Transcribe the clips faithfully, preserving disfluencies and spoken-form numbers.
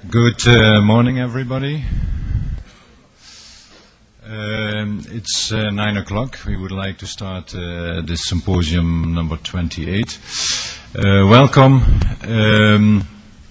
Good uh, morning, everybody. Um, it's uh, nine o'clock. We would like to start uh, this symposium number twenty-eight. Uh, welcome. Um,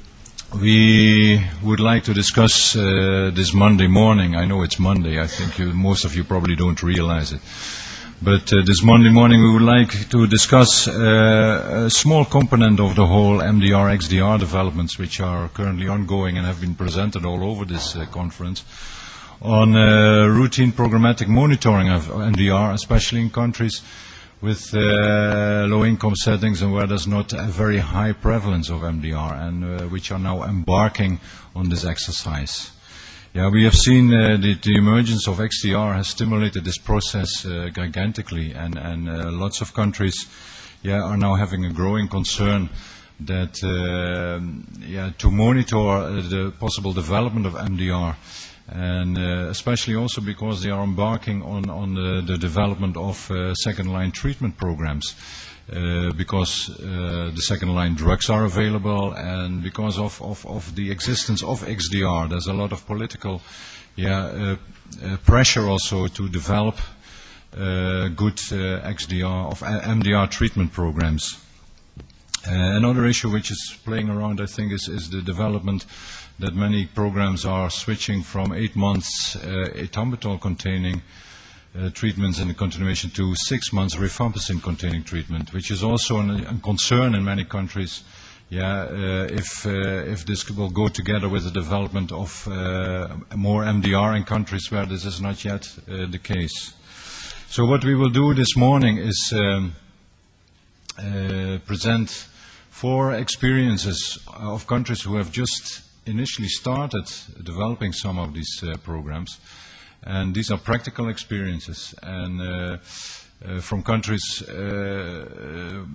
we would like to discuss uh, this Monday morning. I know it's Monday. I think you, most of you probably don't realize it. But uh, this Monday morning we would like to discuss uh, a small component of the whole M D R X D R developments which are currently ongoing and have been presented all over this uh, conference on uh, routine programmatic monitoring of M D R, especially in countries with uh, low income settings and where there's not a very high prevalence of M D R and uh, which are now embarking on this exercise. Yeah, we have seen uh, that the emergence of X D R has stimulated this process uh, gigantically, and, and uh, lots of countries yeah, are now having a growing concern that uh, yeah, to monitor uh, the possible development of M D R, and uh, especially also because they are embarking on, on the, the development of uh, second-line treatment programs. Uh, because uh, the second-line drugs are available, and because of, of, of the existence of X D R, there's a lot of political yeah, uh, uh, pressure also to develop uh, good uh, X D R, of M D R treatment programs. Uh, another issue which is playing around, I think, is, is the development that many programs are switching from eight months uh, ethambutol-containing Uh, treatments and the continuation to six months rifampicin-containing treatment, which is also an, a concern in many countries. Yeah, uh, if uh, if this will go together with the development of uh, more M D R in countries where this is not yet uh, the case. So what we will do this morning is um, uh, present four experiences of countries who have just initially started developing some of these uh, programs. And these are practical experiences, and uh, uh, from countries, uh, uh,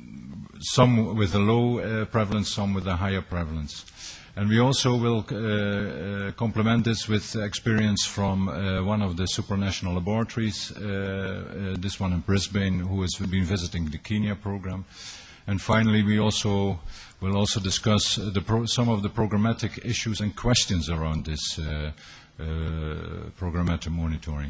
some with a low uh, prevalence, some with a higher prevalence. And we also will uh, uh, complement this with experience from uh, one of the supranational laboratories, uh, uh, this one in Brisbane, who has been visiting the Kenya program. And finally, we also will also discuss the pro some of the programmatic issues and questions around this uh, Uh, programmatic monitoring.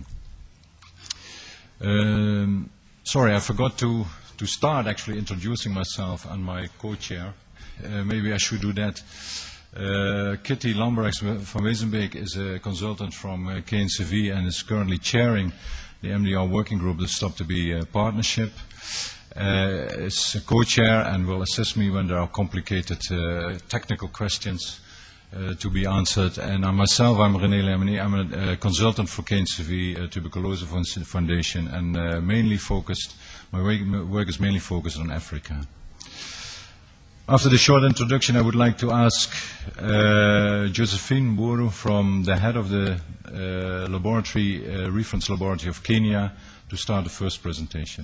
Um, sorry, I forgot to, to start actually introducing myself and my co-chair. Uh, maybe I should do that. Uh, Kitty Lambrechts van Wezenbeek is a consultant from uh, K N C V and is currently chairing the M D R working group, the Stop to Be uh, partnership. Uh, is a co-chair and will assist me when there are complicated uh, technical questions Uh, to be answered. And uh, myself, I'm René Lemony. I'm a uh, consultant for K N C V, uh, Tuberculosis Foundation, and uh, mainly focused, my work, my work is mainly focused on Africa. After the short introduction, I would like to ask uh, Josephine Mburu, from the head of the uh, laboratory, uh, reference laboratory of Kenya, to start the first presentation.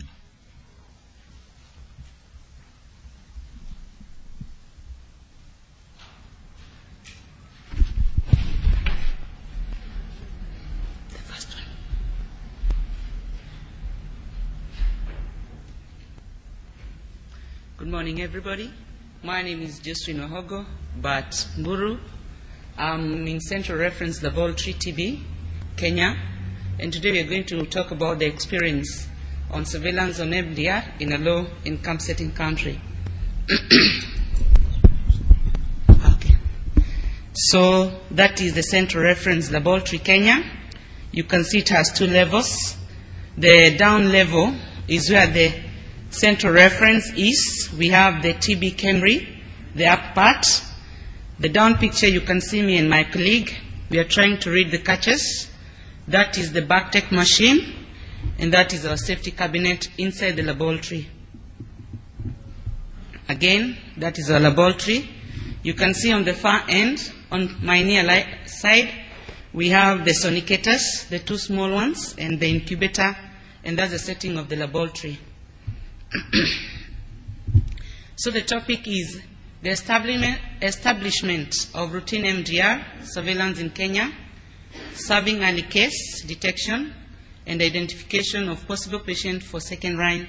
Good morning, everybody. My name is Josephine Ohogo, but Mburu. I'm in Central Reference Laboratory, T B, Kenya, and today we are going to talk about the experience on surveillance on M D R in a low-income setting country. Okay. So that is the Central Reference Laboratory, Kenya. You can see it has two levels. The down level is where the central reference is. We have the T B Kenry, the up part. The down picture, you can see me and my colleague. We are trying to read the catches. That is the BACTEC machine, and that is our safety cabinet inside the laboratory. Again, that is our laboratory. You can see on the far end, on my near side, we have the sonicators, the two small ones, and the incubator, and that's the setting of the laboratory. So the topic is the establishment, establishment of routine M D R surveillance in Kenya, serving early case detection and identification of possible patients for second-line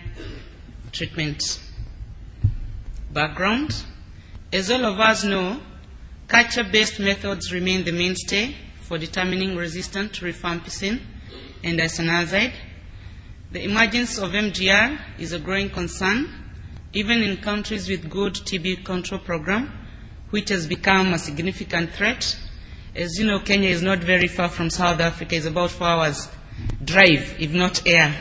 treatment. Background. As all of us know, Culture-based methods remain the mainstay for determining resistant rifampicin and isoniazid. The emergence of M D R is a growing concern, even in countries with good T B control program, which has become a significant threat. As you know, Kenya is not very far from South Africa. It's about four hours drive, if not air.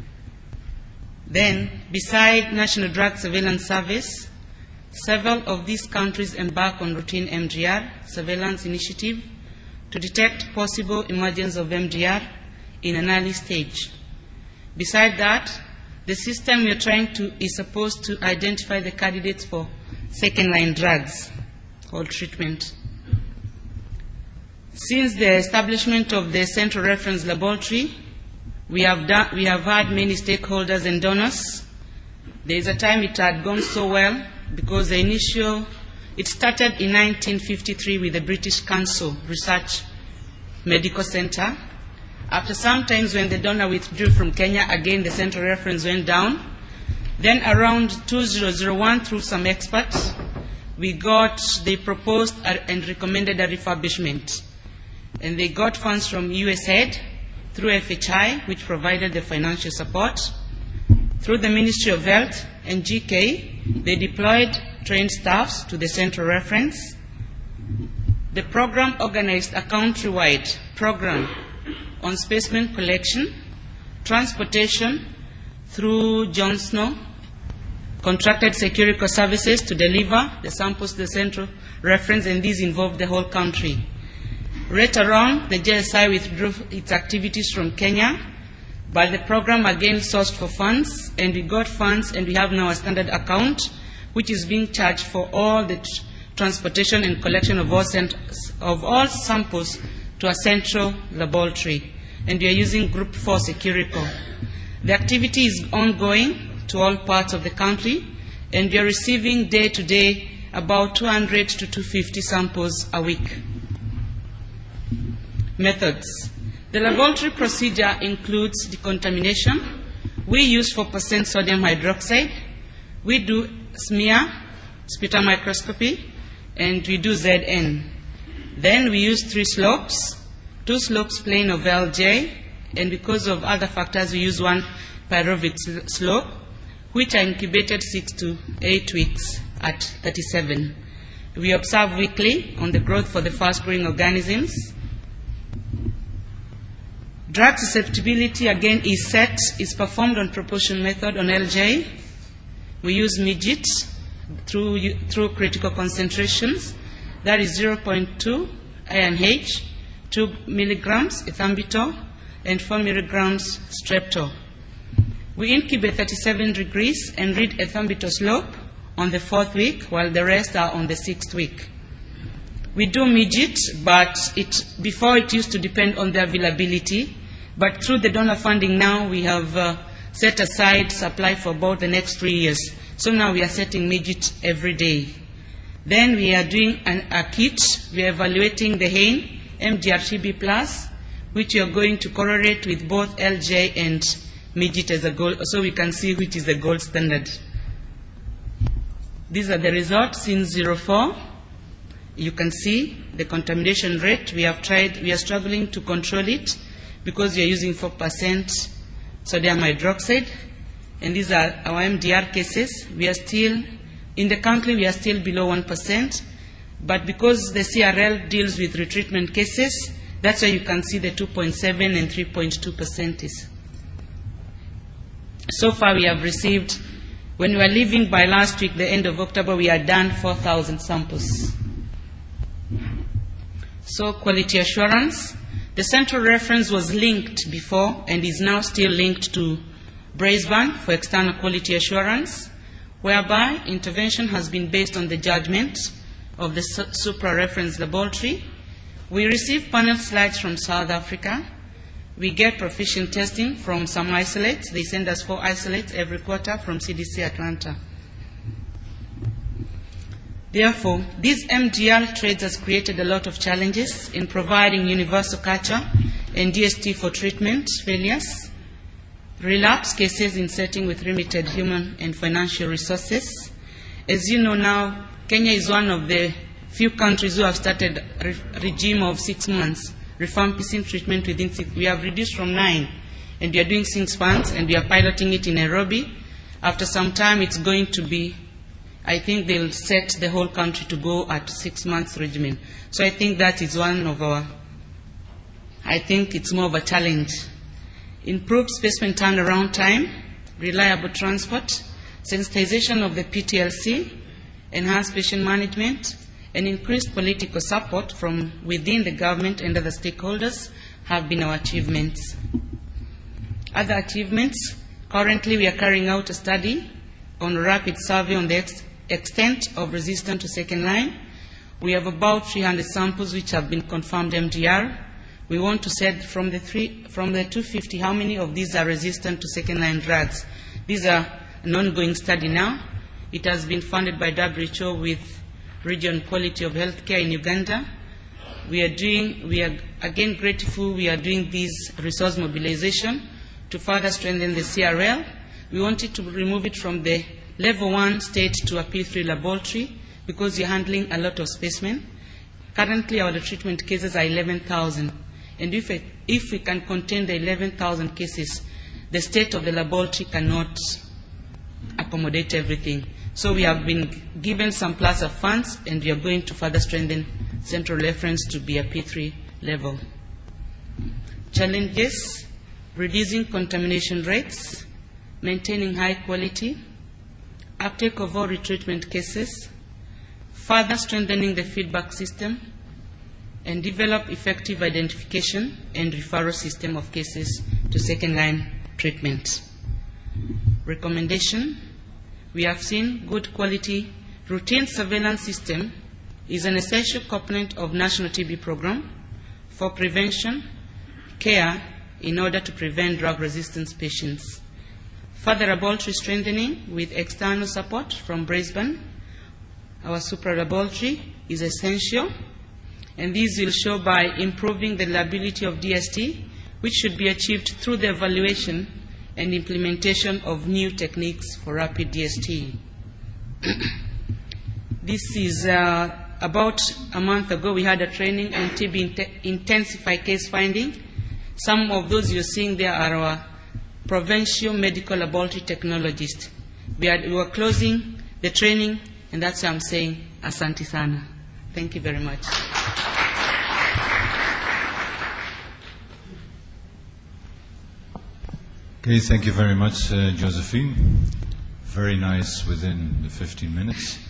Then, beside National Drug Surveillance Service, several of these countries embark on routine M D R surveillance initiative to detect possible emergence of M D R in an early stage. Beside that, the system we are trying to is supposed to identify the candidates for second-line drugs or treatment. Since the establishment of the Central Reference Laboratory, we have, done, we have had many stakeholders and donors. There is a time it had gone so well because the initial, it started in nineteen fifty-three with the British Council Research Medical Center. After some times when the donor withdrew from Kenya, again the central reference went down. Then around two thousand one, through some experts, we got, they proposed and recommended a refurbishment. And they got funds from U S A I D through F H I, which provided the financial support. Through the Ministry of Health and G K, they deployed trained staffs to the central reference. The program organized a country-wide program on specimen collection, transportation through John Snow, contracted security services to deliver the samples to the central reference, and these involved the whole country. Later on, the J S I withdrew its activities from Kenya, but the program again sourced for funds, and we got funds, and we have now a standard account, which is being charged for all the tr transportation and collection of all, of all samples to a central laboratory, and we are using Group four Securico. The activity is ongoing to all parts of the country, and we are receiving day-to-day about two hundred to two hundred fifty samples a week. Methods. The laboratory procedure includes decontamination. We use four percent sodium hydroxide. We do smear, sputum microscopy, and we do Z N. Then we use three slopes, two slopes plain of L J, and because of other factors, we use one pyruvic slope, which are incubated six to eight weeks at thirty-seven. We observe weekly on the growth for the fast-growing organisms. Drug susceptibility, again, is set, is performed on proportion method on L J. We use midget through, through critical concentrations. That is zero point two I N H, two milligrams ethambutol, and four milligrams streptol. We incubate thirty-seven degrees and read ethambutol slope on the fourth week, while the rest are on the sixth week. We do midget, but it, before it used to depend on the availability, but through the donor funding now, we have uh, set aside supply for about the next three years. So now we are setting midget every day. Then we are doing an, a kit. We are evaluating the Hain M D R T B plus, which we are going to correlate with both L J and midget as a gold, so we can see which is the gold standard. These are the results since zero four. You can see the contamination rate. We have tried, we are struggling to control it because we are using four percent sodium hydroxide. And these are our M D R cases. We are still, in the country, we are still below one percent. But because the C R L deals with retreatment cases, that's why you can see the two point seven and three point two percent is. So far we have received, when we were leaving by last week, the end of October, we had done four thousand samples. So quality assurance. The central reference was linked before and is now still linked to Brisbane for external quality assurance, whereby intervention has been based on the judgment of the supra-reference laboratory. We receive panel slides from South Africa. We get proficient testing from some isolates. They send us four isolates every quarter from C D C Atlanta. Therefore, this M D R trade has created a lot of challenges in providing universal culture and D S T for treatment failures, relapse cases in setting with limited human and financial resources. As you know now, Kenya is one of the few countries who have started a re regime of six months rifampicin treatment within six. We have reduced from nine, and we are doing six months, and we are piloting it in Nairobi. After some time, it's going to be, I think they'll set the whole country to go at six months regimen. So I think that is one of our, I think it's more of a challenge. Improved specimen turnaround time, reliable transport, sensitization of the P T L C, enhanced patient management, and increased political support from within the government and other stakeholders have been our achievements. Other achievements, currently we are carrying out a study on a rapid survey on the ex extent of resistance to second line. We have about three hundred samples which have been confirmed M D R. We want to set from the, three, from the two hundred fifty how many of these are resistant to second line drugs. These are an ongoing study now. It has been funded by W H O with Region Quality of Healthcare in Uganda. We are doing, we are again grateful, we are doing this resource mobilization to further strengthen the C R L. We wanted to remove it from the level one state to a P three laboratory because you're handling a lot of specimen. Currently our treatment cases are eleven thousand. And if, it, if we can contain the eleven thousand cases, the state of the laboratory cannot accommodate everything. So we have been given some plus of funds, and we are going to further strengthen central reference to be a P three level. Challenges: reducing contamination rates, maintaining high quality, uptake of all retreatment cases, further strengthening the feedback system, and develop effective identification and referral system of cases to second-line treatment. Recommendation: we have seen good quality routine surveillance system is an essential component of national T B program for prevention, care, in order to prevent drug resistance patients. Further laboratory strengthening with external support from Brisbane, our super laboratory, is essential, and this will show by improving the reliability of D S T, which should be achieved through the evaluation and implementation of new techniques for rapid D S T. This is uh, about a month ago we had a training on T B intensified case finding. Some of those you're seeing there are our provincial medical laboratory technologists. We are, we are closing the training, and that's why I'm saying asante sana. Thank you very much. Okay, thank you very much, uh, Josephine. Very nice within the fifteen minutes.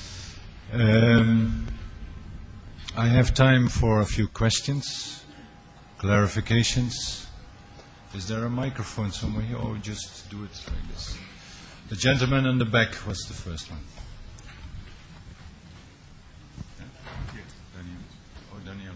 Um, I have time for a few questions, clarifications. Is there a microphone somewhere here, or just do it like this? The gentleman in the back was the first one. Yeah? Daniel. Oh, Daniel.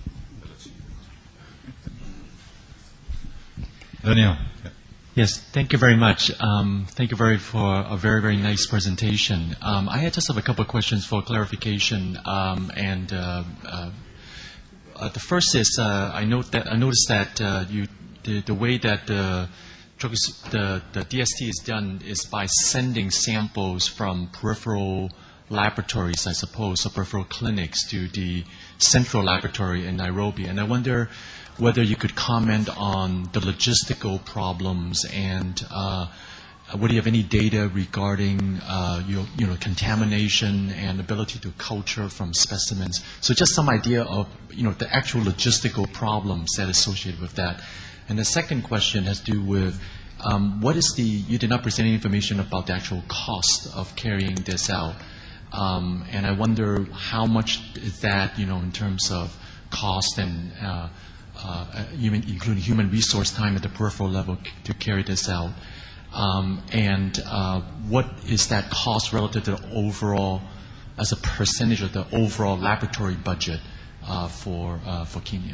Daniel. Yeah. Yes, thank you very much. Um, thank you very for a very, very nice presentation. Um, I just have a couple of questions for clarification. Um, and uh, uh, uh, the first is, uh, I note that I noticed that uh, you, the, the way that the, the the D S T is done is by sending samples from peripheral laboratories, I suppose, or peripheral clinics to the central laboratory in Nairobi. And I wonder whether you could comment on the logistical problems and uh, whether you have any data regarding uh, your, you know, contamination and ability to culture from specimens. So just some idea of, you know, the actual logistical problems that are associated with that. And the second question has to do with um, what is the, you did not present any information about the actual cost of carrying this out. Um, and I wonder how much is that, you know, in terms of cost and uh, Uh, human, including human resource time at the peripheral level c to carry this out. Um, and uh, what is that cost relative to the overall, as a percentage of the overall laboratory budget uh, for, uh, for Kenya?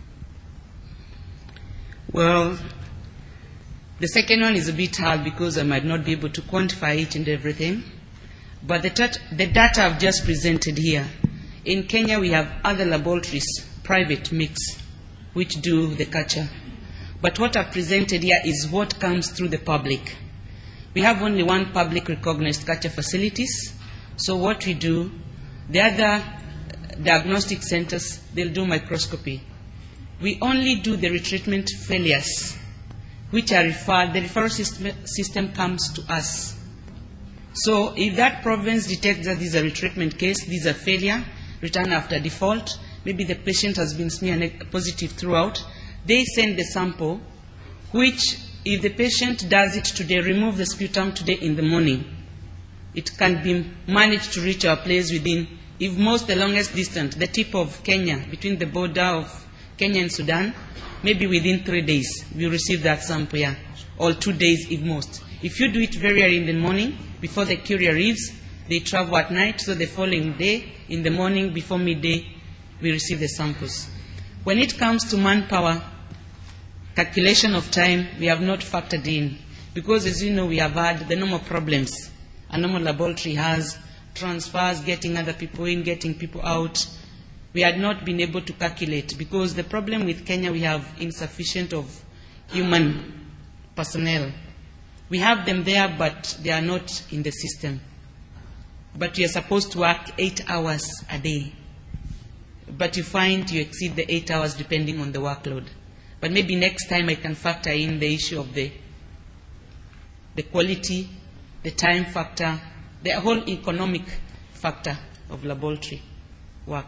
Well, the second one is a bit hard because I might not be able to quantify it and everything. But the, the data I've just presented here, in Kenya we have other laboratories, private mix, which do the culture. But what I've presented here is what comes through the public. We have only one public recognized culture facilities. So what we do, the other diagnostic centers, they'll do microscopy. We only do the retreatment failures, which are referred, the referral system, system comes to us. So if that province detects that this is a retreatment case, this is a failure, return after default, maybe the patient has been smear positive throughout, they send the sample, which if the patient does it today, remove the sputum today in the morning, it can be managed to reach our place within, if most the longest distance, the tip of Kenya, between the border of Kenya and Sudan, maybe within three days, we receive that sample, yeah, or two days if most. If you do it very early in the morning, before the courier leaves, they travel at night, so the following day, in the morning, before midday, we receive the samples. When it comes to manpower, calculation of time, we have not factored in, because as you know, we have had the normal problems. A normal laboratory has transfers, getting other people in, getting people out. We had not been able to calculate, because the problem with Kenya, we have insufficient of human personnel. We have them there, but they are not in the system. But we are supposed to work eight hours a day. But you find you exceed the eight hours depending on the workload. But maybe next time I can factor in the issue of the, the quality, the time factor, the whole economic factor of laboratory work.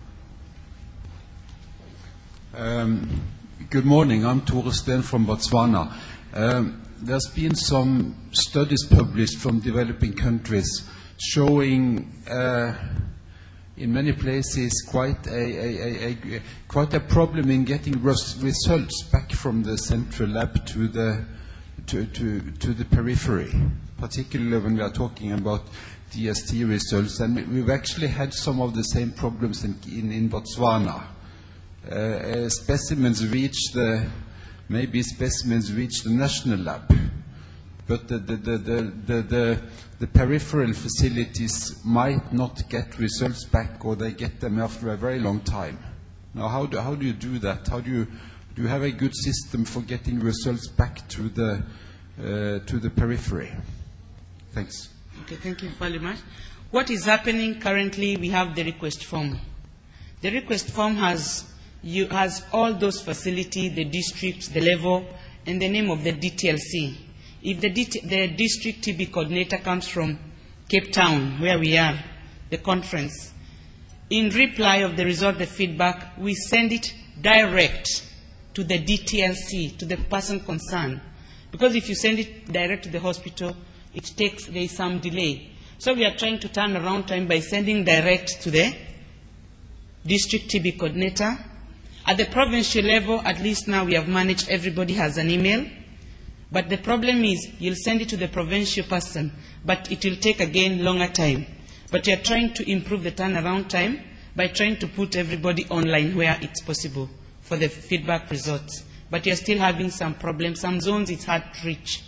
Um, good morning. I'm Tore Steen from Botswana. Um, There's been some studies published from developing countries showing uh, in many places quite a, a, a, a, quite a problem in getting res results back from the central lab to the, to, to, to the periphery, particularly when we are talking about D S T results. And we've actually had some of the same problems in, in, in Botswana. Uh, uh, specimens reach the Maybe specimens reach the national lab, but the, the, the, the, the, the, the peripheral facilities might not get results back, or they get them after a very long time. Now, how do, how do you do that? How do you, do you have a good system for getting results back to the, uh, to the periphery? Thanks. Okay, thank you very much. What is happening currently, we have the request form. The request form has You has all those facilities, the district, the level, and the name of the D T L C. If the, D T, the district T B coordinator comes from Cape Town, where we are, the conference, in reply of the result, the feedback, we send it direct to the D T L C, to the person concerned. Because if you send it direct to the hospital, it takes, there is some delay. So we are trying to turn around time by sending direct to the district T B coordinator. At the provincial level, at least now we have managed, everybody has an email. But the problem is, you'll send it to the provincial person, but it will take again longer time. But we are trying to improve the turnaround time by trying to put everybody online where it's possible for the feedback results. But we are still having some problems. Some zones it's hard to reach.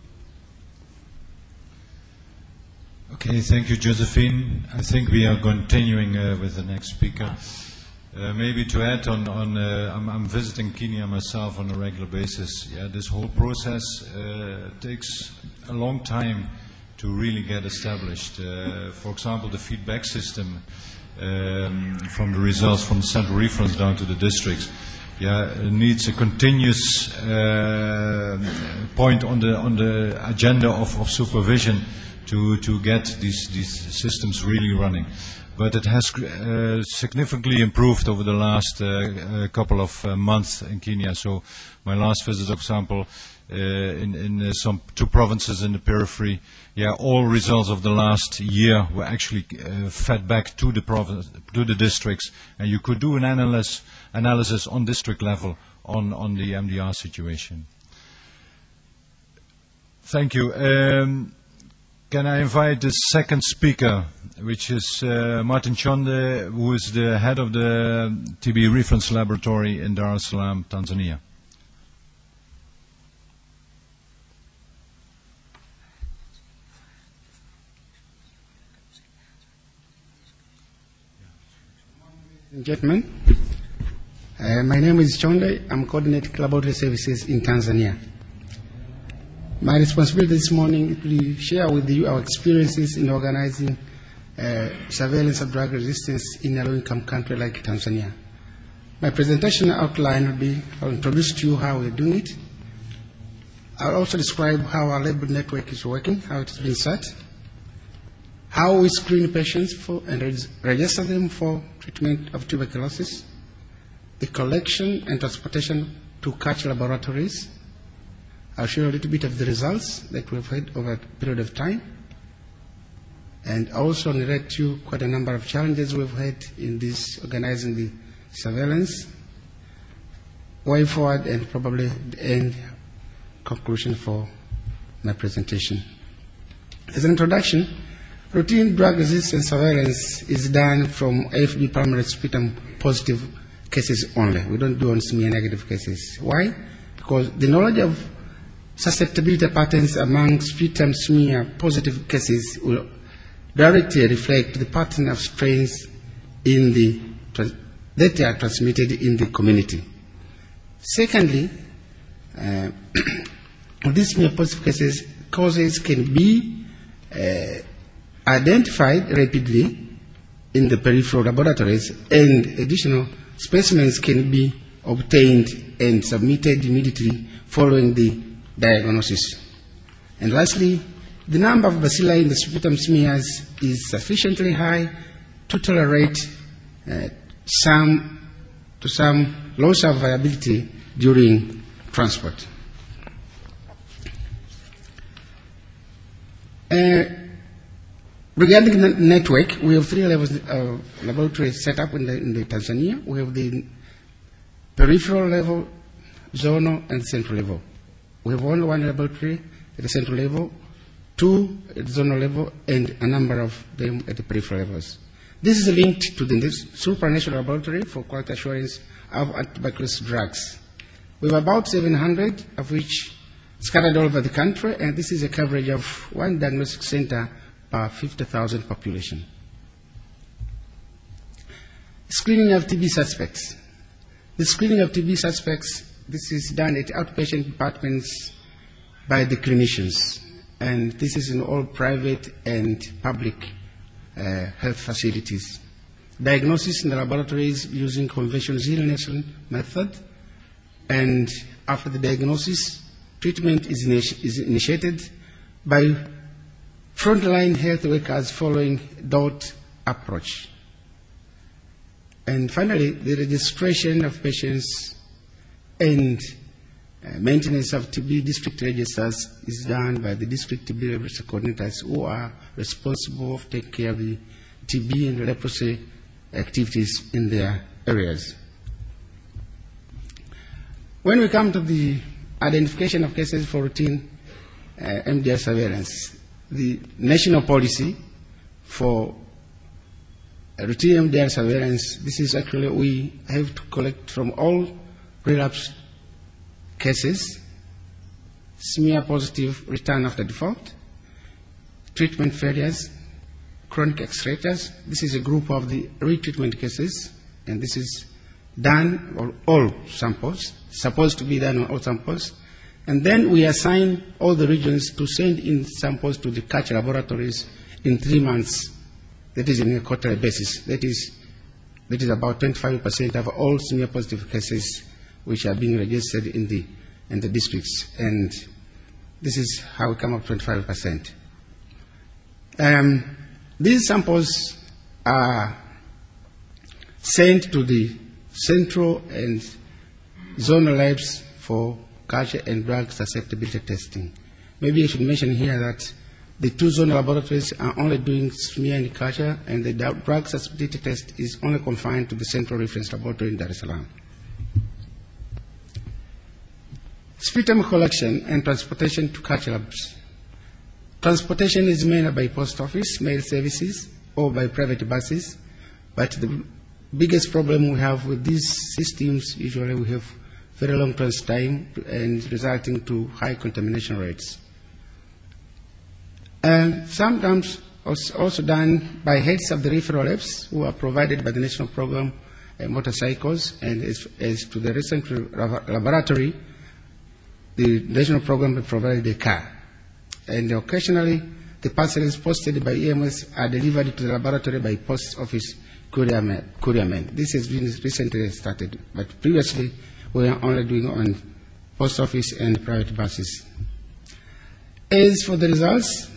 Okay, thank you, Josephine. I think we are continuing uh, with the next speaker. Uh, maybe to add on, on uh, I'm, I'm visiting Kenya myself on a regular basis. Yeah, this whole process uh, takes a long time to really get established. Uh, for example, the feedback system um, from the results from the central reference down to the districts. Yeah, it needs a continuous uh, point on the on the agenda of, of supervision to to get these these systems really running. But it has uh, significantly improved over the last uh, uh, couple of uh, months in Kenya. So my last visit, for example, uh, in, in uh, some two provinces in the periphery, yeah, all results of the last year were actually uh, fed back to the province, to the districts, and you could do an analysis, analysis on district level on, on the M D R situation. Thank you. Um, Can I invite the second speaker, which is uh, Martin Chonde, who is the head of the T B Reference Laboratory in Dar es Salaam, Tanzania. Gentlemen, uh, my name is Chonde. I'm coordinating laboratory services in Tanzania. My responsibility this morning is to share with you our experiences in organizing uh, surveillance of drug resistance in a low-income country like Tanzania. My presentation outline will be, I'll introduce to you how we're doing it. I'll also describe how our label network is working, how it's been set, how we screen patients for and register them for treatment of tuberculosis, the collection and transportation to Kachi laboratories. I'll show you a little bit of the results that we've had over a period of time, and also narrate to you quite a number of challenges we've had in this organizing the surveillance, way forward, and probably the end conclusion for my presentation. As an introduction, routine drug resistance surveillance is done from A F B primary sputum positive cases only. We don't do on smear negative cases. Why? Because the knowledge of susceptibility patterns among sputum smear positive cases will directly reflect the pattern of strains in the that are transmitted in the community. Secondly, uh, these smear positive cases causes can be uh, identified rapidly in the peripheral laboratories, and additional specimens can be obtained and submitted immediately following the diagnosis. And lastly, the number of bacilli in the sputum smears is sufficiently high to tolerate uh, some to some loss of viability during transport. Uh, regarding the network, we have three levels of laboratories set up in the, in the Tanzania. We have the peripheral level, zonal, and central level. We have only one laboratory at the central level, two at the zonal level, and a number of them at the peripheral levels. This is linked to the supranational laboratory for quality assurance of tuberculosis drugs. We have about seven hundred of which scattered all over the country, and this is a coverage of one diagnostic center per fifty thousand population. Screening of T B suspects. The screening of T B suspects, this is done at outpatient departments by the clinicians, and this is in all private and public uh, health facilities. Diagnosis in the laboratories using conventional zero-nation method, and after the diagnosis, treatment is, initi is initiated by frontline health workers following DOT approach. And finally, the registration of patients and uh, maintenance of T B district registers is done by the district T B register coordinators who are responsible for taking care of the T B and leprosy activities in their areas. When we come to the identification of cases for routine uh, M D R surveillance, the national policy for routine M D R surveillance, this is actually we have to collect from all relapse cases, smear positive return after default, treatment failures, chronic excretors. This is a group of the retreatment cases, and this is done on all samples, supposed to be done on all samples. And then we assign all the regions to send in samples to the Kachi laboratories in three months. That is on a quarterly basis. That is, that is about twenty-five percent of all smear positive cases which are being registered in the, in the districts. And this is how we come up twenty-five percent. Um, these samples are sent to the central and zonal labs for culture and drug susceptibility testing. Maybe I should mention here that the two zonal laboratories are only doing smear and culture, and the drug susceptibility test is only confined to the central reference laboratory in Dar es Salaam. Sputum collection and transportation to culture labs. Transportation is made by post office, mail services, or by private buses, but the biggest problem we have with these systems, usually we have very long transit time and resulting to high contamination rates. And sometimes also done by heads of the referral labs who are provided by the national program uh, motorcycles, and as, as to the recent laboratory, the national program provided a car. And occasionally the parcels posted by E M S are delivered to the laboratory by post office couriermen. couriermen. This has been recently started, but previously we were only doing on post office and private buses. As for the results,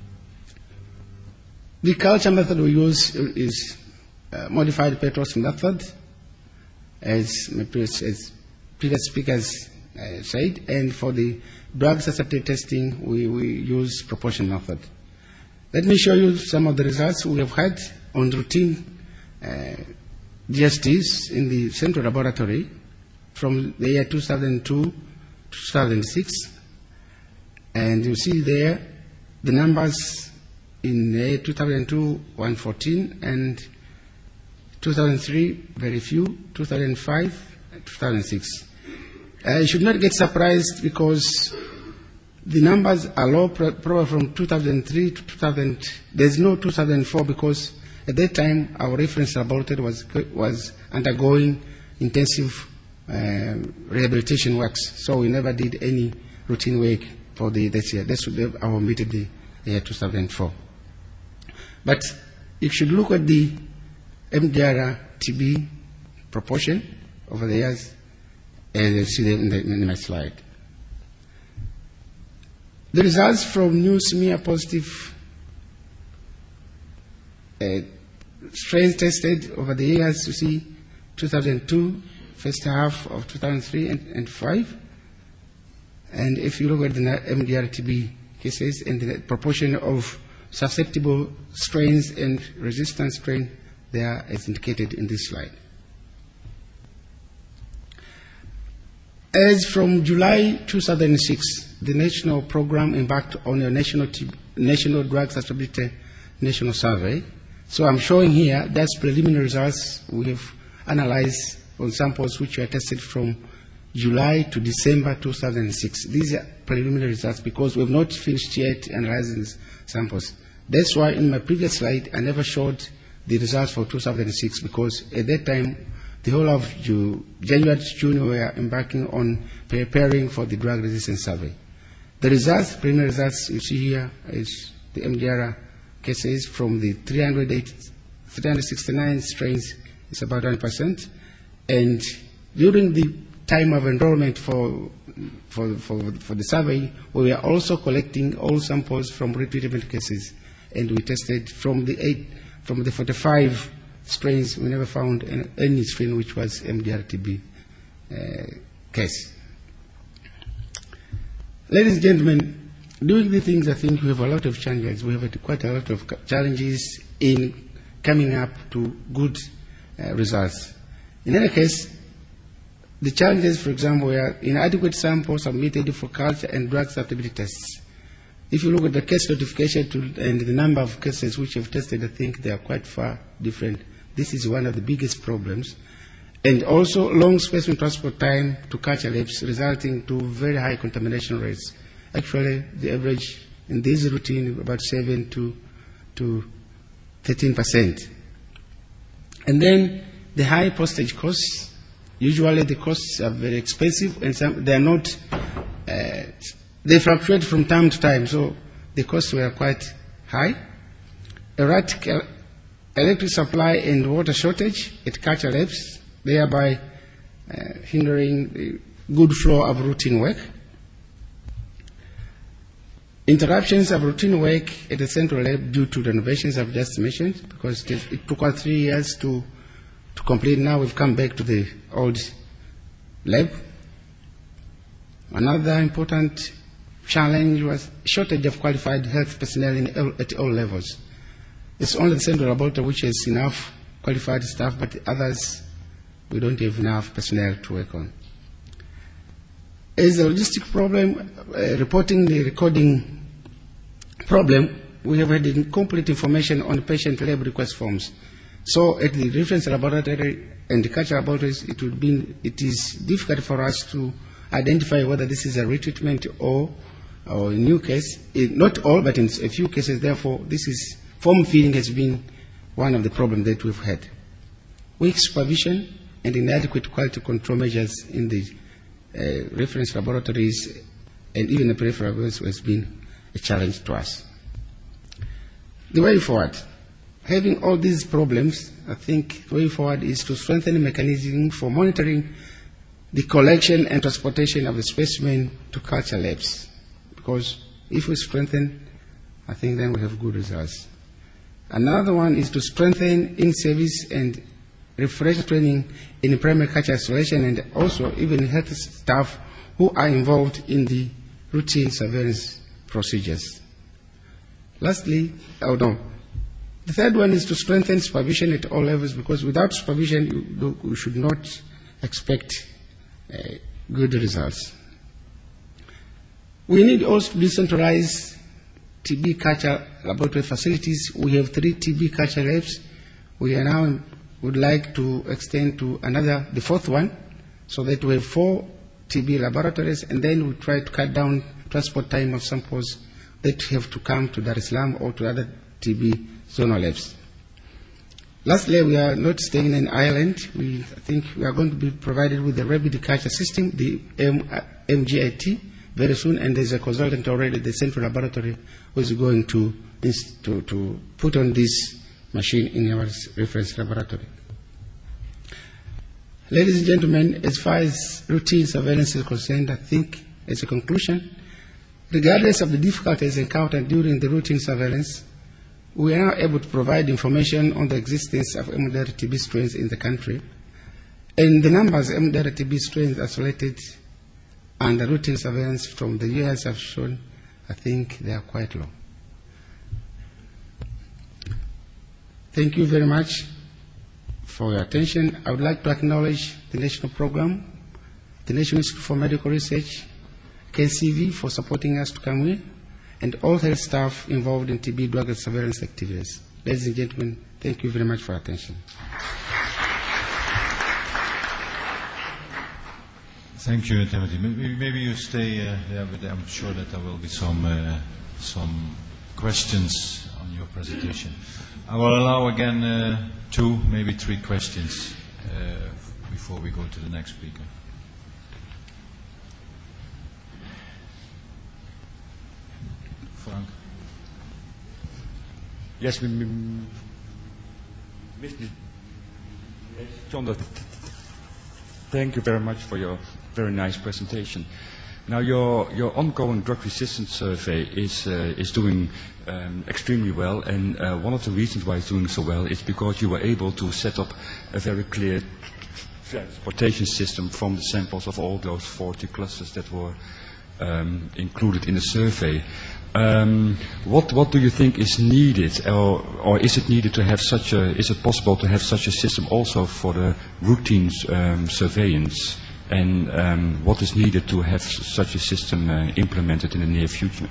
the culture method we use is uh, modified Petros method, as my previous, as previous speakers uh, said, and for the drug susceptibility testing, we, we use proportion method. Let me show you some of the results we have had on routine uh, G S Ts in the central laboratory from the year two thousand two to two thousand six. And you see there the numbers in the year two thousand two, one hundred fourteen, and two thousand three, very few, two thousand five, two thousand six. Uh, you should not get surprised because the numbers are low, probably from two thousand three to two thousand. There's no two thousand four because at that time our reference laboratory was was undergoing intensive uh, rehabilitation works, so we never did any routine work for the this year. That's what our omitted the year two thousand four. But you should look at the M D R T B proportion over the years, and you see them in, the, in my slide. The results from new smear positive uh, strains tested over the years, you see two thousand two, first half of two thousand three and, and five. And if you look at the M D R T B cases and the proportion of susceptible strains and resistant strain, they are as indicated in this slide. As from July two thousand six, the national program embarked on a national, national drug susceptibility national survey. So I'm showing here that's preliminary results we have analyzed on samples which were tested from July to December two thousand six. These are preliminary results because we have not finished yet analyzing these samples. That's why in my previous slide I never showed the results for two thousand six because at that time the whole of January to June we were embarking on preparing for the drug resistance survey. The results, preliminary results you see here is the M D R cases from the three hundred sixty-nine strains is about one percent, and during the time of enrollment for, for, for, for the survey, we were also collecting all samples from retreatment cases, and we tested from the eight, from the forty-five strains, we never found any, any strain which was M D R T B uh, case. Ladies and gentlemen, doing the things, I think we have a lot of challenges. We have quite a lot of challenges in coming up to good uh, results. In any case, the challenges, for example, were inadequate samples submitted for culture and drug susceptibility tests. If you look at the case notification to, and the number of cases which have tested, I think they are quite far different. This is one of the biggest problems. And also long specimen transport time to culture labs, resulting to very high contamination rates. Actually, the average in this routine about seven to to thirteen percent. And then the high postage costs. Usually the costs are very expensive, and some, they are not. Uh, they fluctuate from time to time, so the costs were quite high. Erratic electric supply and water shortage at culture labs, thereby uh, hindering the good flow of routine work. Interruptions of routine work at the central lab due to renovations I've just mentioned, because it, it took us three years to, to complete. Now we've come back to the old lab. Another important challenge was shortage of qualified health personnel in all, at all levels. It's only the central laboratory which has enough qualified staff, but the others, we don't have enough personnel to work on. As a logistic problem, uh, reporting the recording problem, we have had incomplete information on patient lab request forms. So at the reference laboratory and the culture laboratories, it, would be, it is difficult for us to identify whether this is a retreatment or, or a new case. It, not all, but in a few cases, therefore, this is form filling has been one of the problems that we've had. Weak supervision and inadequate quality control measures in the uh, reference laboratories and even the peripheral laboratories has been a challenge to us. The way forward. Having all these problems, I think the way forward is to strengthen the mechanism for monitoring the collection and transportation of the specimen to culture labs. Because if we strengthen, I think then we have good results. Another one is to strengthen in-service and refresh training in primary culture isolation and also even health staff who are involved in the routine surveillance procedures. Lastly, oh no, the third one is to strengthen supervision at all levels, because without supervision you, do, you should not expect uh, good results. We need also to decentralize T B culture laboratory facilities. We have three T B culture labs. We are now would like to extend to another, the fourth one, so that we have four T B laboratories, and then we try to cut down transport time of samples that have to come to Dar es Salaam or to other T B zonal labs. Lastly, we are not staying in Ireland. We I think we are going to be provided with the rapid culture system, the M G I T, very soon, and there's a consultant already, the central laboratory, who is going to, to, to put on this machine in our reference laboratory. Ladies and gentlemen, as far as routine surveillance is concerned, I think, as a conclusion, regardless of the difficulties encountered during the routine surveillance, we are now able to provide information on the existence of M-Dera T B strains in the country, and the numbers of M-Dera T B strains isolated under routine surveillance from the years have shown, I think they are quite low. Thank you very much for your attention. I would like to acknowledge the national program, the National Institute for Medical Research, K C V for supporting us to come here, and all health staff involved in T B drug surveillance activities. Ladies and gentlemen, thank you very much for your attention. Thank you, Timothy. Maybe, maybe you stay uh, there, but I'm sure that there will be some, uh, some questions on your presentation. I will allow again uh, two, maybe three questions uh, before we go to the next speaker. Frank. Yes, we, Mister John, thank you very much for your very nice presentation. Now, your your ongoing drug resistance survey is uh, is doing um, extremely well, and uh, one of the reasons why it's doing so well is because you were able to set up a very clear transportation system from the samples of all those forty clusters that were um, included in the survey. Um, what what do you think is needed, or or is it needed to have such a? Is it possible to have such a system also for the routine um, surveillance? And um, what is needed to have such a system uh, implemented in the near future?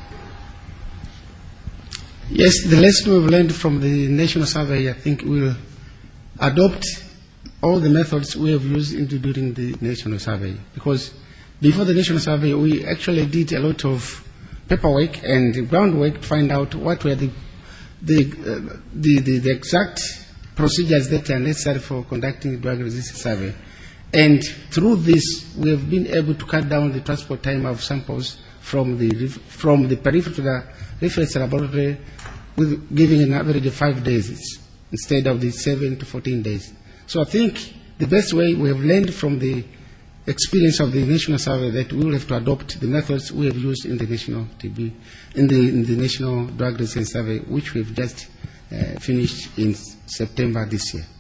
Yes, the lesson we've learned from the national survey, I think we'll adopt all the methods we have used into during the national survey. Because before the national survey, we actually did a lot of paperwork and groundwork to find out what were the the, uh, the, the, the exact procedures that are necessary for conducting the drug resistance survey. And through this, we have been able to cut down the transport time of samples from the from the periphery to the reference laboratory, with giving an average of five days instead of the seven to fourteen days. So I think the best way we have learned from the experience of the national survey that we will have to adopt the methods we have used in the national T B, in the in the national drug resistance survey, which we have just uh, finished in September this year.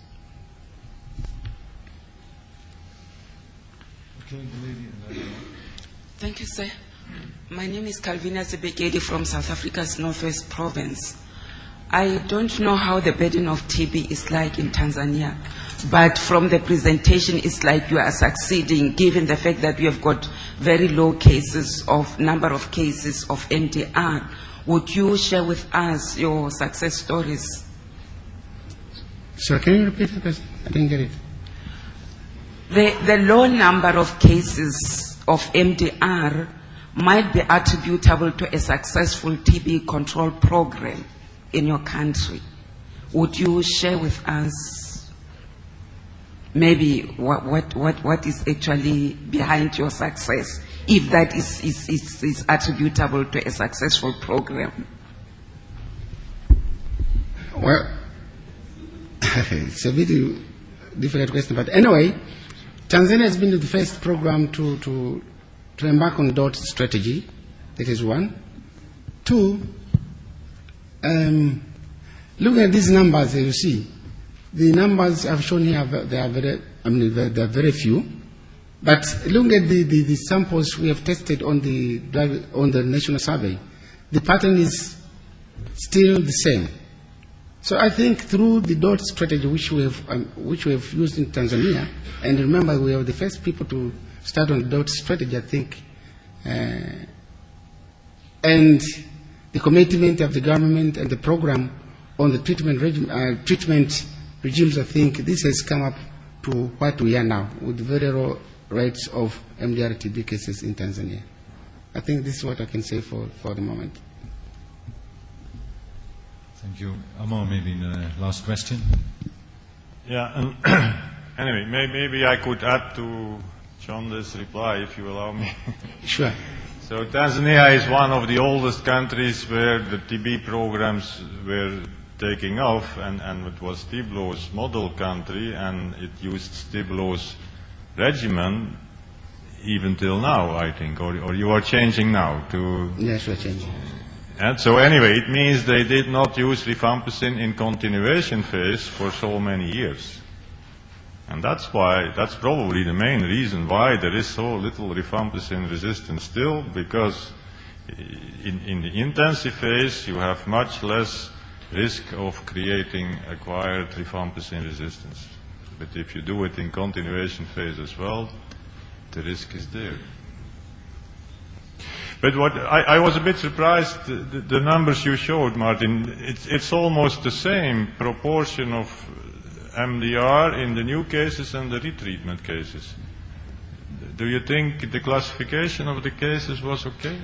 Thank you, sir. My name is Calvina Zebekedi from South Africa's Northwest Province. I don't know how the burden of T B is like in Tanzania, but from the presentation, it's like you are succeeding, given the fact that we have got very low cases of number of cases of M D R. Would you share with us your success stories? So can you repeat the question? I didn't get it. The, the low number of cases of M D R might be attributable to a successful T B control program in your country. Would you share with us maybe what, what, what, what is actually behind your success, if that is, is, is, is attributable to a successful program? Well, it's a very difficult question, but anyway, Tanzania has been the first program to, to, to embark on DOT strategy. That is one. Two, um, looking at these numbers, you see, the numbers I've shown here, they are very, I mean, they are very few. But looking at the, the, the samples we have tested on the, on the national survey, the pattern is still the same. So I think through the DOT strategy, which we have, um, which we have used in Tanzania, and remember we are the first people to start on the DOT strategy, I think, uh, and the commitment of the government and the program on the treatment, regime, uh, treatment regimes, I think this has come up to what we are now, with very low rates of M D R T B cases in Tanzania. I think this is what I can say for, for the moment. Thank you. Amar, maybe the last question. Yeah, and anyway, may, maybe I could add to Chonda's reply, if you allow me. Sure. So Tanzania is one of the oldest countries where the T B programs were taking off, and, and it was Stiblo's model country, and it used Stiblo's regimen even till now, I think, or, or you are changing now to... Yes, we're changing. And so anyway, it means they did not use rifampicin in continuation phase for so many years. And that's why, that's probably the main reason why there is so little rifampicin resistance still, because in, in the intensive phase you have much less risk of creating acquired rifampicin resistance. But if you do it in continuation phase as well, the risk is there. But what I, I was a bit surprised, the, the, the numbers you showed, Martin, it's, it's almost the same proportion of M D R in the new cases and the retreatment cases. Do you think the classification of the cases was okay?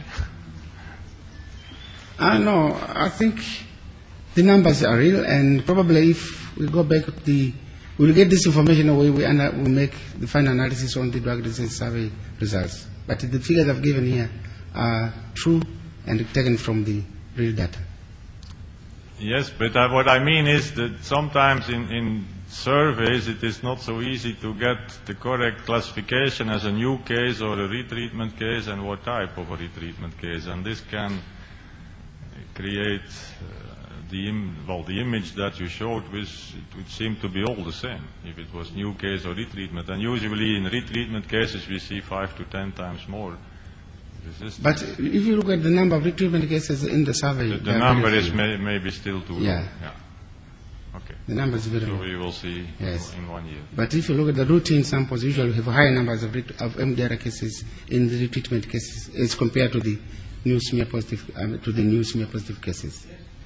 I know. I think the numbers are real, and probably if we go back to the, we'll get this information away, we we'll make the final analysis on the drug resistance survey results. But the figures I've given here are true and taken from the real data. Yes, but uh, what I mean is that sometimes in, in surveys it is not so easy to get the correct classification as a new case or a retreatment case and what type of a retreatment case, and this can create uh, the, im well, the image that you showed, which it would seem to be all the same if it was new case or retreatment, and usually in retreatment cases we see five to ten times more resistance. But if you look at the number of retreatment cases in the survey, the, the number is may, maybe still too yeah. low. Yeah. Okay. The number is very so low. we will see yes. in one year. But if you look at the routine samples, usually we have higher numbers of, of M D R cases in the retreatment cases as compared to the new smear positive um, to the new smear positive cases.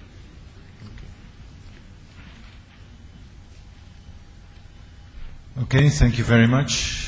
Okay, thank you very much.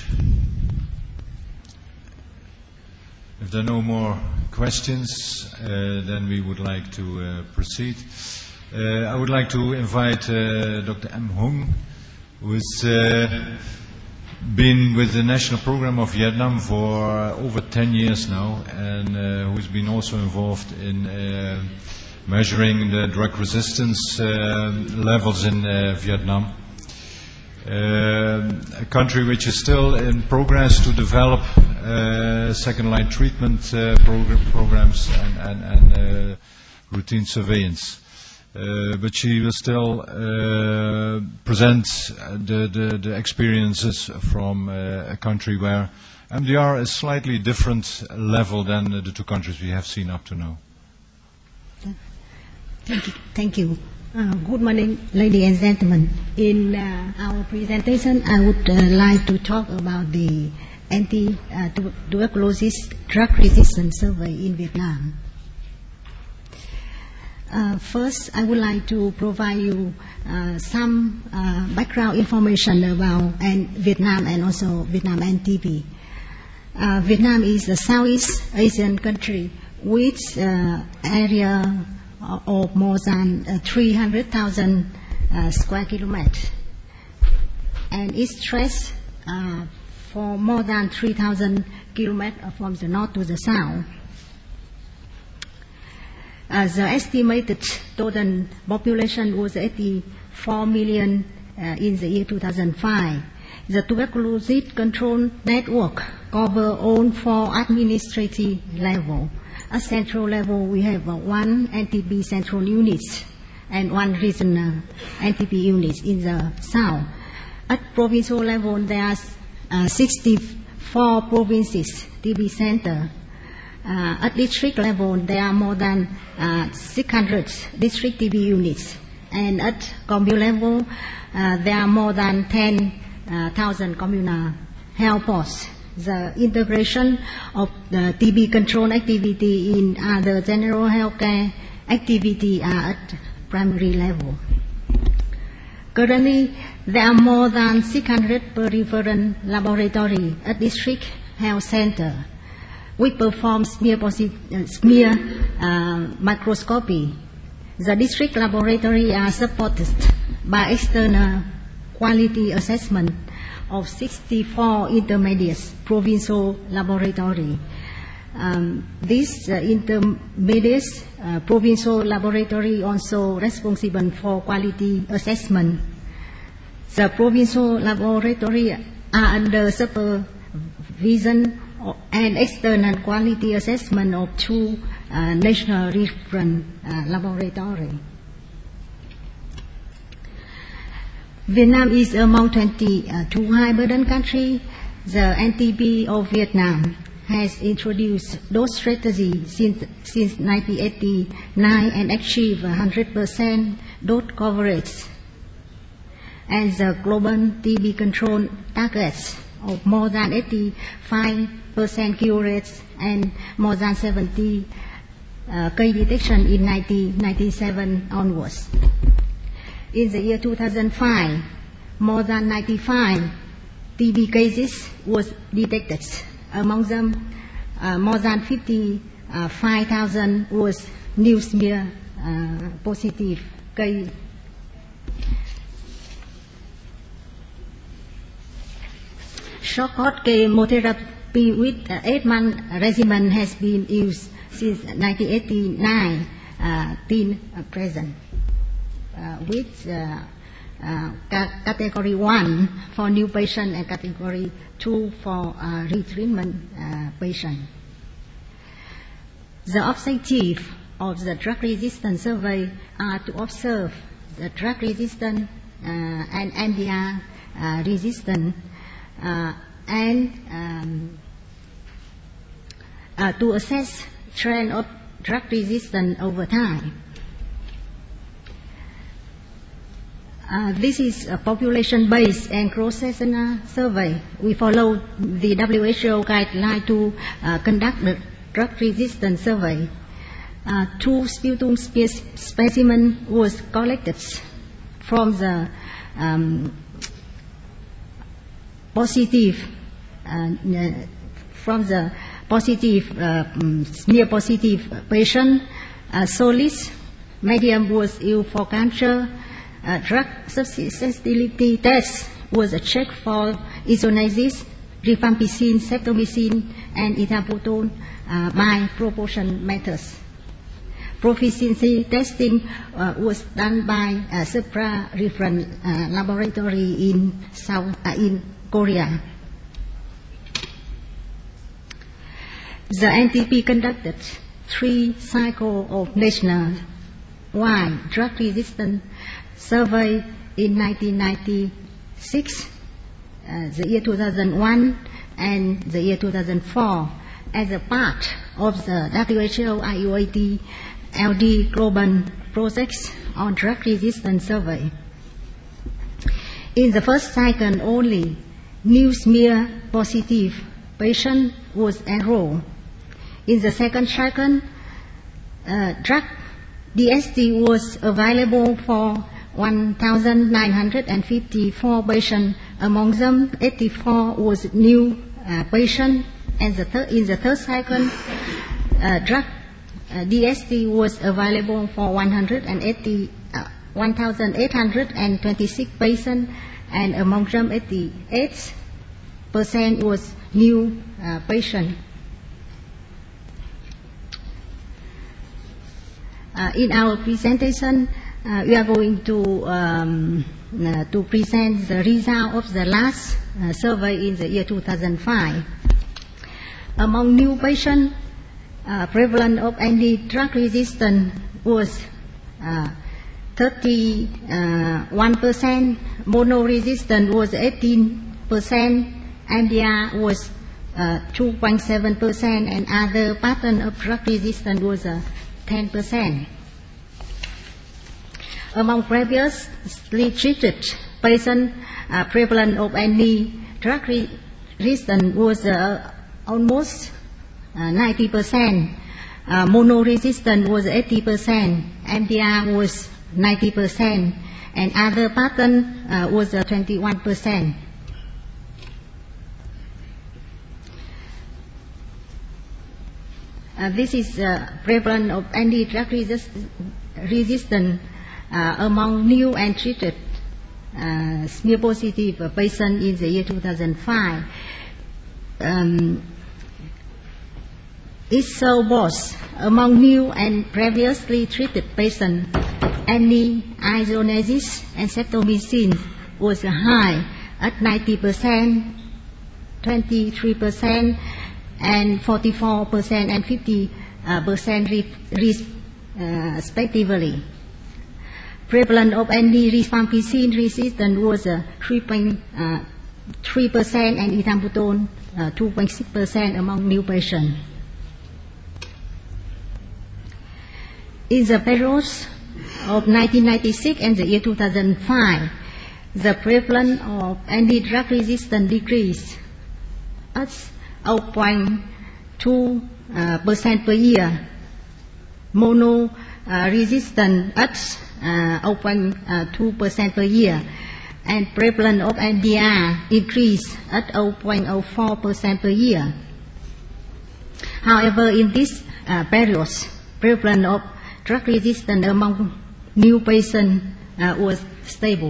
If there are no more questions, uh, then we would like to uh, proceed. Uh, I would like to invite uh, Doctor M. Hung, who has uh, been with the National Program of Vietnam for over ten years now, and uh, who has been also involved in uh, measuring the drug resistance uh, levels in uh, Vietnam. Uh, a country which is still in progress to develop uh, second-line treatment uh, progr programs and, and, and uh, routine surveillance. Uh, but she will still uh, present the, the, the experiences from uh, a country where M D R is slightly different level than the two countries we have seen up to now. Thank you. Thank you. Uh, good morning, ladies and gentlemen. In uh, our presentation, I would uh, like to talk about the anti-tuberculosis uh, drug resistance survey in Vietnam. Uh, first, I would like to provide you uh, some uh, background information about and Vietnam and also Vietnam and T B. Uh, Vietnam is a Southeast Asian country with uh, area of more than uh, three hundred thousand uh, square kilometers, and it stretches uh, for more than three thousand kilometers from the north to the south. Uh, the estimated total population was eighty-four million uh, in the year two thousand five. The tuberculosis control network covers all four administrative levels. At central level, we have uh, one N T B central unit and one regional N T B unit in the south. At provincial level, there are uh, sixty-four provinces T B center. Uh, at district level, there are more than uh, six hundred district T B units. And at commune level, uh, there are more than ten thousand uh, communal health posts. The integration of the T B control activity in other general healthcare activity are at primary level. Currently, there are more than six hundred peripheral laboratories at district health center. We perform smear, uh, smear uh, microscopy. The district laboratory are supported by external quality assessment of sixty-four intermediate provincial laboratory. Um, this uh, intermediate uh, provincial laboratory also responsible for quality assessment. The provincial laboratory are under supervision and external quality assessment of two uh, national reference uh, laboratory. Vietnam is among twenty-two high burden countries. The N T B of Vietnam has introduced dose strategy since, since nineteen eighty-nine and achieved one hundred percent dose coverage. And the global T B control targets of more than eighty-five percent cure rates and more than seventy uh, case detection in nineteen ninety-seven onwards. In the year two thousand five, more than ninety-five T B cases was detected. Among them, uh, more than fifty-five thousand was new smear uh, positive case. Short-course chemotherapy with uh, eight-month regimen has been used since nineteen eighty-nine uh, till uh, present. Uh, with uh, uh, ca- category one for new patient and category two for uh, retreatment uh, patient. The objective of the drug resistance survey are to observe the drug resistant uh, and M D R uh, resistant uh, and um, uh, to assess trend of drug resistance over time. Uh, this is a population-based and cross-sectional survey. We follow the W H O guideline to uh, conduct the drug resistance survey. Uh, two sputum spe- specimen was collected from the um, positive, uh, from the positive, uh, smear positive patient. Uh, solid medium was used for culture. Uh, drug susceptibility test was a check for isoniazid, rifampicin, ceftomycin, and ethambutol uh, by proportion methods. Proficiency testing uh, was done by a supra-reference uh, laboratory in South uh, in Korea. The N T B conducted three cycles of national-wide drug resistance survey in nineteen ninety-six, uh, the year two thousand one, and the year two thousand four, as a part of the W H O I U A D L D global projects on drug resistance survey. In the first cycle only, new smear positive patient was enrolled. In the second cycle, uh, drug D S T was available for one thousand nine hundred fifty-four patients. Among them, eighty-four was new uh, patients. And the thir- in the third cycle, uh, drug uh, D S T was available for one hundred eighty, uh, one thousand eight hundred twenty-six patients, and among them, eighty-eight percent was new uh, patients. Uh, in our presentation, uh, we are going to um, uh, to present the result of the last uh, survey in the year two thousand five. Among new patients, uh, prevalence of anti-drug resistance was uh, thirty-one percent, mono-resistant was eighteen percent, M D R was uh, two point seven percent, and other pattern of drug resistance was uh, ten percent. Among previously treated patients, uh, prevalence of anti-drug resistance was uh, almost uh, ninety percent. Uh, mono-resistant was eighty percent, M D R was ninety percent, and other pattern uh, was uh, twenty-one percent. Uh, this is uh, prevalence of anti-drug resist resistance uh, among new and treated uh, smear positive uh, patients in the year two thousand five. Um, it shows both among new and previously treated patients, anti-isonesis and streptomycin was high at ninety percent, twenty-three percent, and forty-four percent and fifty percent uh, respectively. Prevalence of anti-rifampicin resistance was uh, three point three percent and ethambutol uh, two point six percent among new patients. In the period of nineteen ninety-six and the year two thousand five, the prevalence of anti-drug resistance decreased at zero point two percent per year, mono uh, resistant at uh, zero point two percent per year, and prevalence of M D R increased at zero point zero four percent per year. However, in this uh, period, prevalence of drug resistance among new patients uh, was stable.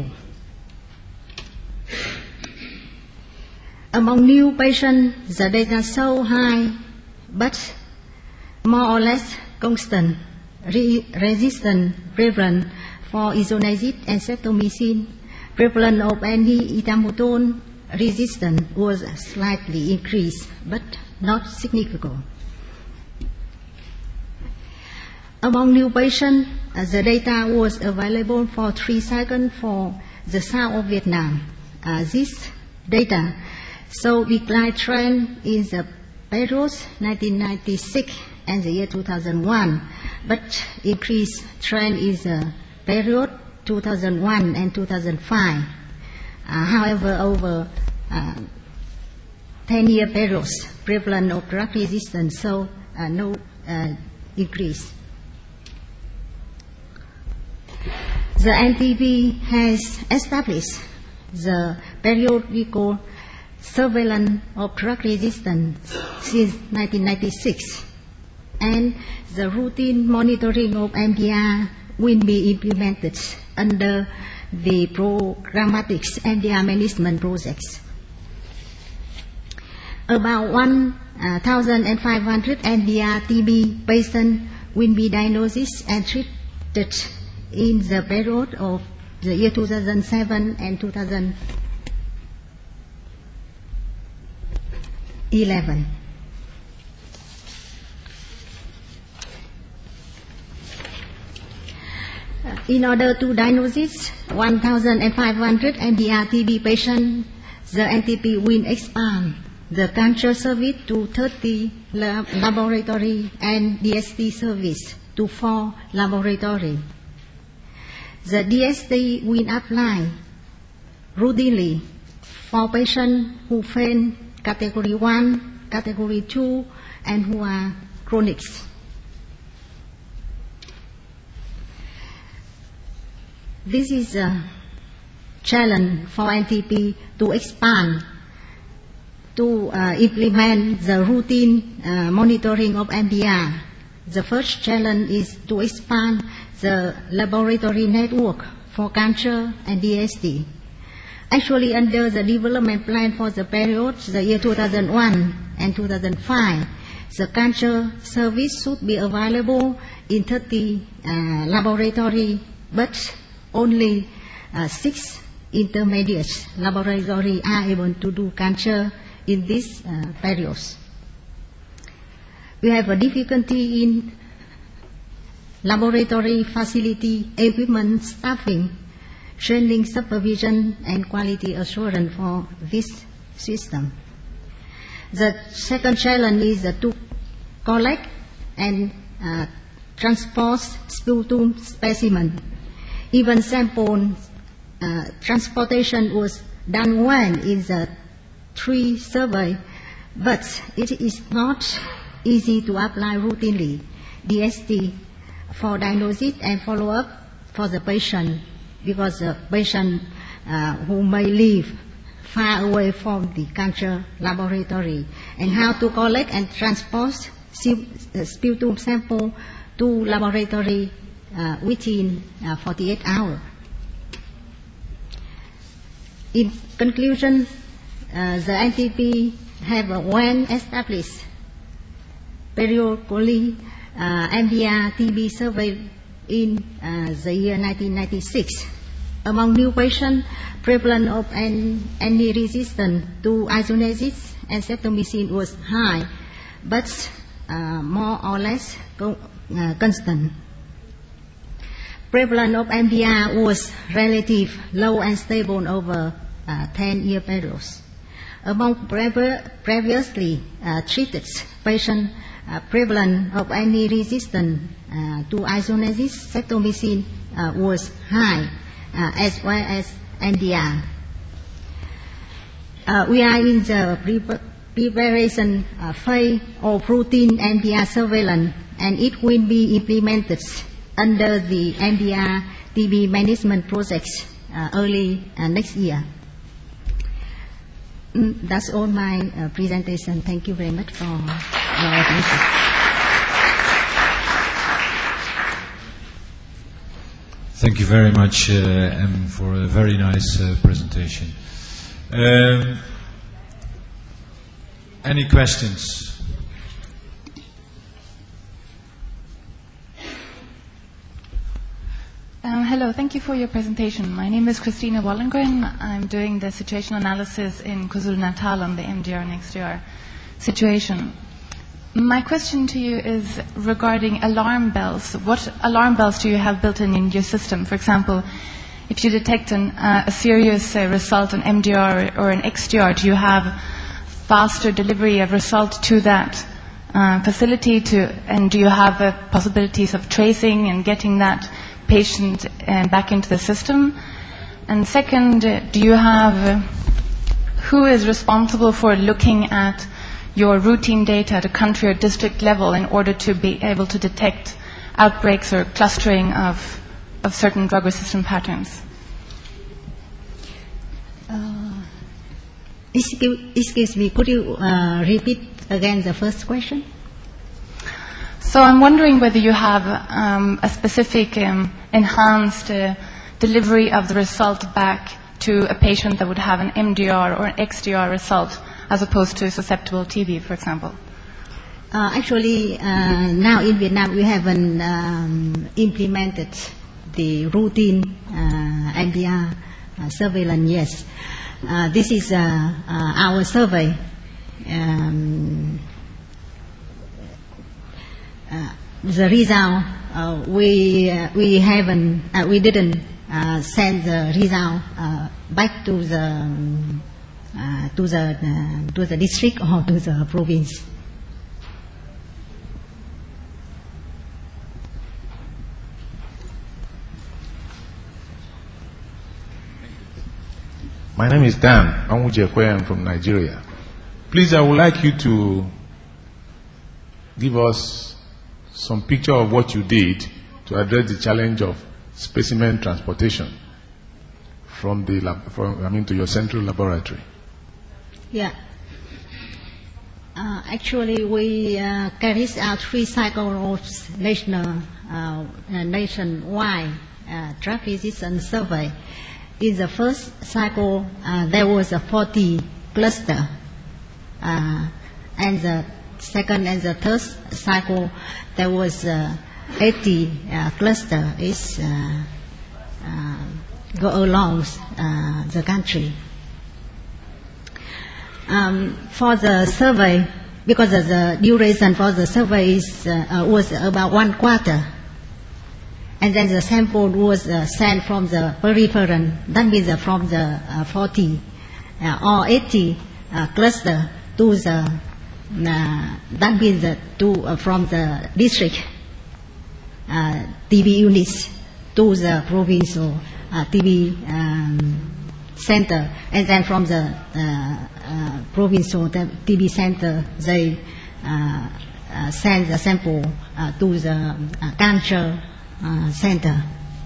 Among new patients, the data show high, but more or less constant re resistant prevalence for isoniazid and streptomycin. Prevalence of anti-ethambutol resistance was slightly increased, but not significant. Among new patients, uh, the data was available for three seconds for the south of Vietnam. Uh, this data show decline trend in the period nineteen ninety-six and the year two thousand one, but increased trend in the period two thousand one and two thousand five. Uh, however, over uh, ten-year periods, prevalence of drug resistance show uh, no uh, increase. The N T P has established the periodical surveillance of drug resistance since nineteen ninety-six, and the routine monitoring of M D R will be implemented under the programmatic M D R management projects. About one thousand five hundred M D R T B patients will be diagnosed and treated in the period of the year two thousand seven and two thousand eleven. In order to diagnose one thousand five hundred M D R T B patients, the N T P will expand the cancer service to thirty lab laboratory and D S T service to four laboratories. The D S T will apply routinely for patients who fail category one, category two, and who are chronics. This is a challenge for N T P to expand, to uh, implement the routine uh, monitoring of M D R. The first challenge is to expand the laboratory network for cancer and D S T. Actually, under the development plan for the period, the year two thousand one and two thousand five, The culture service should be available in thirty uh, laboratories, but only uh, six intermediate laboratories are able to do culture in these uh, periods. We have a difficulty in laboratory facility, equipment, staffing, training, supervision, and quality assurance for this system. The second challenge is uh, to collect and uh, transport sputum specimen. Even sample uh, transportation was done well in the three survey, but it is not easy to apply routinely D S T for diagnosis and follow-up for the patient, because the patient uh, who may live far away from the culture laboratory, and how to collect and transport sputum sample to laboratory uh, within uh, forty-eight hours. In conclusion, uh, the N T P have a well-established periodically uh, M D R T B survey in uh, the year nineteen ninety-six. Among new patients, prevalence of any resistance to isoniazid and streptomycin was high, but uh, more or less co- uh, constant. Prevalence of M D R was relatively low and stable over uh, ten-year periods. Among previ- previously uh, treated patients, uh, prevalence of any resistance uh, to isoniazid streptomycin uh, was high, uh, as well as M D R. Uh, we are in the pre- preparation uh, phase of routine M D R surveillance, and it will be implemented under the M D R T B management project uh, early uh, next year. Mm, that's all my uh, presentation. Thank you very much for your attention. Thank you very much, uh, Em, for a very nice uh, presentation. Um, any questions? Um, hello, thank you for your presentation. My name is Christina Wallengren. I'm doing the situational analysis in KwaZulu-Natal on the M D R and X D R situation. My question to you is regarding alarm bells. What alarm bells do you have built in in your system? For example, if you detect an, uh, a serious uh, result on M D R or an X D R, do you have faster delivery of result to that uh, facility? To, and do you have uh, possibilities of tracing and getting that patient uh, back into the system? And second, uh, do you have, uh, who is responsible for looking at your routine data at a country or district level in order to be able to detect outbreaks or clustering of, of certain drug resistant patterns? Uh, excuse, excuse me, could you uh, repeat again the first question? So I'm wondering whether you have um, a specific um, enhanced uh, delivery of the result back to a patient that would have an M D R or an X D R result as opposed to susceptible T B, for example. Uh, actually, uh, now in Vietnam we haven't um, implemented the routine uh, M D R uh, surveillance yet. Uh, this is uh, uh, our survey. Um, uh, the result uh, we uh, we haven't uh, we didn't uh, send the result uh, back to the um, uh, to the uh, to the district or to the province. My name is Dan Amujekwe. I'm from Nigeria. Please, I would like you to give us some picture of what you did to address the challenge of specimen transportation from the lab, from, I mean, to your central laboratory. Yeah. Uh, actually, we uh, carried out three cycles of national, uh, nationwide uh, drug resistance survey. In the first cycle, uh, there was a forty cluster, uh, and the second and the third cycle, there was uh, eighty uh, cluster is uh, uh, go along uh, the country. Um, for the survey, because of the duration for the survey is, uh, was about one quarter, and then the sample was uh, sent from the peripheral, that means uh, from the uh, forty uh, or eighty uh, cluster to the, uh, that means uh, to, uh, from the district uh, T B units to the provincial uh, T B um, center, and then from the uh, uh, provincial T B center, they uh, uh, send the sample uh, to the uh, cancer uh, center.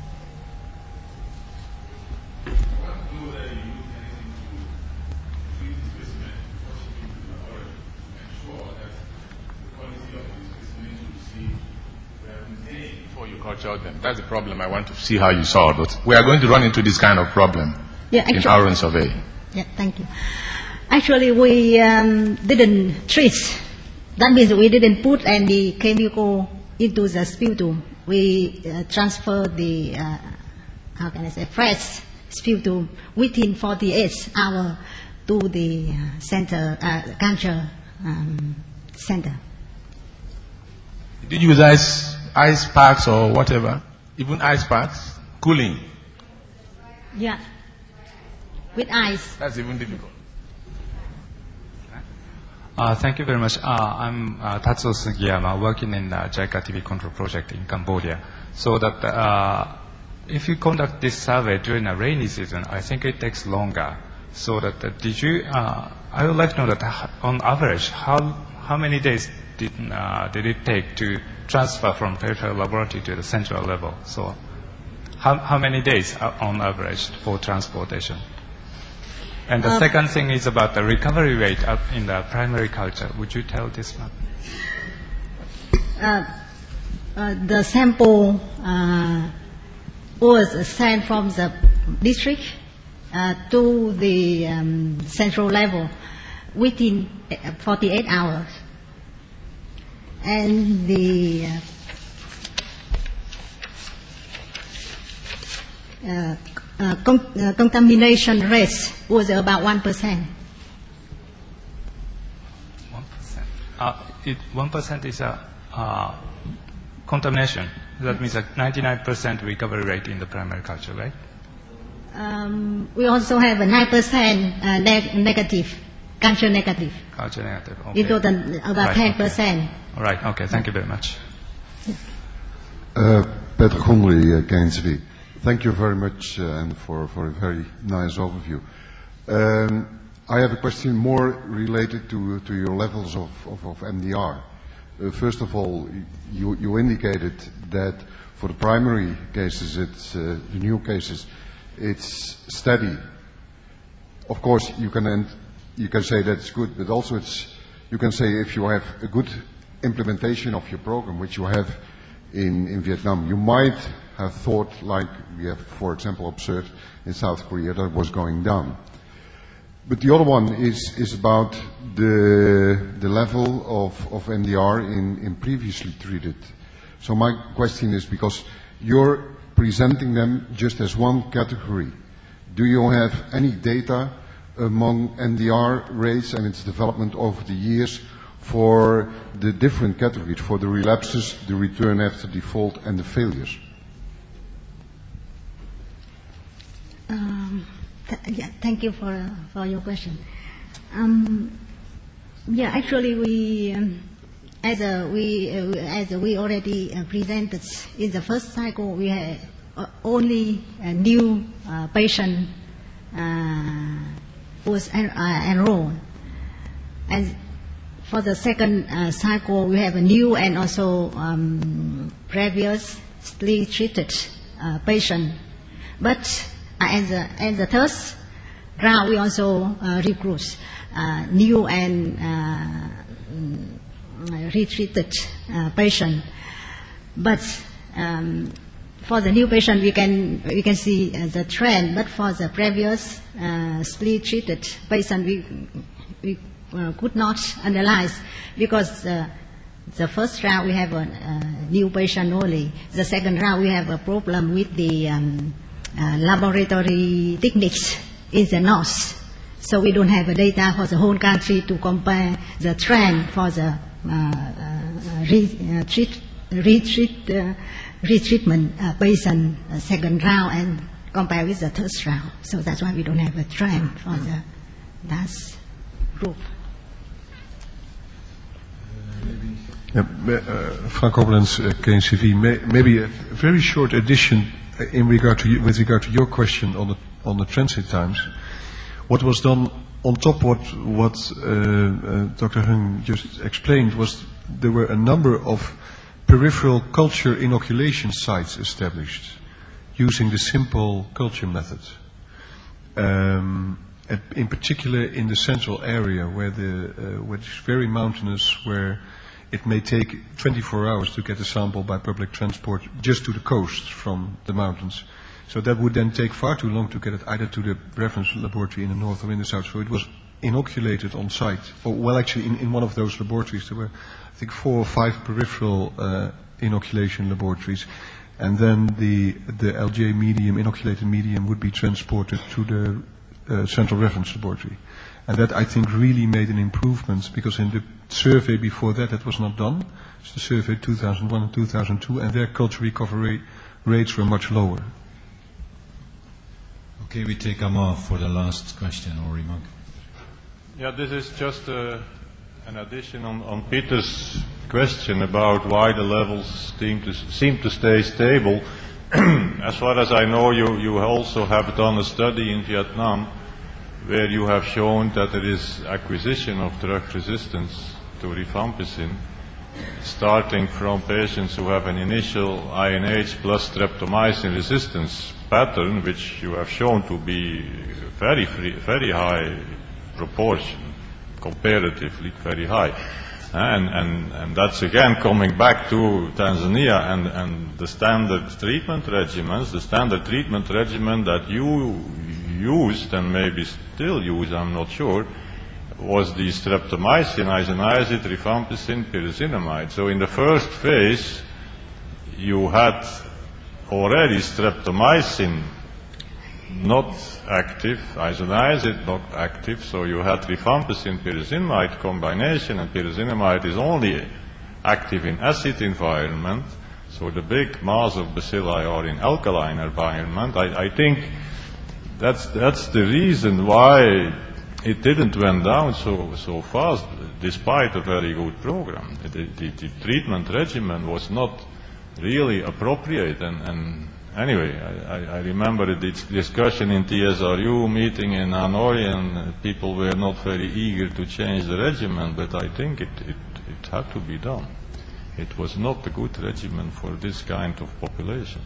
Before you culture them, that's the problem. I want to see how you solve it. We are going to run into this kind of problem. Yeah, in our own survey. Yeah, thank you. Actually, we um, didn't treat. That means we didn't put any chemical into the sputum. We uh, transferred the, uh, how can I say, fresh sputum within forty-eight hours to the uh, center, uh, cancer um, center. Did you use ice, ice packs or whatever? Even ice packs? Cooling? Yeah. With ice. That's even difficult. Uh, thank you very much. Uh, I'm uh, Tatsuo Sugiyama, working in the JICA T B control project in Cambodia. So that uh, if you conduct this survey during a rainy season, I think it takes longer. So that uh, did you? Uh, I would like to know that on average, how how many days did uh, did it take to transfer from peripheral laboratory to the central level? So how how many days on average for transportation? And the um, second thing is about the recovery rate up in the primary culture. Would you tell this one? Uh, uh, the sample uh, was sent from the district uh, to the um, central level within forty-eight hours. And the uh, uh, Uh, con uh, contamination rate was about one percent. One percent. Uh, it one percent is a uh, contamination. That means a ninety-nine percent recovery rate in the primary culture, right? Um, we also have a nine percent uh, neg negative, culture negative. Culture negative. Okay. In total, about right, ten percent. Okay. All right. Okay. Thank you very much. Uh, Peter Gondry, uh, K N C V. Thank you very much uh, and for, for a very nice overview. Um, I have a question more related to, to your levels of, of, of M D R. Uh, first of all, you, you indicated that for the primary cases, it's, uh, the new cases, it's steady. Of course, you can, end, you can say that's good, but also it's, you can say if you have a good implementation of your program, which you have in, in Vietnam, you might have thought, like we have, for example, observed in South Korea, that was going down. But the other one is, is about the, the level of, of M D R in, in previously treated. So my question is, because you're presenting them just as one category, do you have any data among M D R rates and its development over the years for the different categories, for the relapses, the return after default, and the failures? Um, th yeah, thank you for uh, for your question. Um, yeah, actually, we um, as uh, we uh, as we already uh, presented in the first cycle, we had uh, only a new uh, patient uh, was en uh, enrolled, and for the second uh, cycle, we have a new and also um, previously treated uh, patient, but And the, and the third round, we also uh, recruit uh, new and uh, retreated uh, patient. But um, for the new patient, we can we can see uh, the trend. But for the previous uh, split treated patient, we we uh, could not analyze because uh, the first round we have a uh, new patient only. The second round we have a problem with the um, uh, laboratory techniques in the north. So we don't have a data for the whole country to compare the trend for the uh, uh, re, uh, treat, retreat, uh, retreatment uh, patient uh, second round and compare with the third round. So that's why we don't have a trend for the last group. Yeah, uh, Frank Oberlens, uh, K N C V. May, maybe a very short addition in regard to you, with regard to your question on the on the transit times. What was done on top what what uh, uh, Doctor Hung just explained was there were a number of peripheral culture inoculation sites established using the simple culture method. Um, in particular, in the central area where the uh, which is very mountainous, where it may take twenty-four hours to get a sample by public transport just to the coast from the mountains. So that would then take far too long to get it either to the reference laboratory in the north or in the south. So it was inoculated on site. Or, well, actually, in, in one of those laboratories, there were, I think, four or five peripheral uh, inoculation laboratories. And then the, the L J medium, inoculated medium, would be transported to the uh, central reference laboratory. And that, I think, really made an improvement, because in the survey before that, that was not done. It's the survey two thousand one and two thousand two, and their culture recovery rates were much lower. Okay, we take Amar for the last question or remark. Yeah, this is just uh, an addition on, on Peter's question about why the levels seem to, seem to stay stable. As far as I know, you, you also have done a study in Vietnam where you have shown that there is acquisition of drug resistance to rifampicin, starting from patients who have an initial I N H plus streptomycin resistance pattern, which you have shown to be very free, very high proportion, comparatively very high. And, and, and that's again coming back to Tanzania and, and the standard treatment regimens, the standard treatment regimen that you used and maybe still use, I'm not sure, was the streptomycin, isoniazid, rifampicin, pyrazinamide. So in the first phase, you had already streptomycin not active, isoniazid not active, so you had rifampicin pyrazinamide combination, and pyrazinamide is only active in acid environment, so the big mass of bacilli are in alkaline environment. I, I think that's that's the reason why it didn't went down so so fast, despite a very good program. The, the, the treatment regimen was not really appropriate, and, and anyway, I, I remember the discussion in T S R U meeting in Hanoi, and people were not very eager to change the regimen, but I think it, it, it had to be done. It was not a good regimen for this kind of population.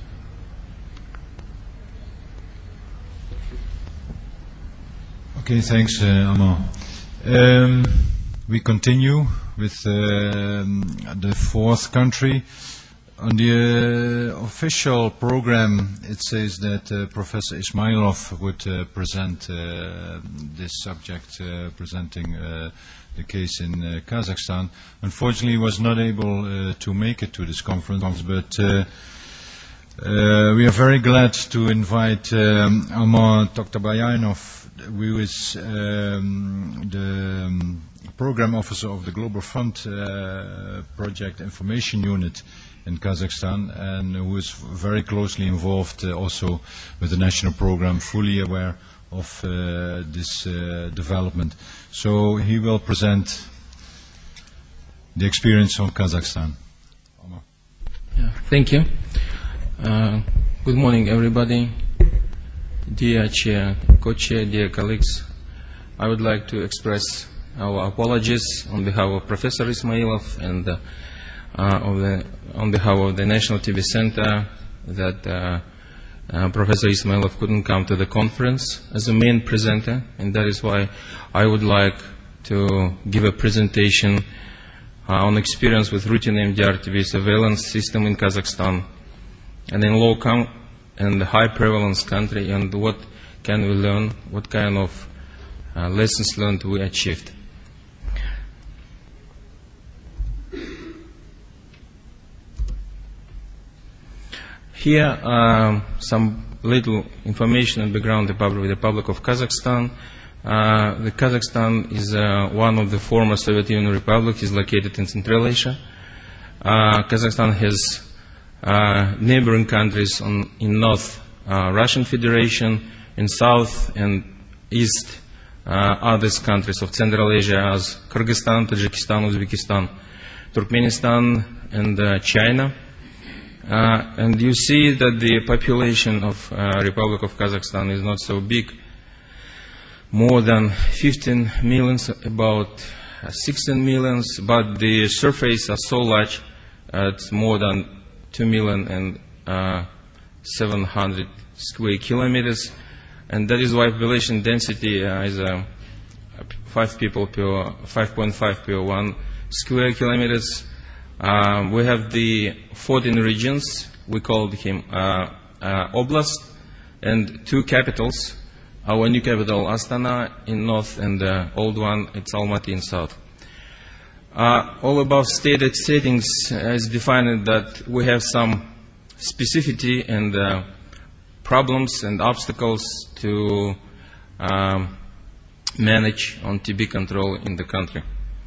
Okay, thanks, uh, Amar. Um, we continue with uh, the fourth country. On the uh, official program, it says that uh, Professor Ismailov would uh, present uh, this subject, uh, presenting uh, the case in uh, Kazakhstan. Unfortunately, he was not able uh, to make it to this conference, but uh, uh, we are very glad to invite um, Amar Toktabayanov, who is um, the um, program officer of the Global Fund uh, Project Information Unit in Kazakhstan, and who is very closely involved uh, also with the national program, fully aware of uh, this uh, development. So he will present the experience of Kazakhstan. Yeah, thank you. Uh, good morning, everybody. Dear Chair, Co-Chair, dear colleagues, I would like to express our apologies on behalf of Professor Ismailov and uh, uh, of the, on behalf of the National T V Center that uh, uh, Professor Ismailov couldn't come to the conference as a main presenter, and that is why I would like to give a presentation uh, on experience with routine M D R T V surveillance system in Kazakhstan and in low count and high prevalence country, and what can we learn, what kind of uh, lessons learned we achieved. Here, um, some little information and background about the Republic of Kazakhstan. Uh, the Kazakhstan is uh, one of the former Soviet Union republics, is located in Central Asia. Uh, Kazakhstan has uh, neighboring countries on, in north, uh, Russian Federation, in south and east, uh, other countries of Central Asia as Kyrgyzstan, Tajikistan, Uzbekistan, Turkmenistan, and uh, China. Uh, and you see that the population of uh, Republic of Kazakhstan is not so big, more than fifteen millions, about uh, sixteen millions, but the surface are so large, uh, it's more than two million and uh, seven hundred square kilometers, and that is why population density uh, is uh, five people per five point five per one square kilometers. Um, we have the fourteen regions. We call them uh, uh, oblast, and two capitals. Our new capital, Astana, in north, and the old one, it's Almaty in south. Uh, all above stated settings is defined that we have some specificity and uh, problems and obstacles to um, manage on T B control in the country.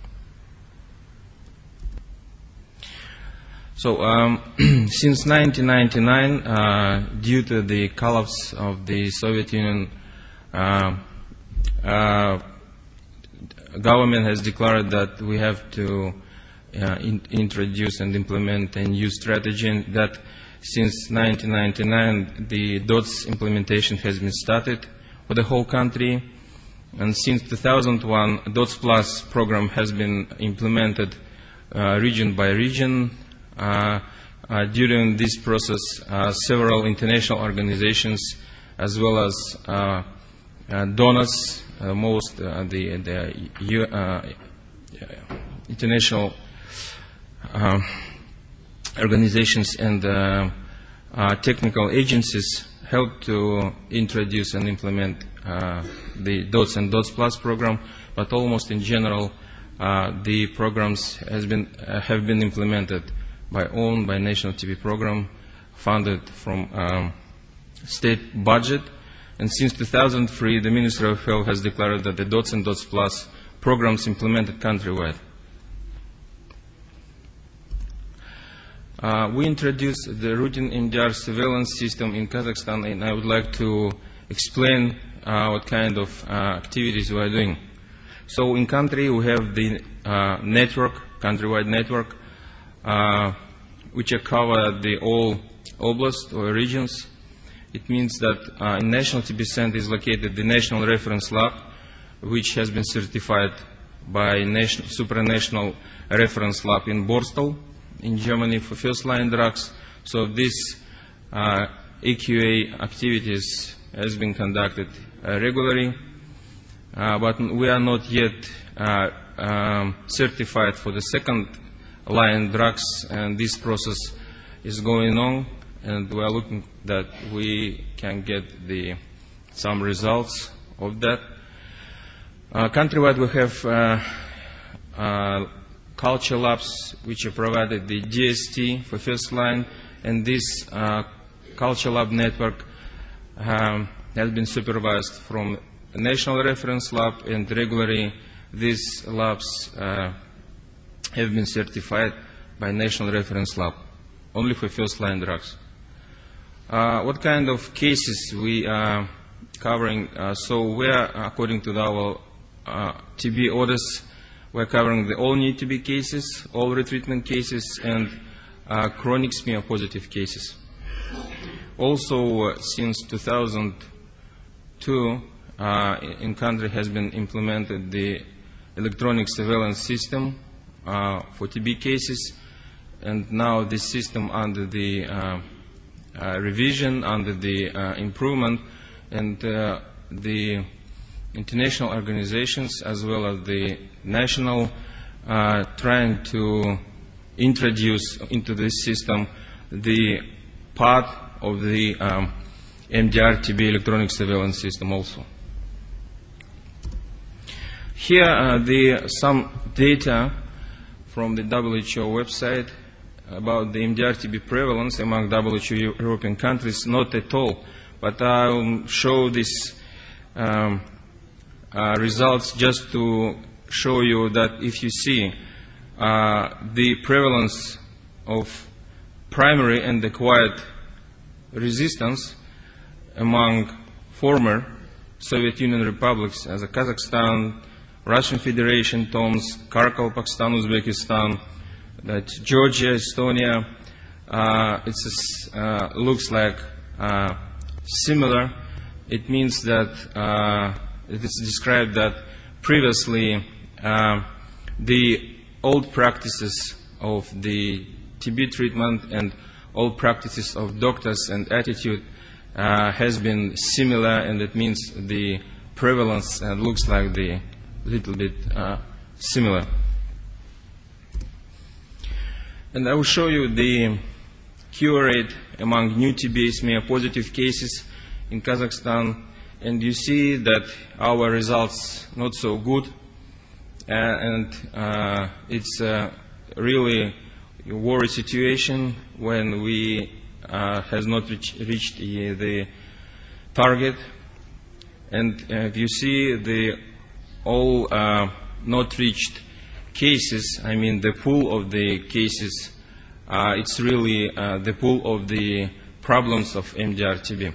So, um, since nineteen ninety-nine, uh, due to the collapse of the Soviet Union, uh, uh, government has declared that we have to uh, in introduce and implement a new strategy, and that since nineteen ninety-nine, the D O T S implementation has been started for the whole country, and since two thousand one, D O T S Plus program has been implemented uh, region by region. Uh, uh, during this process, uh, several international organizations, as well as uh, uh, donors, uh, most uh, the, the uh, international uh, organizations and uh, uh, technical agencies, helped to introduce and implement uh, the D O T S and D O T S Plus program. But almost in general, uh, the programs has been uh, have been implemented by owned by national T V program, funded from um, state budget. And since two thousand three, the Ministry of Health has declared that the D O T S and D O T S Plus programs implemented countrywide. Uh, we introduced the routine M D R surveillance system in Kazakhstan, and I would like to explain uh, what kind of uh, activities we are doing. So in country, we have the uh, network, countrywide network, Uh, which cover the all oblasts or regions. It means that uh, in National T B Center is located the National Reference Lab, which has been certified by national, supranational reference lab in Borstal, in Germany, for first-line drugs. So this uh, A Q A activities has been conducted uh, regularly, uh, but we are not yet uh, um, certified for the second line drugs, and this process is going on, and we are looking that we can get the some results of that. Uh, countrywide, we have uh, uh, culture labs which are provided the D S T for first line, and this uh, culture lab network um, has been supervised from a national reference lab, and regularly these labs uh, have been certified by National Reference Lab, only for first-line drugs. Uh, what kind of cases we are covering? Uh, so we are, according to our uh, T B orders, we are covering the all new T B cases, all retreatment cases, and uh, chronic smear-positive cases. Also, uh, since two thousand two, uh, in country has been implemented the electronic surveillance system Uh, for T B cases, and now this system under the uh, uh, revision, under the uh, improvement, and uh, the international organizations as well as the national uh, trying to introduce into this system the part of the um, M D R T B electronic surveillance system also. Here are the, some data from the W H O website. about the M D R T B prevalence among W H O European countries, not at all. But I'll show these um, uh, results just to show you that if you see uh, the prevalence of primary and acquired resistance among former Soviet Union republics as a Kazakhstan, Russian Federation, Tomsk, Karakalpakstan, Uzbekistan, that Georgia, Estonia, uh, it uh, looks like uh, similar. It means that uh, it is described that previously uh, the old practices of the T B treatment and old practices of doctors and attitude uh, has been similar, and it means the prevalence uh, looks like the little bit uh, similar. And I will show you the cure rate among new T B smear positive cases in Kazakhstan, and you see that our results not so good, uh, and uh, it's uh, really a worry situation when we uh, has not reach, reached the, the target, and uh, if you see the all uh, not reached cases, I mean the pool of the cases, uh, it's really uh, the pool of the problems of M D R T B.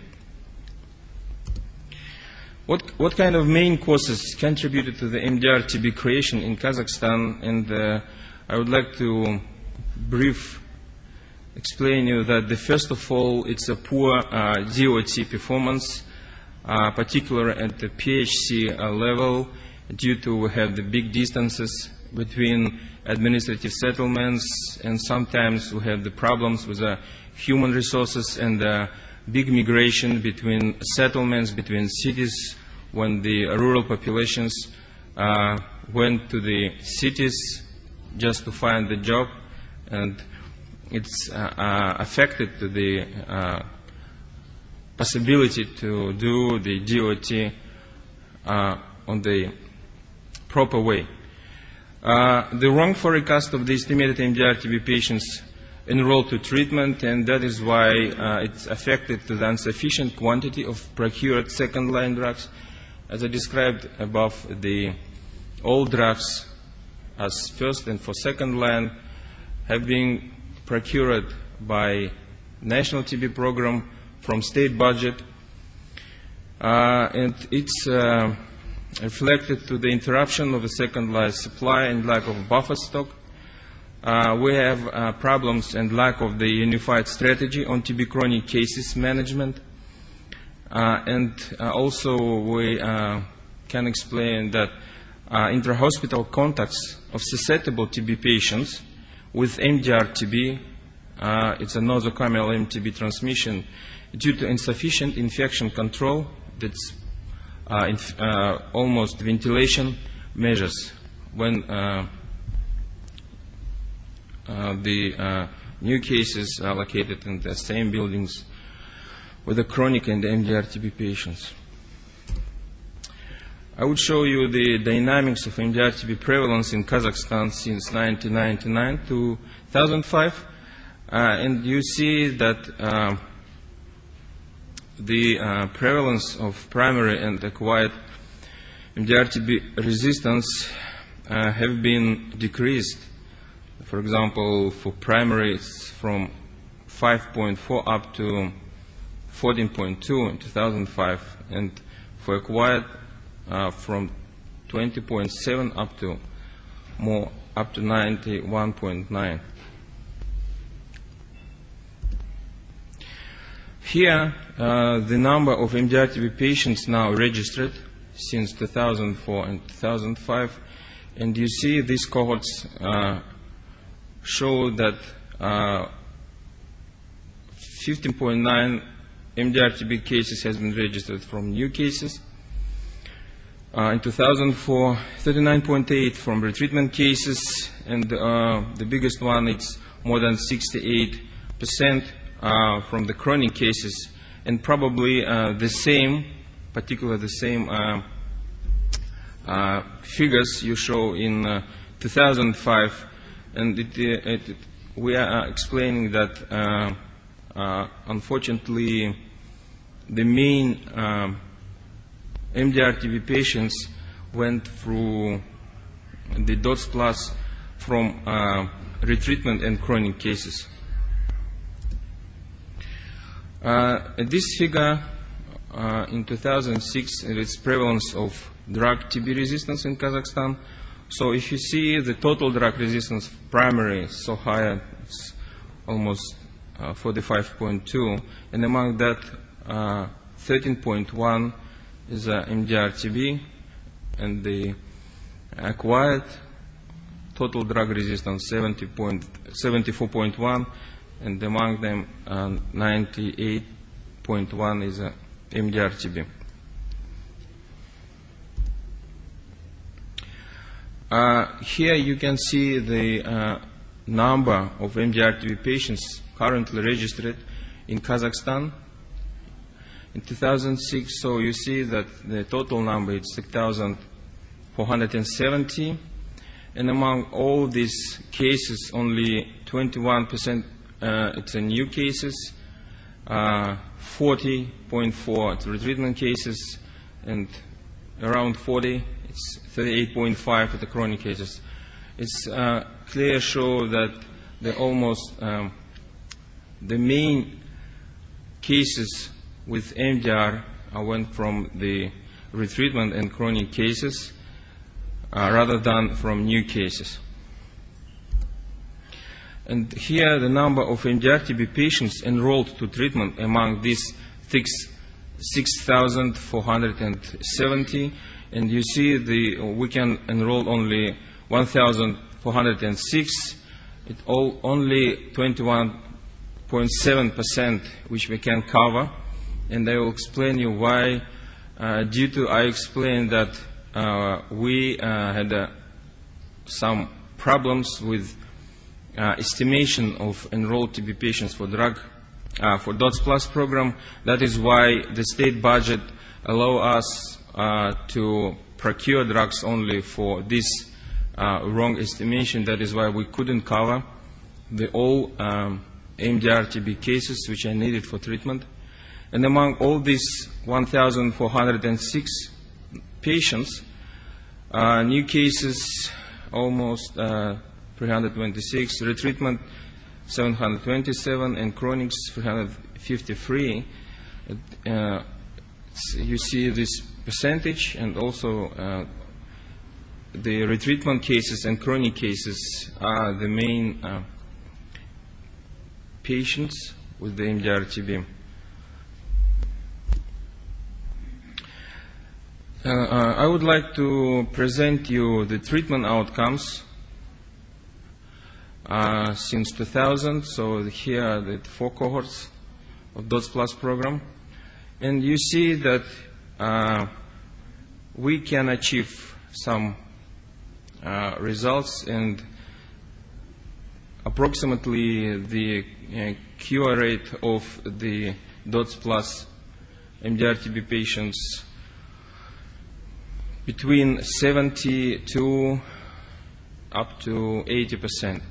What, what kind of main causes contributed to the M D R T B creation in Kazakhstan? And uh, I would like to brief explain you that the first of all, it's a poor uh, D O T performance, uh, particularly at the P H C uh, level, due to we have the big distances between administrative settlements, and sometimes we have the problems with the human resources and the big migration between settlements, between cities, when the rural populations uh, went to the cities just to find the job, and it's uh, uh, affected to the uh, possibility to do the D O T uh, on the proper way. Uh, the wrong forecast of the estimated M D R T B patients enrolled to treatment, and that is why uh, it's affected to the insufficient quantity of procured second-line drugs. As I described above, the all drugs as first and for second line have been procured by National T B program from state budget, uh, and it's uh, reflected to the interruption of the second line supply and lack of buffer stock. Uh, we have uh, problems and lack of the unified strategy on T B chronic cases management. Uh, and uh, also we uh, can explain that uh, intra-hospital contacts of susceptible T B patients with M D R T B, uh, it's a nosocomial M T B transmission, due to insufficient infection control, that's uh, inf uh, almost ventilation measures when uh, uh, the uh, new cases are located in the same buildings with the chronic and M D R T B patients. I would show you the dynamics of M D R T B prevalence in Kazakhstan since nineteen ninety-nine to two thousand five, uh, and you see that uh, the uh, prevalence of primary and acquired M D R T B resistance uh, have been decreased. For example, for primary it's from five point four up to fourteen point two in two thousand five, and for acquired uh, from twenty point seven up to more up to ninety-one point nine. Here, uh, the number of M D R T B patients now registered since two thousand four and two thousand five, and you see these cohorts uh, show that uh, fifteen point nine M D R T B cases has been registered from new cases. Uh, in two thousand four, thirty-nine point eight from retreatment cases, and uh, the biggest one, it's more than sixty-eight percent uh, from the chronic cases, and probably uh, the same, particularly the same uh, uh, figures you show in uh, two thousand five, and it, it, we are explaining that uh, uh, unfortunately the main um, M D R T B patients went through the DOTS Plus from uh, retreatment and chronic cases. Uh, this figure uh, in two thousand six is prevalence of drug T B resistance in Kazakhstan. So if you see the total drug resistance primary is so high, it's almost uh, forty-five point two, and among that uh, thirteen point one is uh, M D R T B, and the acquired total drug resistance seventy-four point one, and among them uh, ninety-eight point one is uh, M D R T B. Uh, here you can see the uh, number of M D R T B patients currently registered in Kazakhstan. In two thousand six, so you see that the total number is six thousand four hundred seventy, and among all these cases, only twenty-one percent uh, it's in new cases, uh, forty point four it's retreatment cases, and around forty it's thirty-eight point five for the chronic cases. It's uh, clear show that the almost um, the main cases with M D R uh, went from the retreatment and chronic cases uh, rather than from new cases. And here the number of M D R T B patients enrolled to treatment among these six thousand four hundred seventy, and you see the we can enroll only one thousand four hundred six. It all only twenty-one point seven percent which we can cover, and I will explain you why. Uh, due to I explained that uh, we uh, had uh, some problems with uh, estimation of enrolled T B patients for drug uh, for DOTS Plus program. That is why the state budget allow us uh, to procure drugs only for this uh, wrong estimation. That is why we couldn't cover the all um, M D R T B cases which are needed for treatment. And among all these one thousand four hundred six patients, uh, new cases almost uh, three hundred twenty-six, retreatment seven hundred twenty-seven, and chronics three hundred fifty-three. Uh, you see this percentage, and also uh, the retreatment cases and chronic cases are the main uh, patients with the M D R T B. Uh, uh, I would like to present you the treatment outcomes uh, since two thousand. So here are the four cohorts of DOTS Plus program. And you see that uh, we can achieve some uh, results, and approximately the uh, cure rate of the DOTS Plus M D R T B patients between seventy-two up to eighty percent.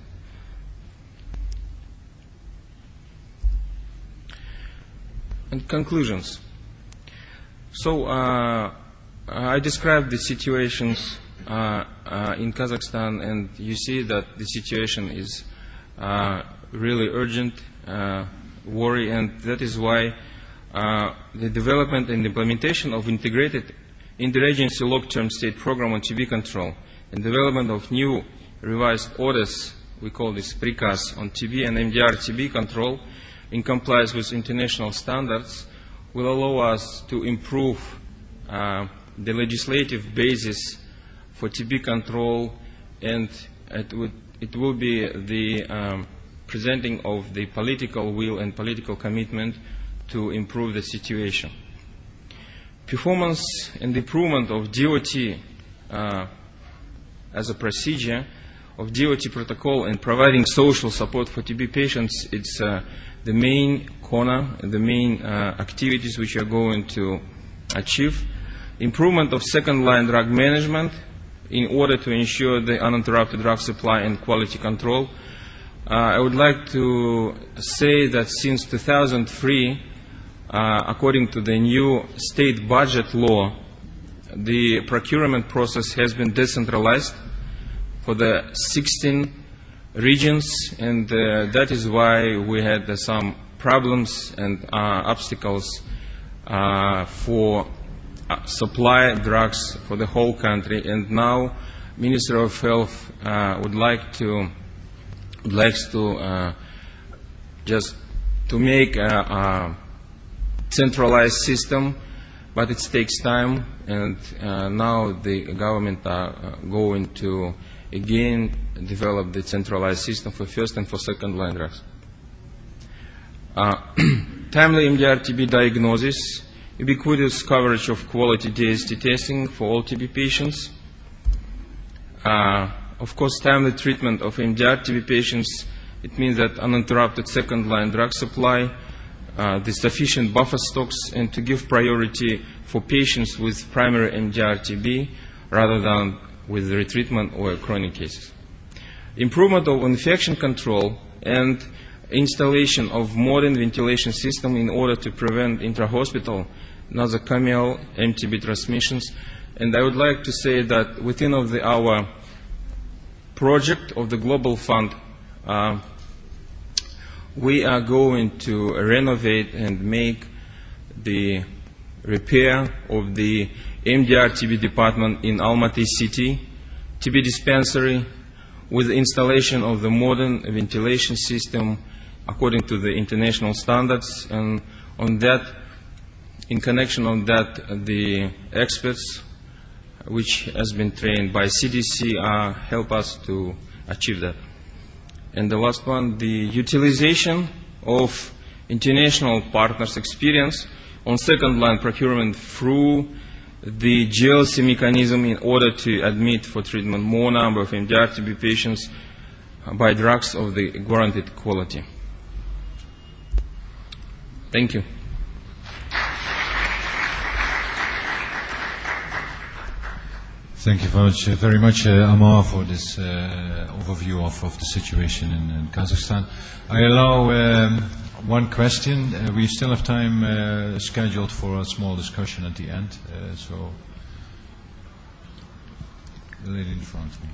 And conclusions. So uh, I described the situations uh, uh, in Kazakhstan, and you see that the situation is uh, really urgent, uh, worry, and that is why uh, the development and implementation of integrated interagency long-term state program on T B control and development of new revised orders, we call this prikaz, on T B and M D R T B control in compliance with international standards will allow us to improve uh, the legislative basis for T B control, and it, would, it will be the um, presenting of the political will and political commitment to improve the situation. Performance and improvement of D O T uh, as a procedure, of D O T protocol, and providing social support for T B patients, it's uh, the main corner, the main uh, activities which are going to achieve. Improvement of second-line drug management in order to ensure the uninterrupted drug supply and quality control. uh, I would like to say that since two thousand three, uh, according to the new state budget law, the procurement process has been decentralized for the sixteen regions, and uh, that is why we had uh, some problems and uh, obstacles uh, for uh, supply drugs for the whole country. And now Minister of Health uh, would like to would likes to uh, just to make a, a centralized system, but it takes time, and uh, now the government are uh, going to again develop the centralized system for first and for second line drugs. Uh, timely M D R T B diagnosis, ubiquitous coverage of quality D S T testing for all T B patients. Uh, of course, timely treatment of M D R T B patients, it means that uninterrupted second line drug supply, uh, the sufficient buffer stocks, and to give priority for patients with primary M D R T B rather than with retreatment or chronic cases. Improvement of infection control and installation of modern ventilation system in order to prevent intra-hospital nosocomial M T B transmissions. And I would like to say that within of the, our project of the Global Fund, uh, we are going to renovate and make the repair of the M D R T B department in Almaty City, T B dispensary, with the installation of the modern ventilation system according to the international standards. And on that, in connection on that, the experts which has been trained by C D C uh, help us to achieve that. And the last one, the utilization of international partners' experience on second line procurement through the G L C mechanism in order to admit for treatment more number of M D R T B patients by drugs of the guaranteed quality. Thank you. Thank you very much, uh, very much uh, Amar, for this uh, overview of, of the situation in, in Kazakhstan. I allow um, one question. Uh, we still have time uh, scheduled for a small discussion at the end. Uh, so, the lady in front of me.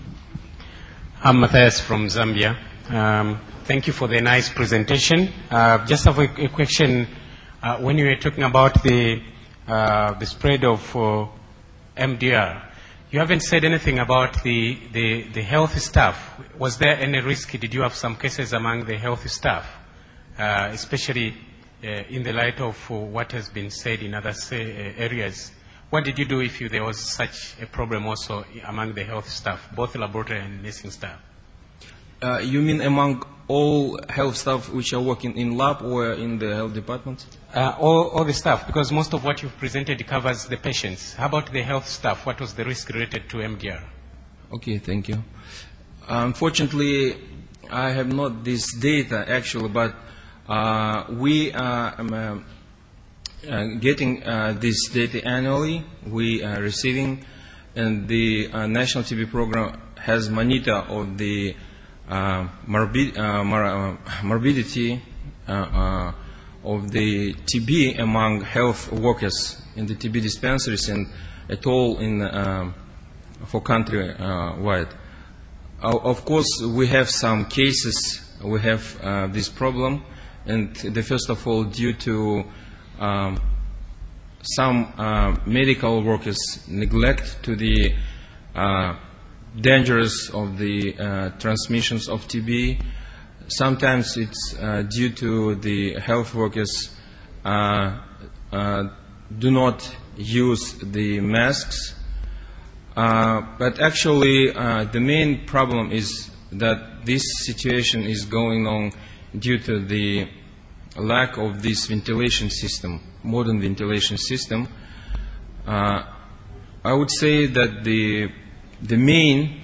I'm Matthias from Zambia. Um, thank you for the nice presentation. Uh, just have a, a question. Uh, when you were talking about the uh, the spread of uh, M D R, you haven't said anything about the, the, the health staff. Was there any risk? Did you have some cases among the health staff, uh, especially uh, in the light of uh, what has been said in other say, uh, areas? What did you do if you, there was such a problem also among the health staff, both laboratory and nursing staff? Uh, you mean among all health staff which are working in lab or in the health department? Uh, all, all the staff, because most of what you've presented covers the patients. How about the health staff? What was the risk related to M D R? Okay, thank you. Unfortunately, I have not this data actually, but uh, we are um, uh, uh, getting uh, this data annually. We are receiving, and the uh, National T B Program has monitor of the uh, morbid, uh, mor uh, morbidity uh, uh, of the T B among health workers in the T B dispensaries and at all in um, for country uh, wide. Uh, of course, we have some cases. We have uh, this problem, and the first of all due to um, some uh, medical workers neglect to the uh, dangers of the uh, transmissions of T B. Sometimes it's uh, due to the health workers uh, uh, do not use the masks. Uh, but actually, uh, the main problem is that this situation is going on due to the lack of this ventilation system, modern ventilation system. Uh, I would say that the the main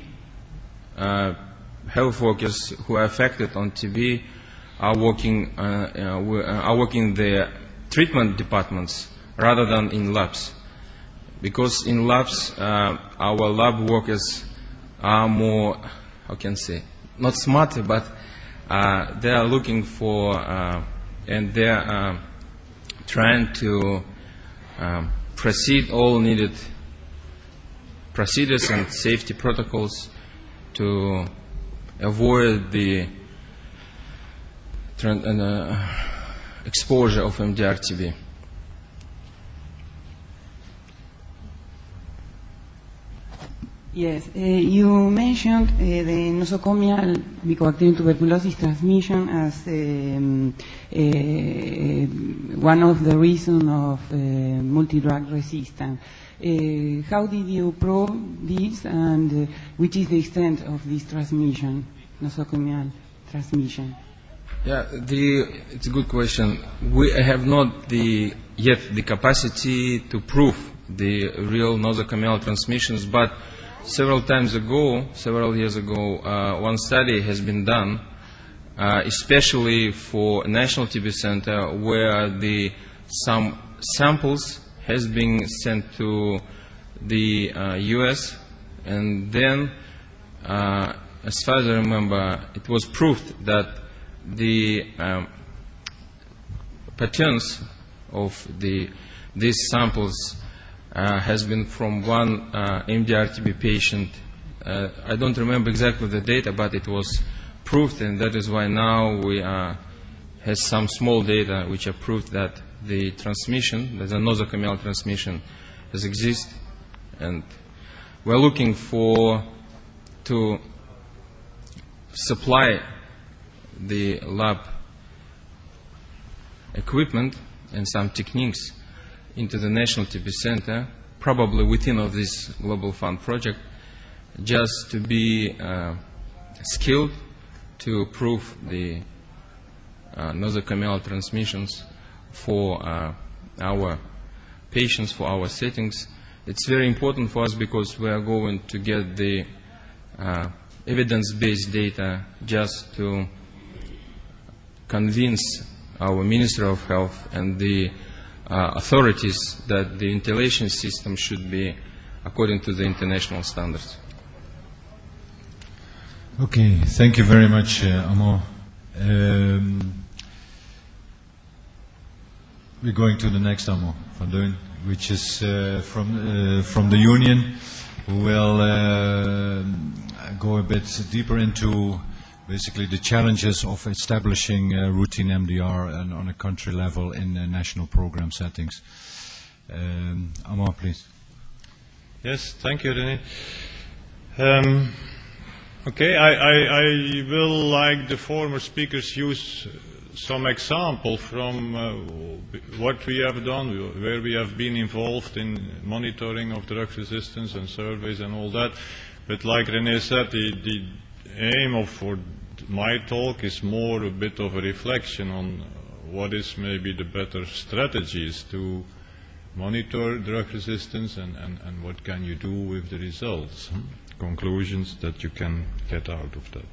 uh, health workers who are affected on T B are working uh, uh, are working in the treatment departments rather than in labs, because in labs uh, our lab workers are more, how can I say, not smarter, but uh, they are looking for, uh, and they are uh, trying to um, proceed all needed procedures and safety protocols to avoid the uh, exposure of M D R T B. Yes, uh, you mentioned uh, the nosocomial Mycobacterium tuberculosis transmission as um, uh, one of the reasons of uh, multi-drug resistance. Uh, how did you prove this, and uh, which is the extent of this transmission, nosocomial transmission? Yeah, the, it's a good question. We have not the, yet the capacity to prove the real nosocomial transmissions, but several times ago, several years ago, uh, one study has been done, uh, especially for National T B Center, where the some samples has been sent to the uh, U S, and then, uh, as far as I remember, it was proved that the um, patterns of the these samples Uh, has been from one uh, M D R T B patient. Uh, I don't remember exactly the data, but it was proved, and that is why now we uh, have some small data which are proved that the transmission, the nosocomial transmission, has exist, and we're looking for to supply the lab equipment and some techniques into the National T B Center, probably within of this Global Fund project, just to be uh, skilled to prove the uh, nosocomial transmissions for uh, our patients, for our settings. It's very important for us because we are going to get the uh, evidence-based data just to convince our Ministry of Health and the Uh, authorities that the ventilation system should be according to the international standards. Okay, thank you very much, uh, Amo. Um, we're going to the next Amo, Van Deun, which is uh, from uh, from the Union, who will uh, go a bit deeper into basically the challenges of establishing uh, routine M D R and on a country level in uh, national program settings. Um, Amar, please. Yes, thank you, René. Um, okay, I, I, I will, like the former speakers, use some example from uh, what we have done, where we have been involved in monitoring of drug resistance and surveys and all that. But like René said, the, the aim of for my talk is more a bit of a reflection on what is maybe the better strategies to monitor drug resistance and, and, and what can you do with the results, hmm? conclusions that you can get out of that.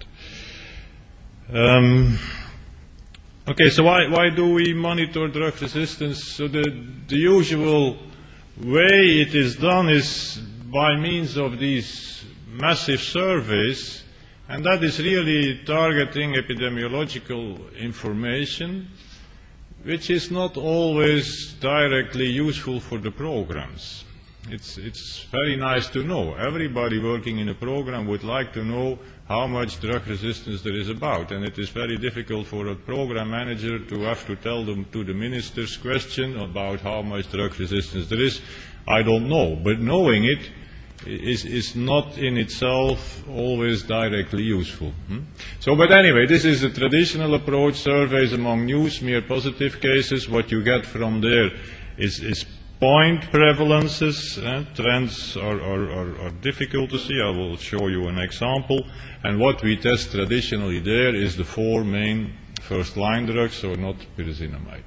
Um, okay, so why, why do we monitor drug resistance? So the, the usual way it is done is by means of these massive surveys, and that is really targeting epidemiological information, which is not always directly useful for the programs. It's, it's very nice to know. Everybody working in a program would like to know how much drug resistance there is about, and it is very difficult for a program manager to have to tell them to the minister's question about how much drug resistance there is. I don't know, but knowing it is, is not in itself always directly useful. Hmm? So, but anyway, this is a traditional approach, surveys among new smear positive cases. What you get from there is, is point prevalences. Eh? Trends are, are, are, are difficult to see. I will show you an example. And what we test traditionally there is the four main first-line drugs, so not pyrazinamide.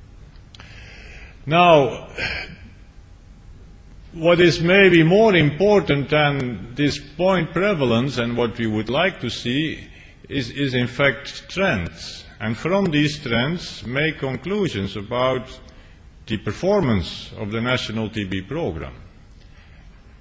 Now, what is maybe more important than this point prevalence and what we would like to see is, is in fact trends. And from these trends make conclusions about the performance of the national T B program.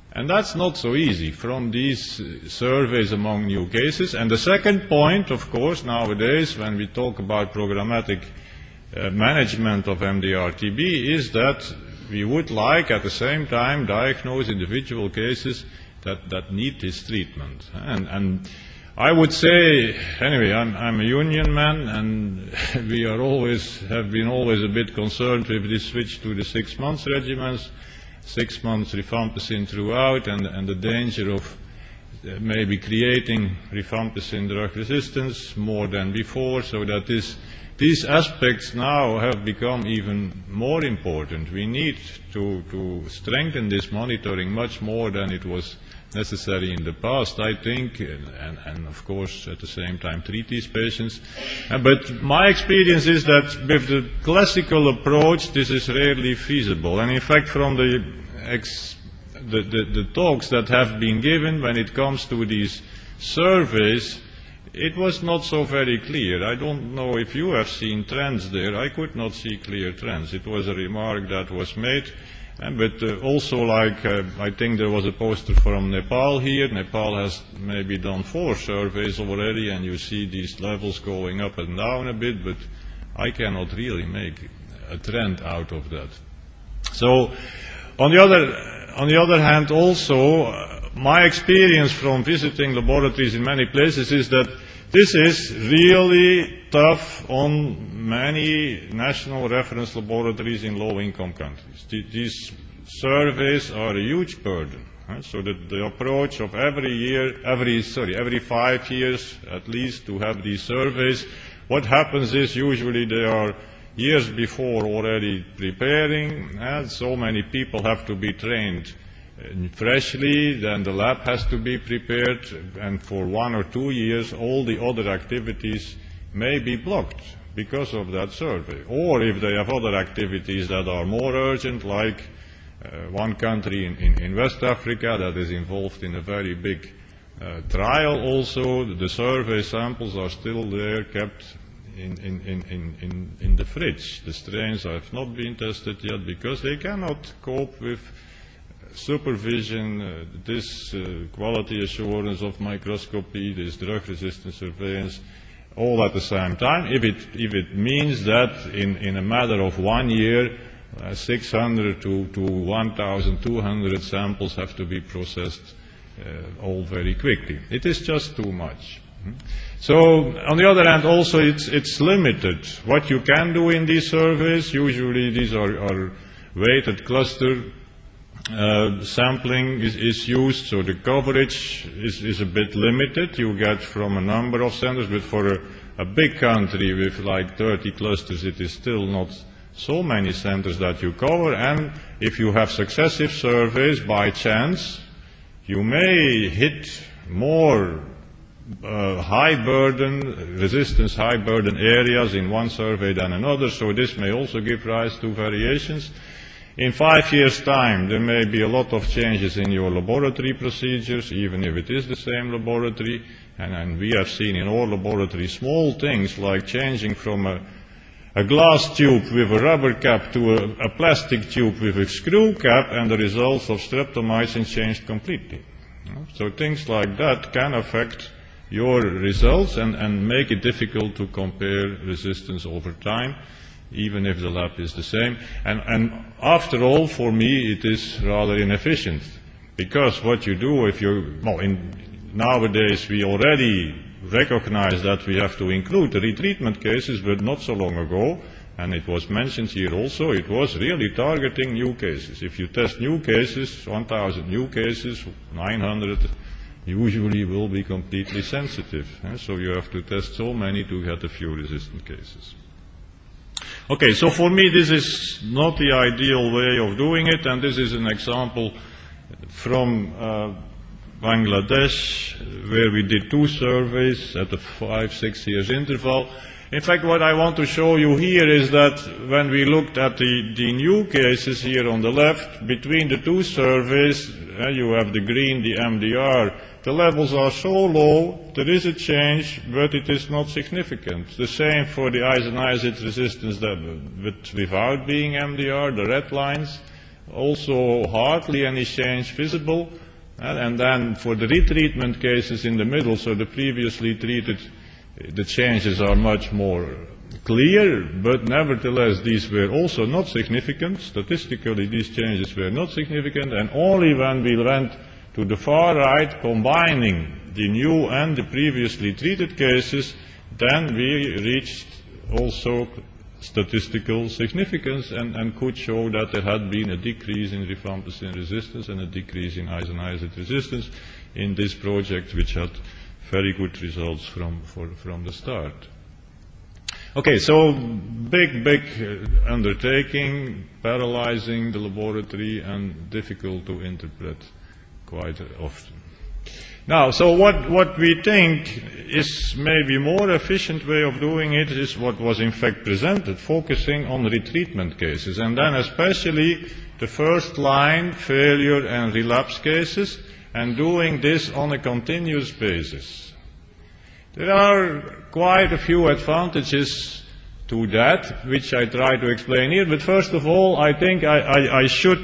And that's not so easy from these surveys among new cases. And the second point, of course, nowadays, when we talk about programmatic uh, management of M D R T B, is that we would like, at the same time, diagnose individual cases that, that need this treatment. And, and I would say, anyway, I'm, I'm a union man, and we are always, have been always a bit concerned with this switch to the six months regimens. Six months rifampicin throughout, and, and the danger of uh, maybe creating rifampicin drug resistance more than before, so that this, these aspects now have become even more important. We need to, to strengthen this monitoring much more than it was necessary in the past, I think, and, and of course at the same time treat these patients. Uh, but my experience is that with the classical approach this is rarely feasible, and in fact from the, ex, the, the, the talks that have been given when it comes to these surveys, it was not so very clear. I don't know if you have seen trends there. I could not see clear trends. It was a remark that was made. And, but uh, also, like, uh, I think there was a poster from Nepal here. Nepal has maybe done four surveys already, and you see these levels going up and down a bit, but I cannot really make a trend out of that. So, on the other, on the other hand, also, uh, my experience from visiting laboratories in many places is that this is really tough on many national reference laboratories in low-income countries. These surveys are a huge burden. Right? So that the approach of every year, every sorry, every five years at least to have these surveys, what happens is usually they are years before already preparing, and so many people have to be trained freshly, then the lab has to be prepared, and for one or two years all the other activities may be blocked because of that survey. Or if they have other activities that are more urgent, like uh, one country in, in, in West Africa that is involved in a very big uh, trial also, the survey samples are still there, kept in, in, in, in, in the fridge. The strains have not been tested yet because they cannot cope with supervision, uh, this uh, quality assurance of microscopy, this drug resistance surveillance, all at the same time. If it, if it means that in, in a matter of one year, uh, six hundred to, to one thousand two hundred samples have to be processed uh, all very quickly. It is just too much. So, on the other hand, also it's, it's limited. What you can do in these surveys, usually these are, are weighted cluster Uh, sampling is, is used, so the coverage is, is a bit limited. You get from a number of centers, but for a, a big country with like thirty clusters, it is still not so many centers that you cover. And if you have successive surveys, by chance, you may hit more uh, high burden, resistance high burden areas in one survey than another, so this may also give rise to variations. In five years' time, there may be a lot of changes in your laboratory procedures, even if it is the same laboratory. And, and we have seen in our laboratory small things like changing from a, a glass tube with a rubber cap to a, a plastic tube with a screw cap, and the results of streptomycin changed completely. So things like that can affect your results and, and make it difficult to compare resistance over time, even if the lab is the same. And, and after all, for me, it is rather inefficient. Because what you do if you, well, in, nowadays we already recognize that we have to include the retreatment cases, but not so long ago, and it was mentioned here also, it was really targeting new cases. If you test new cases, one thousand new cases, nine hundred usually will be completely sensitive. Eh? So you have to test so many to get a few resistant cases. Okay, so for me this is not the ideal way of doing it, and this is an example from uh, Bangladesh, where we did two surveys at a five, six years interval. In fact, what I want to show you here is that when we looked at the, the new cases here on the left, between the two surveys, uh, you have the green, the M D R, the levels are so low, there is a change, but it is not significant. The same for the isoniazid resistance, that, but without being M D R, the red lines, also hardly any change visible. And then for the retreatment cases in the middle, so the previously treated, the changes are much more clear, but nevertheless these were also not significant. Statistically these changes were not significant, and only when we went to the far right, combining the new and the previously treated cases, then we reached also statistical significance and, and could show that there had been a decrease in rifampicin resistance and a decrease in isoniazid resistance in this project, which had very good results from, for, from the start. Okay, so big, big uh, undertaking, paralyzing the laboratory and difficult to interpret quite often. Now, so what, what we think is maybe more efficient way of doing it is what was in fact presented, focusing on retreatment cases, and then especially the first line failure and relapse cases, and doing this on a continuous basis. There are quite a few advantages to that, which I try to explain here, but first of all, I think I, I, I should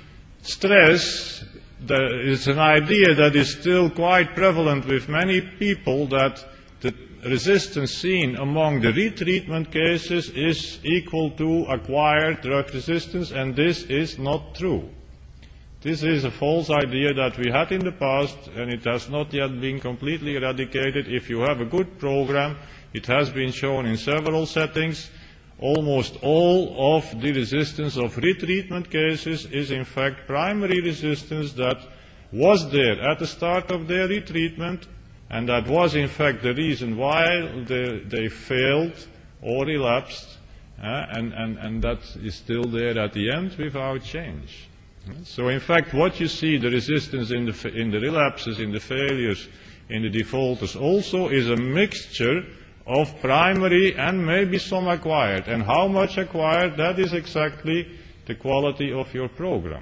stress that it's an idea that is still quite prevalent with many people, that the resistance seen among the retreatment cases is equal to acquired drug resistance, and this is not true. This is a false idea that we had in the past, and it has not yet been completely eradicated. If you have a good program, it has been shown in several settings, almost all of the resistance of retreatment cases is in fact primary resistance that was there at the start of their retreatment, and that was in fact the reason why they, they failed or relapsed, uh, and, and, and that is still there at the end without change. So in fact what you see, the resistance in the, in the relapses, in the failures, in the defaulters also is a mixture of primary and maybe some acquired. And how much acquired, that is exactly the quality of your program.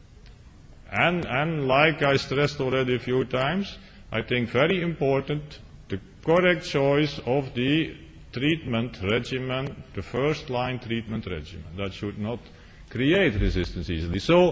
And, and like I stressed already a few times, I think very important, the correct choice of the treatment regimen, the first line treatment regimen. That should not create resistance easily. So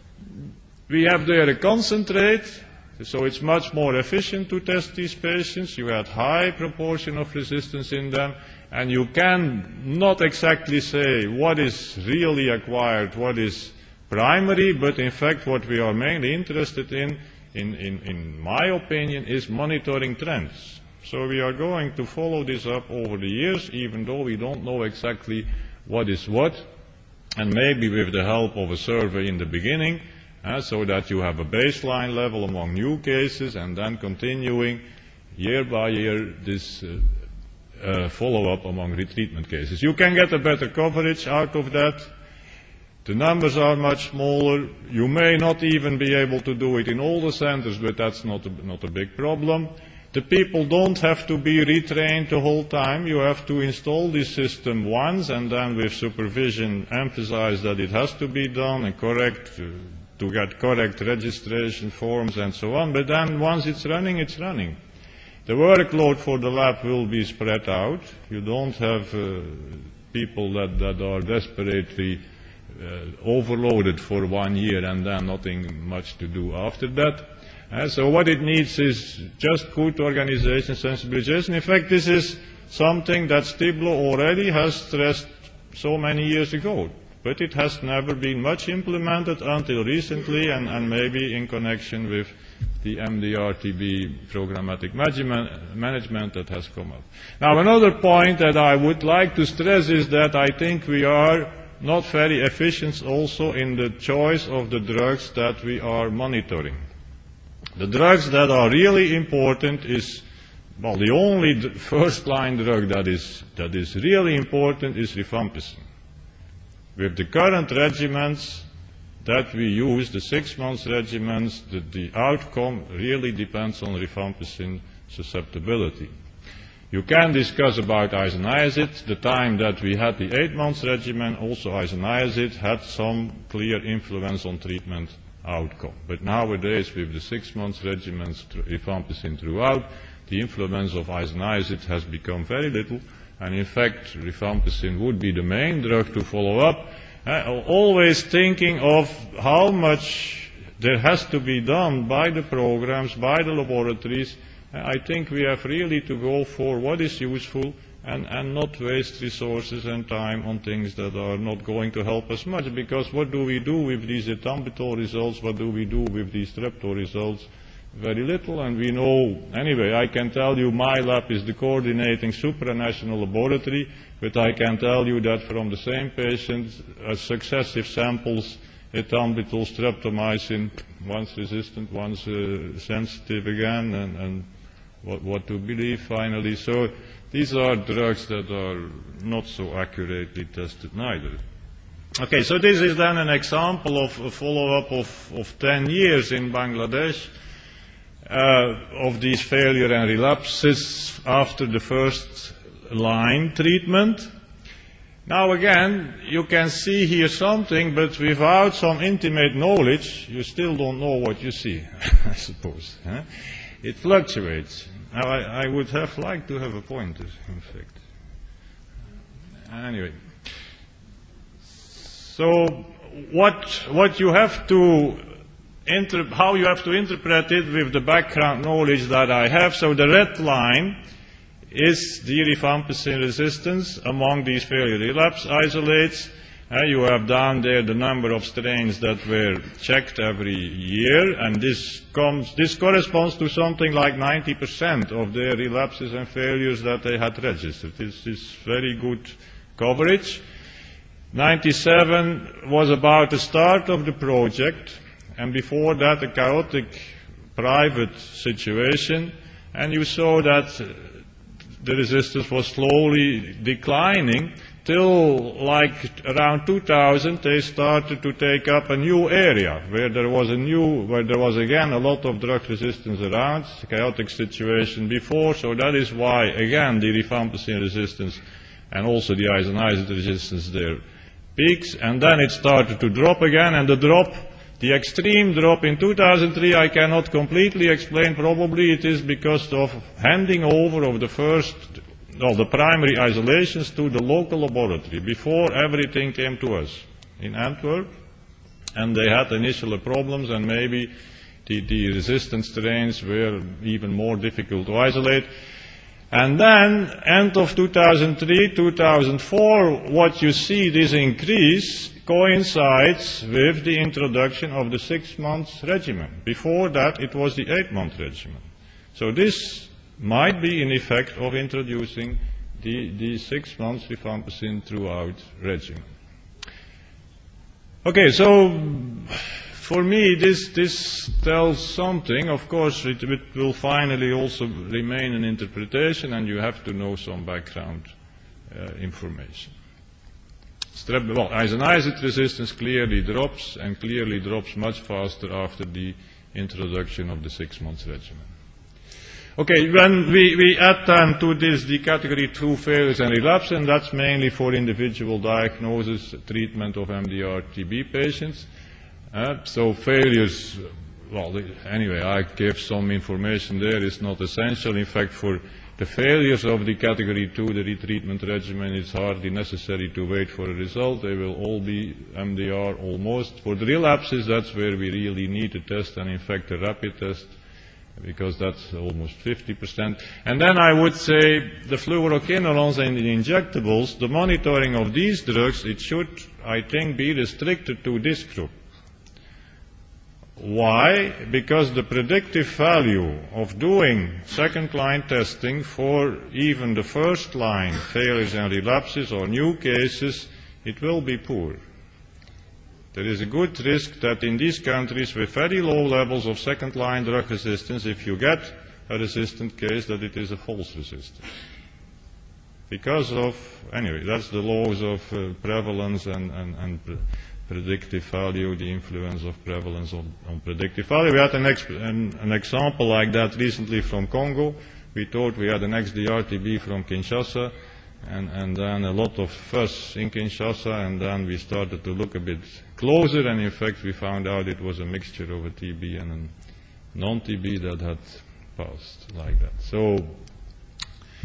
we have there a concentrate. So it's much more efficient to test these patients. You had high proportion of resistance in them, and you can not exactly say what is really acquired, what is primary, but in fact what we are mainly interested in, in, in, in my opinion, is monitoring trends. So we are going to follow this up over the years, even though we don't know exactly what is what, and maybe with the help of a survey in the beginning, Uh, so that you have a baseline level among new cases, and then continuing year by year this uh, uh, follow-up among retreatment cases. You can get a better coverage out of that. The numbers are much smaller. You may not even be able to do it in all the centers, but that's not a, not a big problem. The people don't have to be retrained the whole time. You have to install this system once, and then with supervision emphasize that it has to be done and correct, uh, to get correct registration forms and so on, but then once it's running, it's running. The workload for the lab will be spread out. You don't have uh, people that, that are desperately uh, overloaded for one year and then nothing much to do after that. Uh, so what it needs is just good organization, sensibilization. In fact, this is something that Stiblo already has stressed so many years ago. But it has never been much implemented until recently, and, and maybe in connection with the M D R T B programmatic management that has come up. Now, another point that I would like to stress is that I think we are not very efficient also in the choice of the drugs that we are monitoring. The drugs that are really important is, well, the only first-line drug that is, that is really important is rifampicin. With the current regimens that we use, the six-month regimens, the, the outcome really depends on rifampicin susceptibility. You can discuss about isoniazid. The time that we had the eight-month regimen, also isoniazid had some clear influence on treatment outcome. But nowadays, with the six-month regimens, rifampicin throughout, the influence of isoniazid has become very little. And in fact, rifampicin would be the main drug to follow up. Uh, always thinking of how much there has to be done by the programs, by the laboratories. Uh, I think we have really to go for what is useful and, and not waste resources and time on things that are not going to help us much. Because what do we do with these ethambutol results? What do we do with these streptol results? Very little, and we know, anyway, I can tell you my lab is the coordinating supranational laboratory, but I can tell you that from the same patient, uh, successive samples, ethambutol, streptomycin, one's resistant, one's uh, sensitive again, and, and what, what to believe finally. So these are drugs that are not so accurately tested neither. Okay, so this is then an example of a follow-up of, of ten years in Bangladesh. Uh, of these failure and relapses after the first line treatment. Now again, you can see here something, but without some intimate knowledge, you still don't know what you see, I suppose. Huh? It fluctuates. Now I, I would have liked to have a pointer, in fact. Anyway. So what, what you have to Inter how you have to interpret it with the background knowledge that I have. So the red line is the rifampicin resistance among these failure relapse isolates. Uh, you have down there the number of strains that were checked every year, and this comes this corresponds to something like ninety percent of their relapses and failures that they had registered. This is very good coverage. ninety-seven was about the start of the project, and before that a chaotic private situation, and you saw that the resistance was slowly declining till like around two thousand they started to take up a new area where there was a new, where there was again a lot of drug resistance around, chaotic situation before, so that is why again the rifampicin resistance and also the isoniazid resistance there peaks, and then it started to drop again, and the drop The extreme drop in two thousand three I cannot completely explain. Probably it is because of handing over of the first, of the primary isolations to the local laboratory before everything came to us in Antwerp. And they had initial problems, and maybe the, the resistant strains were even more difficult to isolate. And then, end of two thousand three, two thousand four, what you see, this increase coincides with the introduction of the six-month regimen. Before that, it was the eight-month regimen. So this might be an effect of introducing the, the six months rifampicin throughout regimen. Okay, so for me, this, this tells something. Of course, it, it will finally also remain an interpretation, and you have to know some background uh, information. Strep, well, isoniazid resistance clearly drops, and clearly drops much faster after the introduction of the six-month regimen. Okay, when we, we add then to this the category two failures and relapse, and that's mainly for individual diagnosis, treatment of M D R T B patients. Uh, so failures, well, anyway, I gave some information there. It's not essential. In fact, for the failures of the category two, the retreatment regimen, it's hardly necessary to wait for a result. They will all be M D R almost. For the relapses, that's where we really need a test, and in fact a rapid test, because that's almost fifty percent. And then I would say the fluoroquinolones and the injectables, the monitoring of these drugs, it should, I think, be restricted to this group. Why? Because the predictive value of doing second-line testing for even the first-line failures and relapses or new cases, it will be poor. There is a good risk that in these countries with very low levels of second-line drug resistance, if you get a resistant case, that it is a false resistance. Because of, anyway, that's the laws of uh, prevalence and, and, and predictive value, the influence of prevalence on, on predictive value. We had an, ex an, an example like that recently from Congo. We thought we had an X D R T B from Kinshasa, and, and then a lot of fuss in Kinshasa, and then we started to look a bit closer, and in fact we found out it was a mixture of a T B and a non-T B that had passed like that. So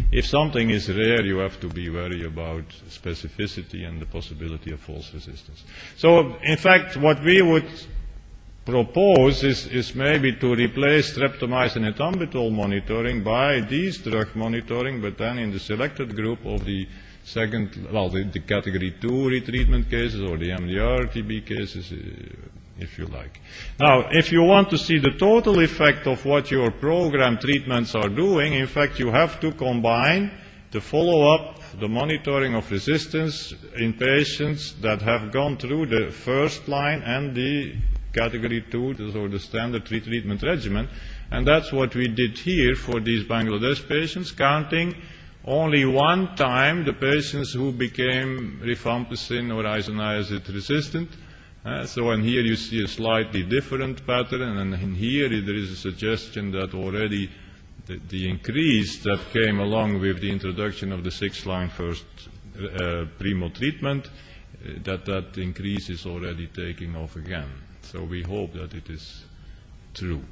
if something is rare, you have to be wary about specificity and the possibility of false resistance. So, in fact, what we would propose is, is maybe to replace streptomycin and ethambutol monitoring by these drug monitoring, but then in the selected group of the second, well, the, the category two retreatment cases or the M D R T B cases, uh, if you like. Now, if you want to see the total effect of what your program treatments are doing, in fact, you have to combine the follow-up, the monitoring of resistance in patients that have gone through the first line and the category two, or the standard retreatment regimen. And that's what we did here for these Bangladesh patients, counting only one time the patients who became rifampicin or isoniazid resistant. Uh, so, and here you see a slightly different pattern, and in here there is a suggestion that already the, the increase that came along with the introduction of the six-line first uh, primo treatment, uh, that that increase is already taking off again. So we hope that it is true.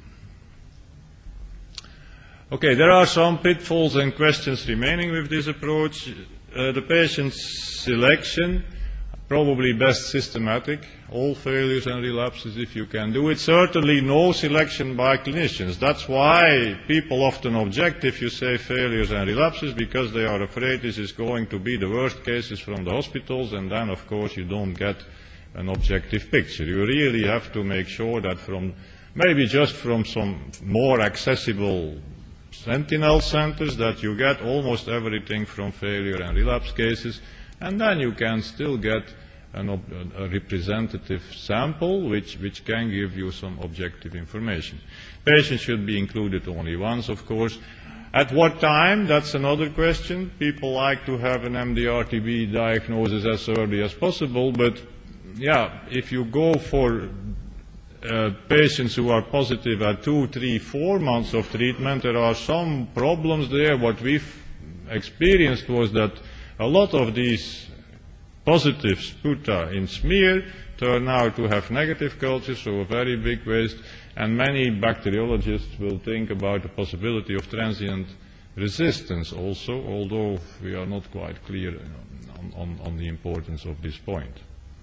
Okay, there are some pitfalls and questions remaining with this approach. Uh, the patient selection, probably best systematic, all failures and relapses if you can do it. Certainly no selection by clinicians. That's why people often object if you say failures and relapses, because they are afraid this is going to be the worst cases from the hospitals, and then of course you don't get an objective picture. You really have to make sure that from, maybe just from some more accessible sentinel centers, that you get almost everything from failure and relapse cases, and then you can still get an ob a representative sample which, which can give you some objective information. Patients should be included only once, of course. At what time? That's another question. People like to have an M D R T B diagnosis as early as possible, but yeah, if you go for uh, patients who are positive at two, three, four months of treatment, there are some problems there. What we've experienced was that a lot of these positive sputa in smear turn out to have negative cultures, so a very big waste, and many bacteriologists will think about the possibility of transient resistance also, although we are not quite clear on, on, on the importance of this point.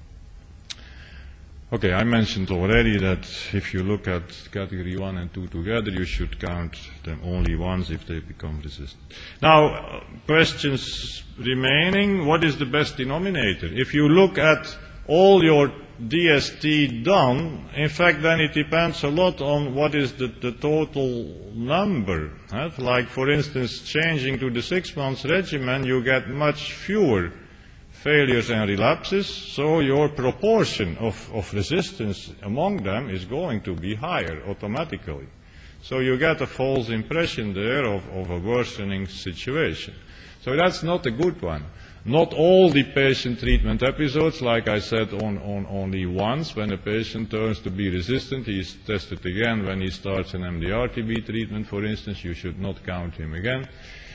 Okay, I mentioned already that if you look at category one and two together, you should count them only once if they become resistant. Now, uh, questions remaining, what is the best denominator? If you look at all your D S T done, in fact, then it depends a lot on what is the, the total number. Right? Like, for instance, changing to the six months regimen, you get much fewer failures and relapses, so your proportion of, of resistance among them is going to be higher automatically. So you get a false impression there of, of a worsening situation. So that's not a good one. Not all the patient treatment episodes, like I said, on, on only once. When a patient turns to be resistant, he is tested again. When he starts an M D R T B treatment, for instance, you should not count him again.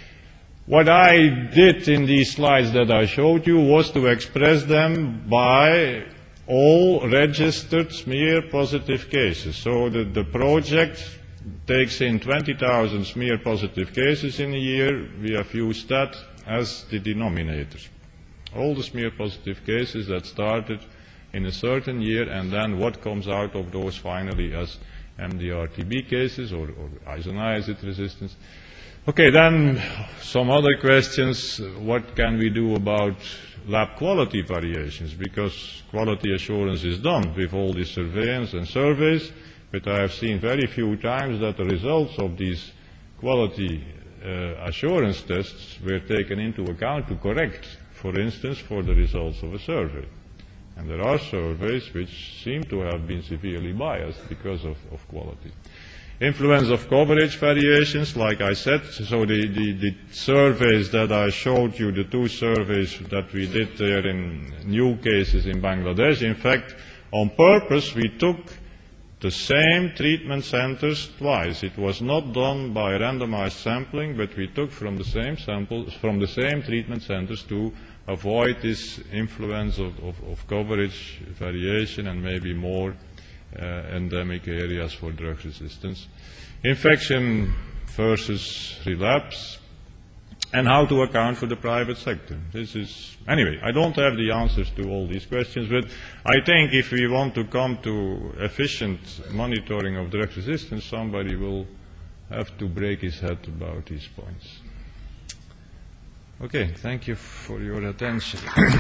What I did in these slides that I showed you was to express them by all registered smear positive cases. So the, the project takes in twenty thousand smear positive cases in a year. We have used that as the denominator. All the smear positive cases that started in a certain year, and then what comes out of those finally as M D R T B cases or, or isoniazid resistance. Okay, then some other questions. What can we do about lab quality variations? Because quality assurance is done with all these surveillance and surveys, but I have seen very few times that the results of these quality uh, assurance tests were taken into account to correct, for instance, for the results of a survey. And there are surveys which seem to have been severely biased because of, of quality. Influence of coverage variations, like I said, so the, the, the surveys that I showed you, the two surveys that we did there in new cases in Bangladesh, in fact, on purpose, we took the same treatment centers twice. It was not done by randomized sampling, but we took from the same samples, from the same treatment centers to avoid this influence of, of, of coverage variation and maybe more Uh, endemic areas for drug resistance. Infection versus relapse. and how to account for the private sector. This is, anyway, I don't have the answers to all these questions, but I think if we want to come to efficient monitoring of drug resistance, somebody will have to break his head about these points. Okay, thank you for your attention.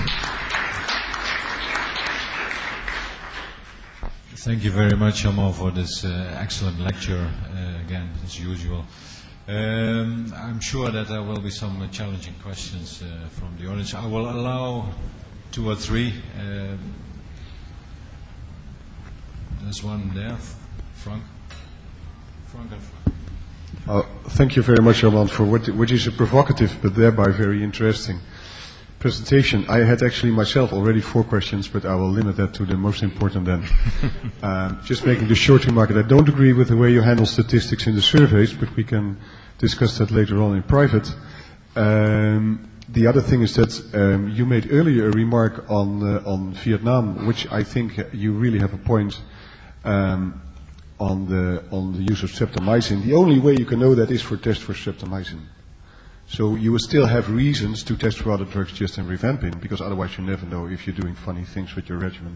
Thank you very much, Jamal, for this uh, excellent lecture, uh, again, as usual. Um, I'm sure that there will be some uh, challenging questions uh, from the audience. I will allow two or three. Um, there's one there, Frank. Frank and Frank. Uh, thank you very much, Jamal, for what, what is a provocative but thereby very interesting presentation. I had actually myself already four questions, but I will limit that to the most important then. um, just making the short remark that I don't agree with the way you handle statistics in the surveys, but we can discuss that later on in private. Um, the other thing is that um, you made earlier a remark on, uh, on Vietnam, which I think you really have a point um, on, the, on the use of streptomycin. The only way you can know that is for test for streptomycin. So you will still have reasons to test for other drugs just in rifampin, because otherwise you never know if you're doing funny things with your regimen.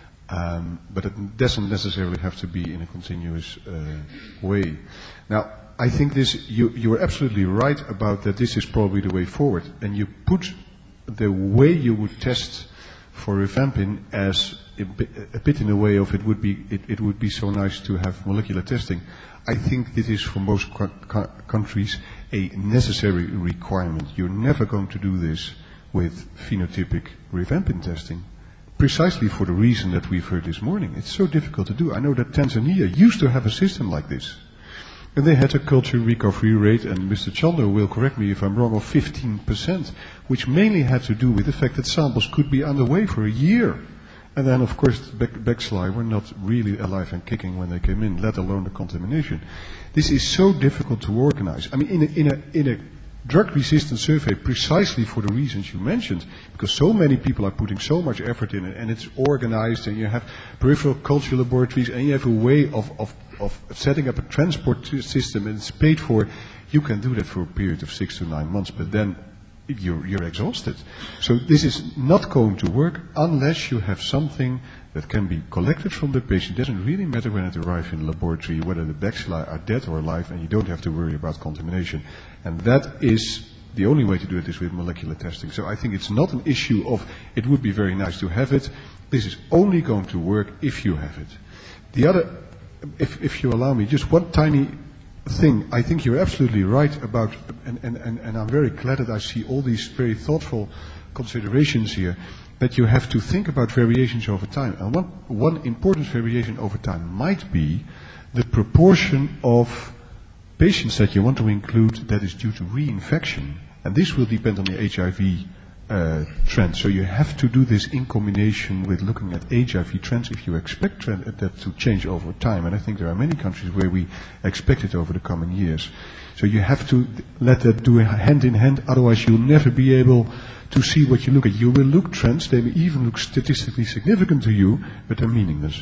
Um, but it doesn't necessarily have to be in a continuous uh, way. Now, I think this, you, you are absolutely right about that this is probably the way forward. And you put the way you would test for rifampin as a bit, a bit in a way of it would be, it, it would be so nice to have molecular testing. I think it is for most co- co- countries a necessary requirement. You're never going to do this with phenotypic rifampin testing, precisely for the reason that we've heard this morning. It's so difficult to do. I know that Tanzania used to have a system like this, and they had a culture recovery rate, and Mister Chandler will correct me if I'm wrong, of fifteen percent, which mainly had to do with the fact that samples could be underway for a year. And then, of course, the bacilli were not really alive and kicking when they came in, let alone the contamination. This is so difficult to organize. I mean, in a, in a, in a drug-resistant survey, precisely for the reasons you mentioned, because so many people are putting so much effort in it, and it's organized, and you have peripheral culture laboratories, and you have a way of, of, of setting up a transport system, and it's paid for. You can do that for a period of six to nine months, but then You're, you're exhausted. So this is not going to work unless you have something that can be collected from the patient. It doesn't really matter when it arrives in the laboratory whether the bacilli are dead or alive, and you don't have to worry about contamination. And that is the only way to do it is with molecular testing. So I think it's not an issue of it would be very nice to have it. This is only going to work if you have it. The other, if, if you allow me, just one tiny thing. I think you're absolutely right about, and, and, and, and I'm very glad that I see all these very thoughtful considerations here, that you have to think about variations over time. And one, one important variation over time might be the proportion of patients that you want to include that is due to reinfection. And this will depend on the H I V uh, trend. So you have to do this in combination with looking at H I V trends if you expect trend, that to change over time. And I think there are many countries where we expect it over the coming years. So you have to let that do hand in hand, otherwise you'll never be able to see what you look at. You will look trends, they may even look statistically significant to you, but they're meaningless.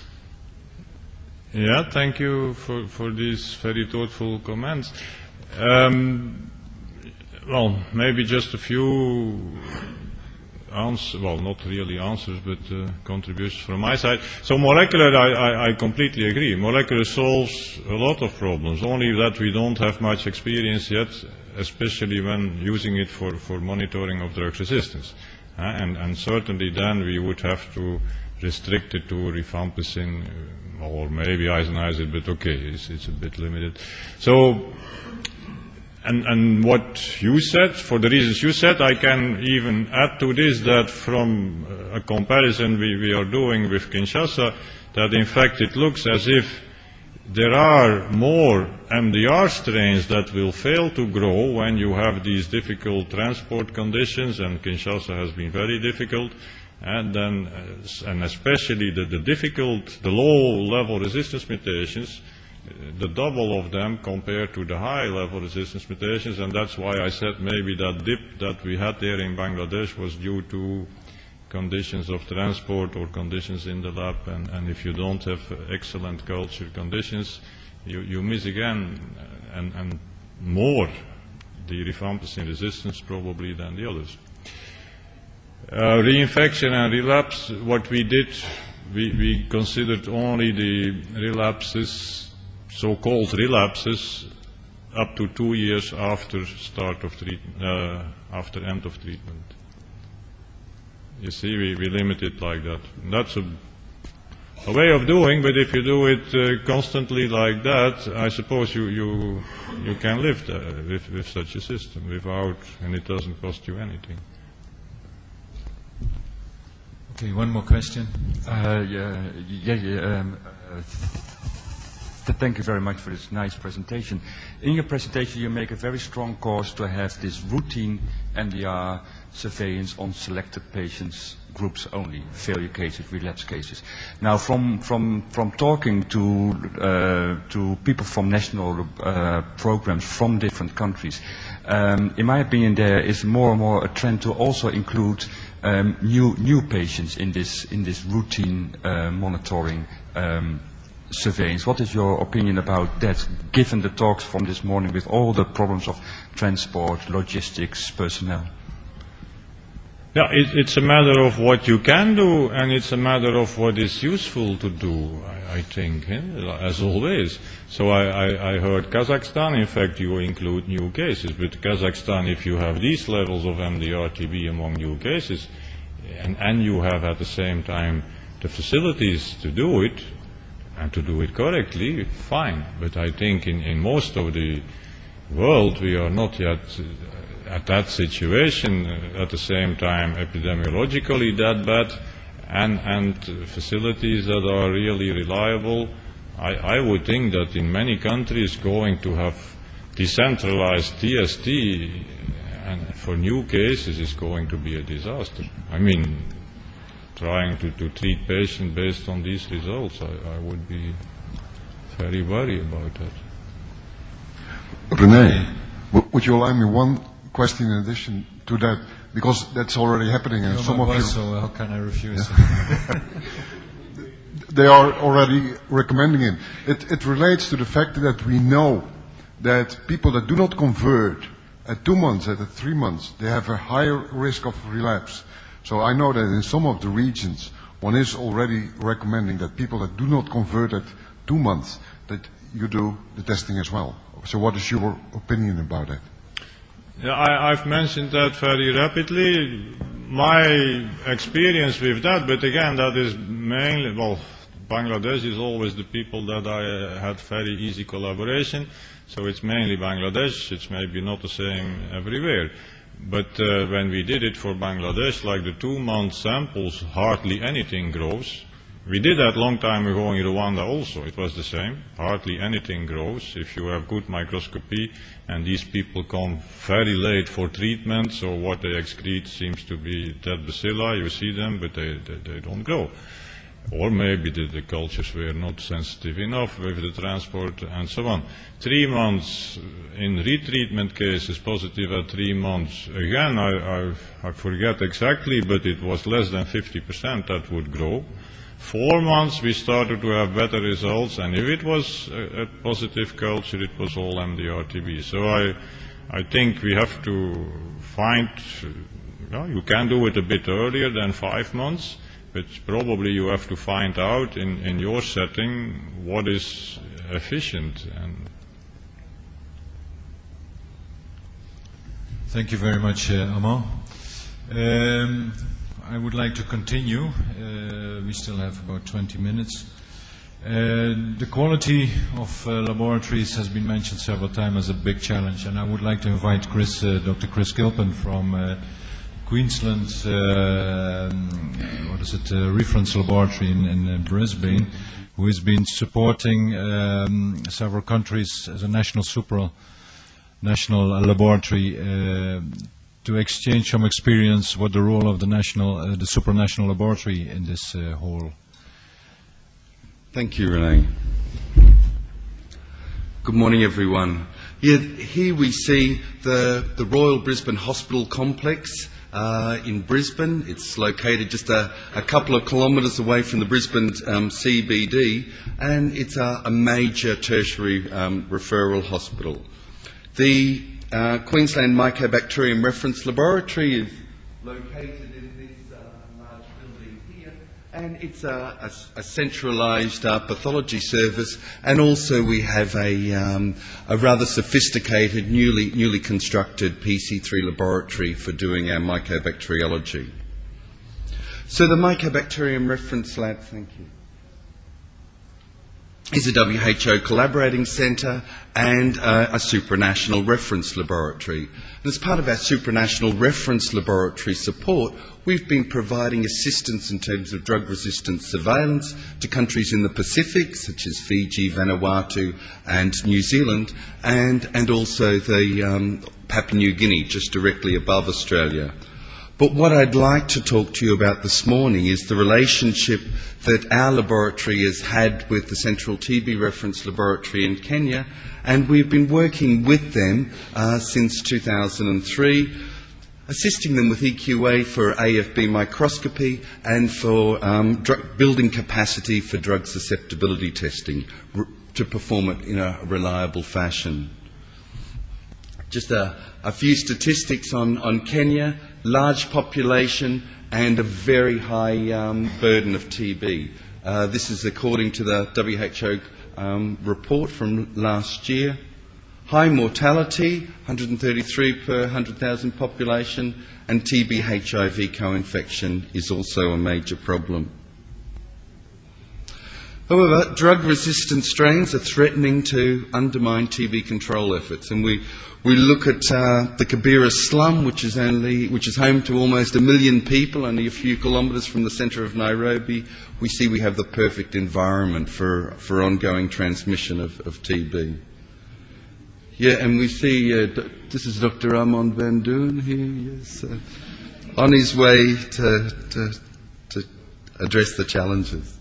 Yeah, thank you for, for these very thoughtful comments. Um, Well, maybe just a few answers, well, not really answers, but uh, contributions from my side. So molecular, I, I, I completely agree. Molecular solves a lot of problems, only that we don't have much experience yet, especially when using it for, for monitoring of drug resistance. Uh, and, and certainly then we would have to restrict it to rifampicin, uh, or maybe isoniazid, but okay, it's, it's a bit limited. So, And, and what you said, for the reasons you said, I can even add to this that from a comparison we, we are doing with Kinshasa, that in fact it looks as if there are more M D R strains that will fail to grow when you have these difficult transport conditions, and Kinshasa has been very difficult, and then, uh, and especially the, the difficult, the low-level resistance mutations, the double of them compared to the high-level resistance mutations, and that's why I said maybe that dip that we had there in Bangladesh was due to conditions of transport or conditions in the lab, and, and if you don't have excellent culture conditions, you, you miss again, and, and more. the rifampicin resistance probably than the others. Uh, reinfection and relapse, what we did, we, we considered only the relapses, so-called relapses, up to two years after start of treatment, uh, after end of treatment. You see, we, we limit it like that. That's a, a way of doing, but if you do it uh, constantly like that, I suppose you, you, you can live there with, with such a system without, and it doesn't cost you anything. Okay, one more question. Uh, yeah, yeah, yeah um, uh, th- thank you very much for this nice presentation. In your presentation, you make a very strong cause to have this routine N D R surveillance on selected patients groups only, failure cases, relapse cases. Now, from from from talking to uh, to people from national uh, programs from different countries, um, in my opinion, there is more and more a trend to also include um, new new patients in this in this routine uh, monitoring um, surveillance. What is your opinion about that, given the talks from this morning with all the problems of transport, logistics, personnel? Yeah, it, it's a matter of what you can do, and it's a matter of what is useful to do, I, I think, eh? As always. So I, I, I heard Kazakhstan, in fact, you include new cases, but Kazakhstan, if you have these levels of M D R T B among new cases, and, and you have at the same time the facilities to do it, and to do it correctly, fine. But I think in, in most of the world, we are not yet uh, at that situation, uh, at the same time epidemiologically that bad, and, and facilities that are really reliable. I, I would think that in many countries going to have decentralized T S T and for new cases is going to be a disaster. I mean, trying to, to treat patients based on these results, I, I would be very worried about that. René, w- would you allow me one question in addition to that? Because that's already happening and You're some my of you... boss, so how can I refuse? Yeah. They are already recommending it. it. It relates to the fact that we know that people that do not convert at two months, at three months, they have a higher risk of relapse. So I know that in some of the regions, one is already recommending that people that do not convert at two months, that you do the testing as well. So what is your opinion about that? Yeah, I, I've mentioned that very rapidly. My experience with that, but again, that is mainly, well, Bangladesh is always the people that I uh, had very easy collaboration. So it's mainly Bangladesh. It's maybe not the same everywhere. But uh, when we did it for Bangladesh, like the two-month samples, hardly anything grows. We did that long time ago in Rwanda also. It was the same. Hardly anything grows if you have good microscopy, and these people come very late for treatment, so what they excrete seems to be dead bacilli. You see them, but they, they, they don't grow. Or maybe the, the cultures were not sensitive enough with the transport and so on. Three months in retreatment cases, positive at three months. Again, I, I, I forget exactly, but it was less than fifty percent that would grow. Four months we started to have better results, and if it was a, a positive culture, it was all M D R T B. So I, I think we have to find, you know, you can do it a bit earlier than five months, but probably you have to find out in, in your setting what is efficient. And thank you very much, uh, Amand. Um, I would like to continue. Uh, we still have about twenty minutes. Uh, the quality of uh, laboratories has been mentioned several times as a big challenge, and I would like to invite Chris, uh, Doctor Chris Gilpin from uh, Queensland, uh, what is it, uh, reference laboratory in, in uh, Brisbane, who has been supporting um, several countries as a national super national laboratory uh, to exchange some experience what the role of the national, uh, the supranational laboratory in this uh, whole. Thank you, René. Good morning, everyone. Here, here we see the, the Royal Brisbane Hospital Complex uh, in Brisbane. It's located just a, a couple of kilometres away from the Brisbane um, C B D, and it's a, a major tertiary um, referral hospital. The uh, Queensland Mycobacterium Reference Laboratory is located in this uh, large building here, and it's a, a, a centralised uh, pathology service, and also we have a, um, a rather sophisticated, newly, newly constructed P C three laboratory for doing our mycobacteriology. So the Mycobacterium Reference Lab, thank you, is a W H O collaborating centre and uh, a supranational reference laboratory. And as part of our supranational reference laboratory support, we've been providing assistance in terms of drug resistance surveillance to countries in the Pacific, such as Fiji, Vanuatu and New Zealand, and, and also the um, Papua New Guinea, just directly above Australia. But what I'd like to talk to you about this morning is the relationship that our laboratory has had with the Central T B Reference Laboratory in Kenya, and we've been working with them uh, since two thousand three, assisting them with E Q A for A F B microscopy and for um, drug building capacity for drug susceptibility testing r- to perform it in a reliable fashion. Just a, a few statistics on, on Kenya. Large population and a very high um, burden of T B. Uh, this is according to the W H O um, report from last year. High mortality, one hundred thirty-three per one hundred thousand population, and T B H I V co-infection is also a major problem. However, drug-resistant strains are threatening to undermine T B control efforts, and we We look at uh, the Kibera slum, which is only, which is home to almost a million people, only a few kilometres from the centre of Nairobi. We see we have the perfect environment for, for ongoing transmission of, of T B. Yeah, and we see, uh, d- this is Doctor Armand Van Doon here, yes, uh, on his way to, to, to address the challenges.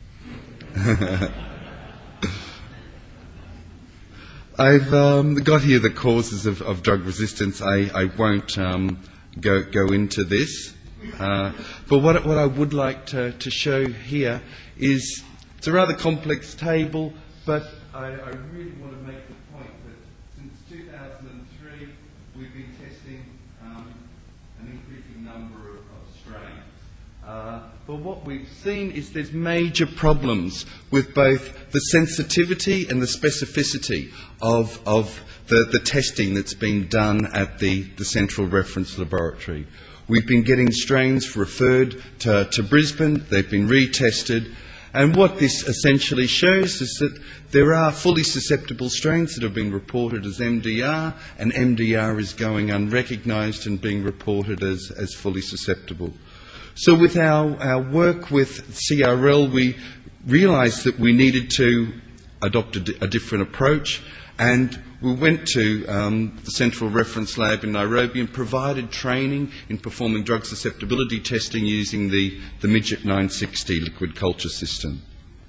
I've um, got here the causes of, of drug resistance. I, I won't um, go, go into this. Uh, but what, what I would like to, to show here is, it's a rather complex table, but I, I really want to make the point that since two thousand three we've been testing um, an increasing number of, of strains. Uh, but what we've seen is there's major problems with both the sensitivity and the specificity of, of the, the testing that's been done at the, the Central Reference Laboratory. We've been getting strains referred to, to Brisbane, they've been retested, and what this essentially shows is that there are fully susceptible strains that have been reported as M D R, and M D R is going unrecognised and being reported as, as fully susceptible. So with our, our work with C R L, we realised that we needed to adopt a, di- a different approach, and we went to um, the Central Reference Lab in Nairobi and provided training in performing drug susceptibility testing using the, the Midget nine sixty liquid culture system.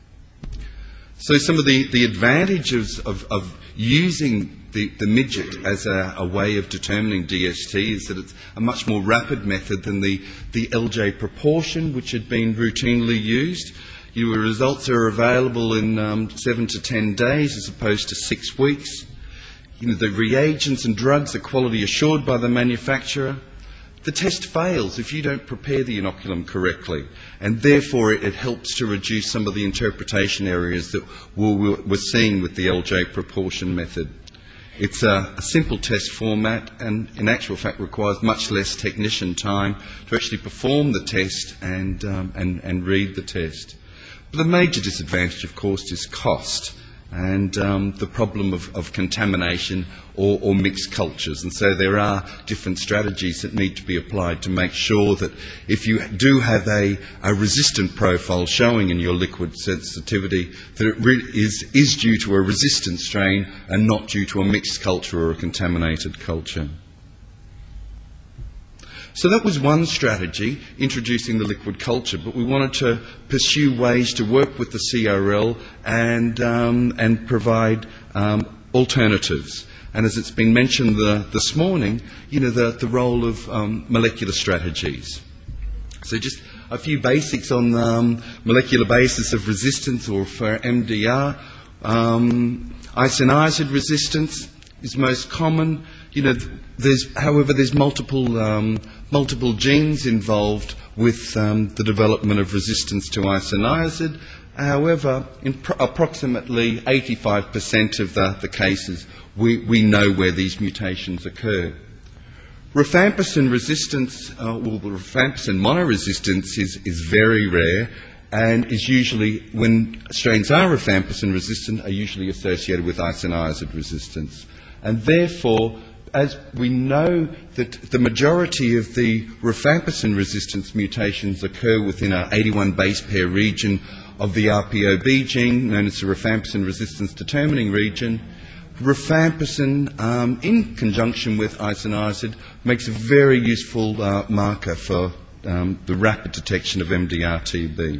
So some of the, the advantages of, of using the, the midget as a, a way of determining D S T is that it's a much more rapid method than the, the L J proportion, which had been routinely used. Your results are available in um, seven to ten days as opposed to six weeks. You know, the reagents and drugs are quality assured by the manufacturer. The test fails if you don't prepare the inoculum correctly, and therefore it, it helps to reduce some of the interpretation areas that we're, we're seeing with the L J proportion method. It's a, a simple test format and in actual fact requires much less technician time to actually perform the test and, um, and, and read the test. But the major disadvantage, of course, is cost and um, the problem of, of contamination or, or mixed cultures. And so there are different strategies that need to be applied to make sure that if you do have a, a resistant profile showing in your liquid sensitivity, that it re- is, is due to a resistant strain and not due to a mixed culture or a contaminated culture. So that was one strategy, introducing the liquid culture, but we wanted to pursue ways to work with the C R L and, um, and provide um, alternatives. And as it's been mentioned the, this morning, you know, the, the role of um, molecular strategies. So just a few basics on the um, molecular basis of resistance, or for M D R. Um, isoniazid resistance, is most common. You know, there's, however, there's multiple um, multiple genes involved with um, the development of resistance to isoniazid. However, in pro- approximately eighty-five percent of the, the cases, we, we know where these mutations occur. Rifampicin resistance, uh, well, rifampicin monoresistance is, is very rare and is usually, when strains are rifampicin resistant, are usually associated with isoniazid resistance. And therefore, as we know that the majority of the rifampicin resistance mutations occur within our eighty-one base pair region of the R P O B gene, known as the rifampicin resistance determining region, rifampicin, um, in conjunction with isoniazid, makes a very useful uh, marker for um, the rapid detection of M D R T B.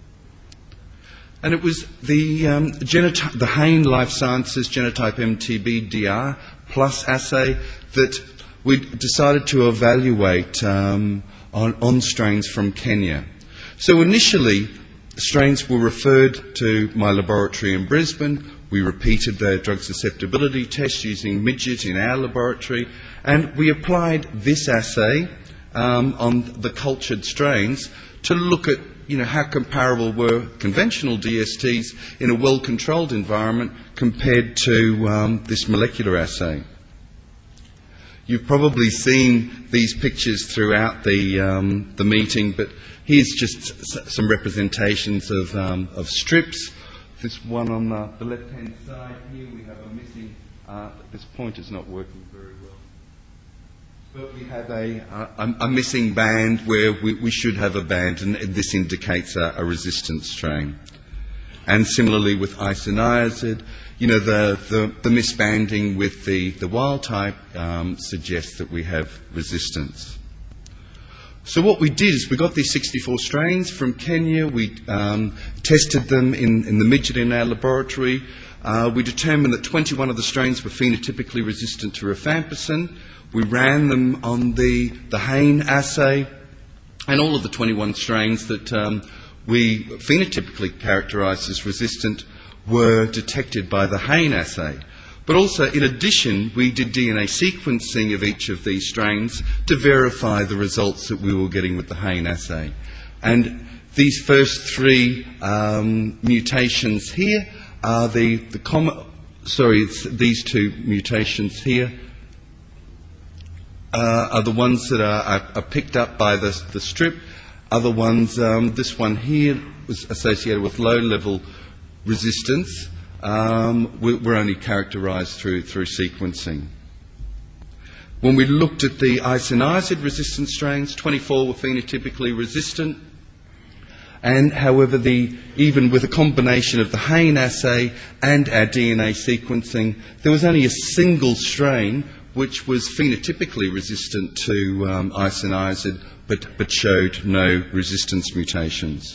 And it was the, um, genotype, the Hain Life Sciences Genotype M T B D R plus assay that we decided to evaluate um, on, on strains from Kenya. So initially, strains were referred to my laboratory in Brisbane. We repeated their drug susceptibility test using Midget in our laboratory, and we applied this assay um, on the cultured strains to look at, you know, how comparable were conventional D S Ts in a well-controlled environment compared to um, this molecular assay. You've probably seen these pictures throughout the, um, the meeting, but here's just s- some representations of, um, of strips. This one on the, the left-hand side here, we have a missing, uh, this pointer's not working very well. But we have a, a, a missing band where we, we should have a band, and this indicates a, a resistant strain. And similarly with isoniazid, you know, the, the, the misbanding with the, the wild type um, suggests that we have resistance. So what we did is we got these sixty-four strains from Kenya. We um, tested them in, in the Midget in our laboratory. Uh, we determined that twenty-one of the strains were phenotypically resistant to rifampicin. We ran them on the, the Hain assay, and all of the twenty-one strains that um, we phenotypically characterised as resistant were detected by the Hain assay. But also, in addition, we did D N A sequencing of each of these strains to verify the results that we were getting with the Hain assay. And these first three um, mutations here are the, the common, sorry, it's these two mutations here uh, are the ones that are, are, are picked up by the, the strip. Other ones, um, this one here was associated with low-level resistance. Um, were only characterised through, through sequencing. When we looked at the isoniazid resistant strains, twenty-four were phenotypically resistant, and however, the, even with a combination of the Hain assay and our D N A sequencing, there was only a single strain which was phenotypically resistant to um, isoniazid, but, but showed no resistance mutations.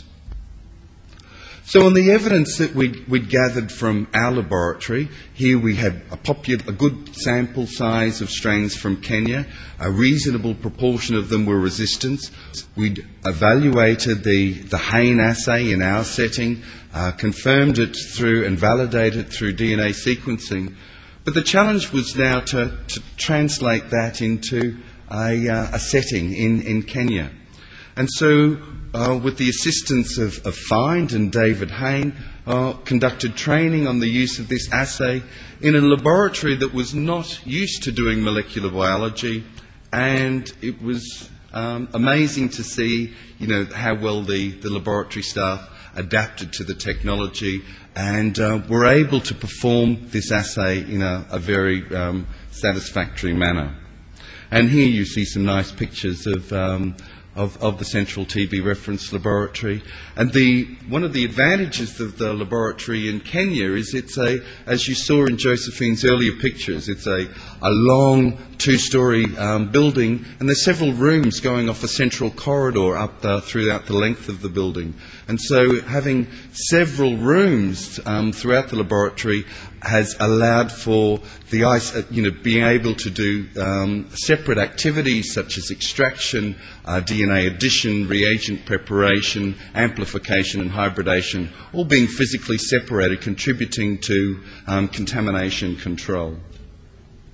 So on the evidence that we'd, we'd gathered from our laboratory, here we had a, popular, a good sample size of strains from Kenya. A reasonable proportion of them were resistant. We'd evaluated the, the Hain assay in our setting, uh, confirmed it through and validated it through D N A sequencing. But the challenge was now to, to translate that into a, uh, a setting in, in Kenya. And so, uh, with the assistance of, of Find and David Hain, uh, conducted training on the use of this assay in a laboratory that was not used to doing molecular biology, and it was um, amazing to see, you know, how well the, the laboratory staff adapted to the technology and uh, were able to perform this assay in a, a very um, satisfactory manner. And here you see some nice pictures of um, Of, of the Central T B Reference Laboratory. And the, one of the advantages of the laboratory in Kenya is it's a, as you saw in Josephine's earlier pictures, it's a, a long two-storey um, building, and there's several rooms going off a central corridor up the, throughout the length of the building. And so having several rooms um, throughout the laboratory has allowed for the ice, uh, you know, being able to do um, separate activities such as extraction, uh, D N A addition, reagent preparation, amplification and hybridation, all being physically separated, contributing to um, contamination control.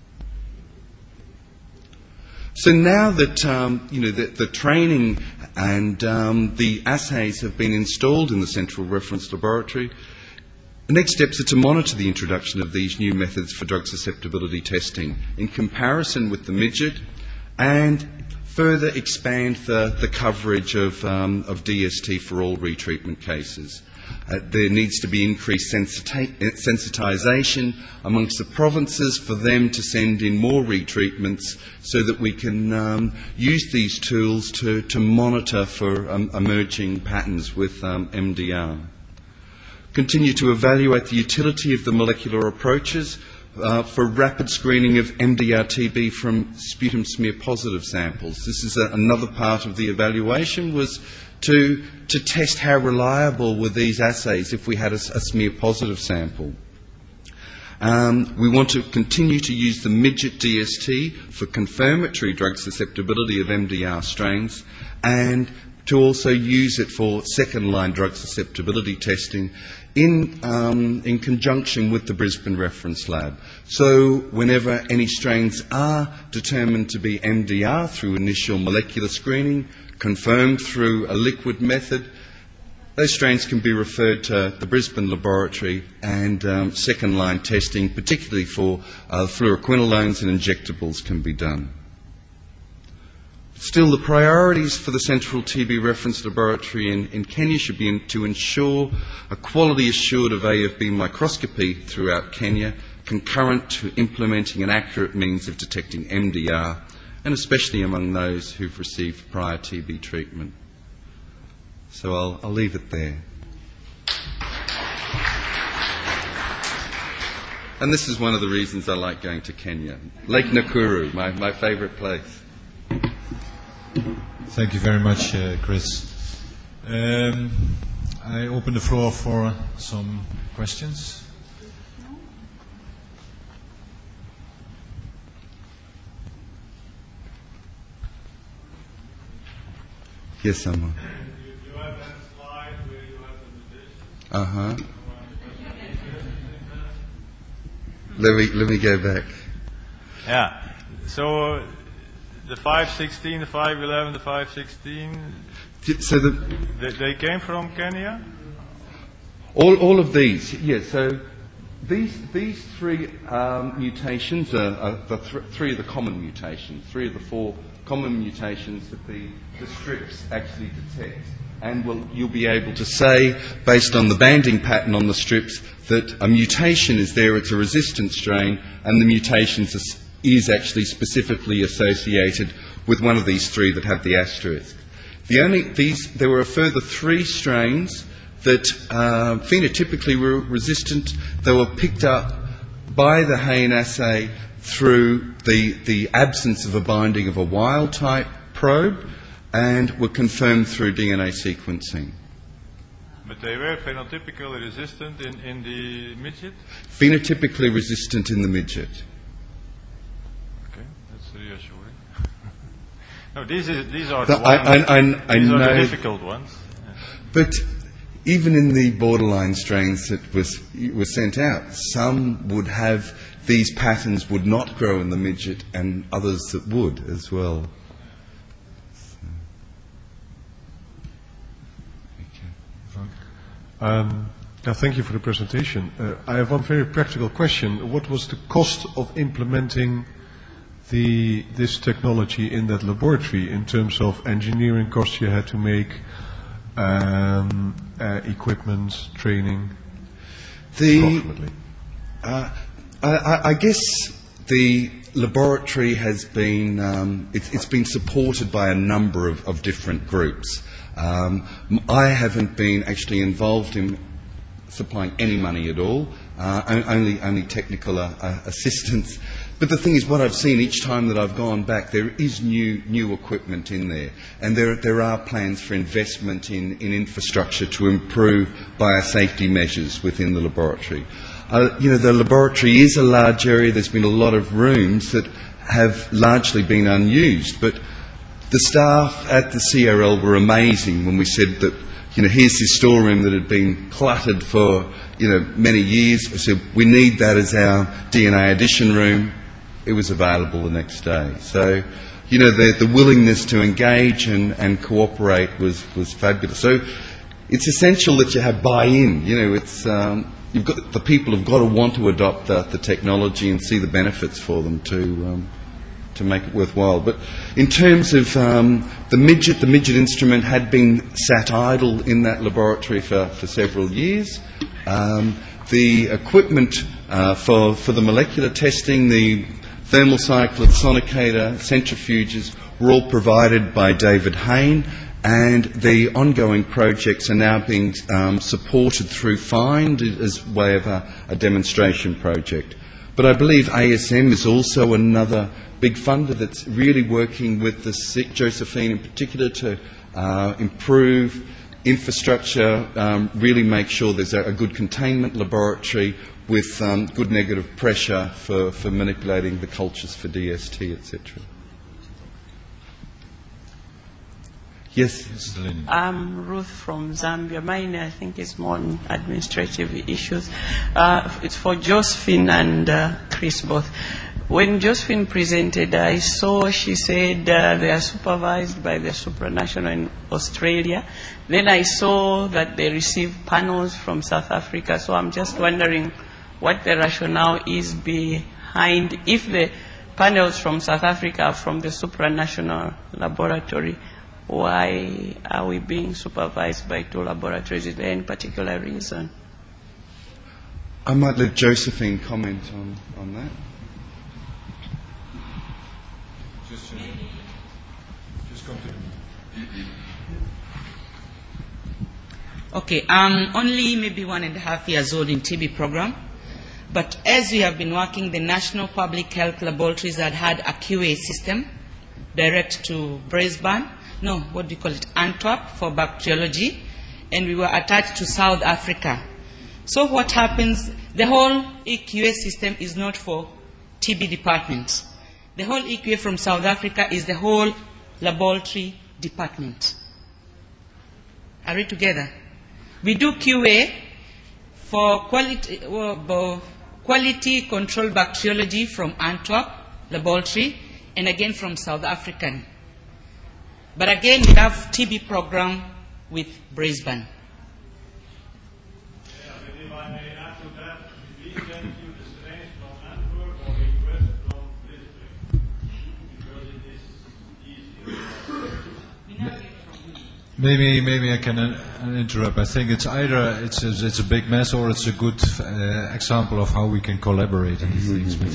So now that um, you know the, the training and um, the assays have been installed in the Central Reference Laboratory, the next steps are to monitor the introduction of these new methods for drug susceptibility testing in comparison with the midget, and further expand the, the coverage of, um, of D S T for all retreatment cases. Uh, there needs to be increased sensita- sensitisation amongst the provinces for them to send in more retreatments so that we can um, use these tools to, to monitor for um, emerging patterns with um, M D R. Continue to evaluate the utility of the molecular approaches uh, for rapid screening of M D R T B from sputum smear positive samples. This is a, another part of the evaluation, was to, to test how reliable were these assays if we had a, a smear positive sample. Um, we want to continue to use the midget D S T for confirmatory drug susceptibility of M D R strains, and to also use it for second-line drug susceptibility testing in, um, in conjunction with the Brisbane Reference Lab. So whenever any strains are determined to be M D R through initial molecular screening, confirmed through a liquid method, those strains can be referred to the Brisbane laboratory, and um, second-line testing, particularly for uh, fluoroquinolones and injectables, can be done. Still, the priorities for the Central T B Reference Laboratory in, in Kenya should be in, to ensure a quality-assured of A F B microscopy throughout Kenya, concurrent to implementing an accurate means of detecting M D R, and especially among those who've received prior T B treatment. So I'll, I'll leave it there. And this is one of the reasons I like going to Kenya. Lake Nakuru, my, my favourite place. Thank you very much, uh, Chris. Um, I open the floor for some questions. Yes, someone. You have that slide where you have the meditation. Uh huh. Let me let me go back. Yeah. So the five sixteen, the five eleven, the five sixteen. So the they, they came from Kenya. All all of these, yes. So these these three um, mutations are, are the th- three of the common mutations. Three of the four common mutations that the, the strips actually detect. And we'll, you'll be able to say, based on the banding pattern on the strips, that a mutation is there, it's a resistant strain, and the mutation is, is actually specifically associated with one of these three that have the asterisk. The only, these, there were a further three strains that uh, phenotypically were resistant. They were picked up by the Hain assay through the, the absence of a binding of a wild-type probe, and were confirmed through D N A sequencing. But they were phenotypically resistant in, in the midget? Phenotypically resistant in the midget. Okay, that's reassuring. No, these, is, these are The- the I- ones, I- I- I these are know- the difficult ones. Yeah. But even in the borderline strains that was, were sent out, some would have, these patterns would not grow in the midget, and others that would as well. Um, yeah, thank you for the presentation. Uh, I have one very practical question. What was the cost of implementing the, this technology in that laboratory in terms of engineering costs you had to make, um, uh, equipment, training? The, uh, I, I guess the laboratory has been, um, it's, it's been supported by a number of, of different groups. Um, I haven't been actually involved in supplying any money at all, uh, only, only technical uh, uh, assistance. But the thing is, what I've seen each time that I've gone back, there is new new equipment in there, and there there are plans for investment in, in infrastructure to improve biosafety measures within the laboratory. Uh, you know, the laboratory is a large area. There's been a lot of rooms that have largely been unused, but the staff at the C R L were amazing when we said that, you know, here's this storeroom that had been cluttered for, you know, many years. We said, we need that as our D N A addition room. It was available the next day. So, you know, the, the willingness to engage and, and cooperate was, was fabulous. So it's essential that you have buy-in. You know, it's um, you've got the people have got to want to adopt the, the technology and see the benefits for them to um, to make it worthwhile. But in terms of um, the midget, the midget instrument had been sat idle in that laboratory for, for several years. Um, the equipment uh, for for the molecular testing, the thermal cyclone, sonicator, centrifuges were all provided by David Hayne, and the ongoing projects are now being um, supported through FIND as way of a, a demonstration project. But I believe A S M is also another big funder that's really working with the Josephine in particular to uh, improve infrastructure, um, really make sure there's a, a good containment laboratory with um, good negative pressure for, for manipulating the cultures for D S T, et cetera. Yes. I'm Ruth from Zambia. Mine, I think, is more on administrative issues. Uh, it's for Josephine and uh, Chris both. When Josephine presented, I saw she said uh, they are supervised by the supranational in Australia. Then I saw that they receive panels from South Africa. So I'm just wondering what the rationale is behind, if the panels from South Africa are from the supranational laboratory, why are we being supervised by two laboratories? Is there any particular reason? I might let Josephine comment on, on that. Just, uh, just come to me. Okay, I'm only maybe one and a half years old in T B program, but as we have been working, the National Public Health Laboratories had had a Q A system direct to Brisbane, no, what do you call it, Antwerp for bacteriology, and we were attached to South Africa. So what happens, the whole E Q A system is not for T B departments. The whole E Q A from South Africa is the whole laboratory department. Are we together? We do Q A for quality, uh, quality control bacteriology from Antwerp laboratory, and again from South African. But again, we have T B program with Brisbane. Maybe, maybe I can uh, interrupt. I think it's either it's a, it's a big mess or it's a good uh, example of how we can collaborate in these things.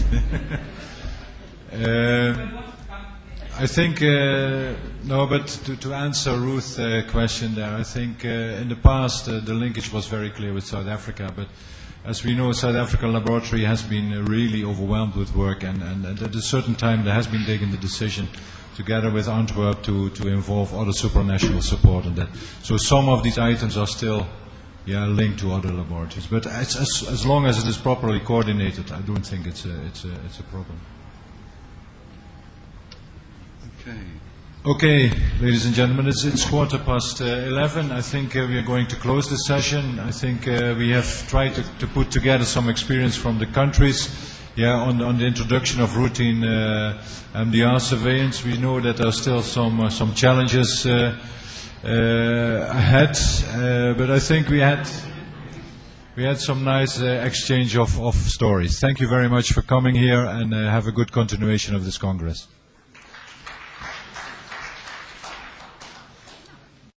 uh, I think, uh, no, but to, to answer Ruth's uh, question there, I think uh, in the past uh, the linkage was very clear with South Africa, but as we know, South African laboratory has been uh, really overwhelmed with work, and, and, and at a certain time there has been taken the decision together with Antwerp to, to involve other supranational support in that. So some of these items are still yeah, linked to other laboratories, but as, as, as long as it is properly coordinated, I don't think it's a, it's a, it's a problem. Okay. Okay, ladies and gentlemen, it's, it's quarter past uh, eleven. I think uh, we are going to close the session. I think uh, we have tried to, to put together some experience from the countries. Yeah, on, on the introduction of routine uh, M D R surveillance, we know that there are still some uh, some challenges uh, uh, ahead, uh, but I think we had we had some nice uh, exchange of, of stories. Thank you very much for coming here, and uh, have a good continuation of this Congress.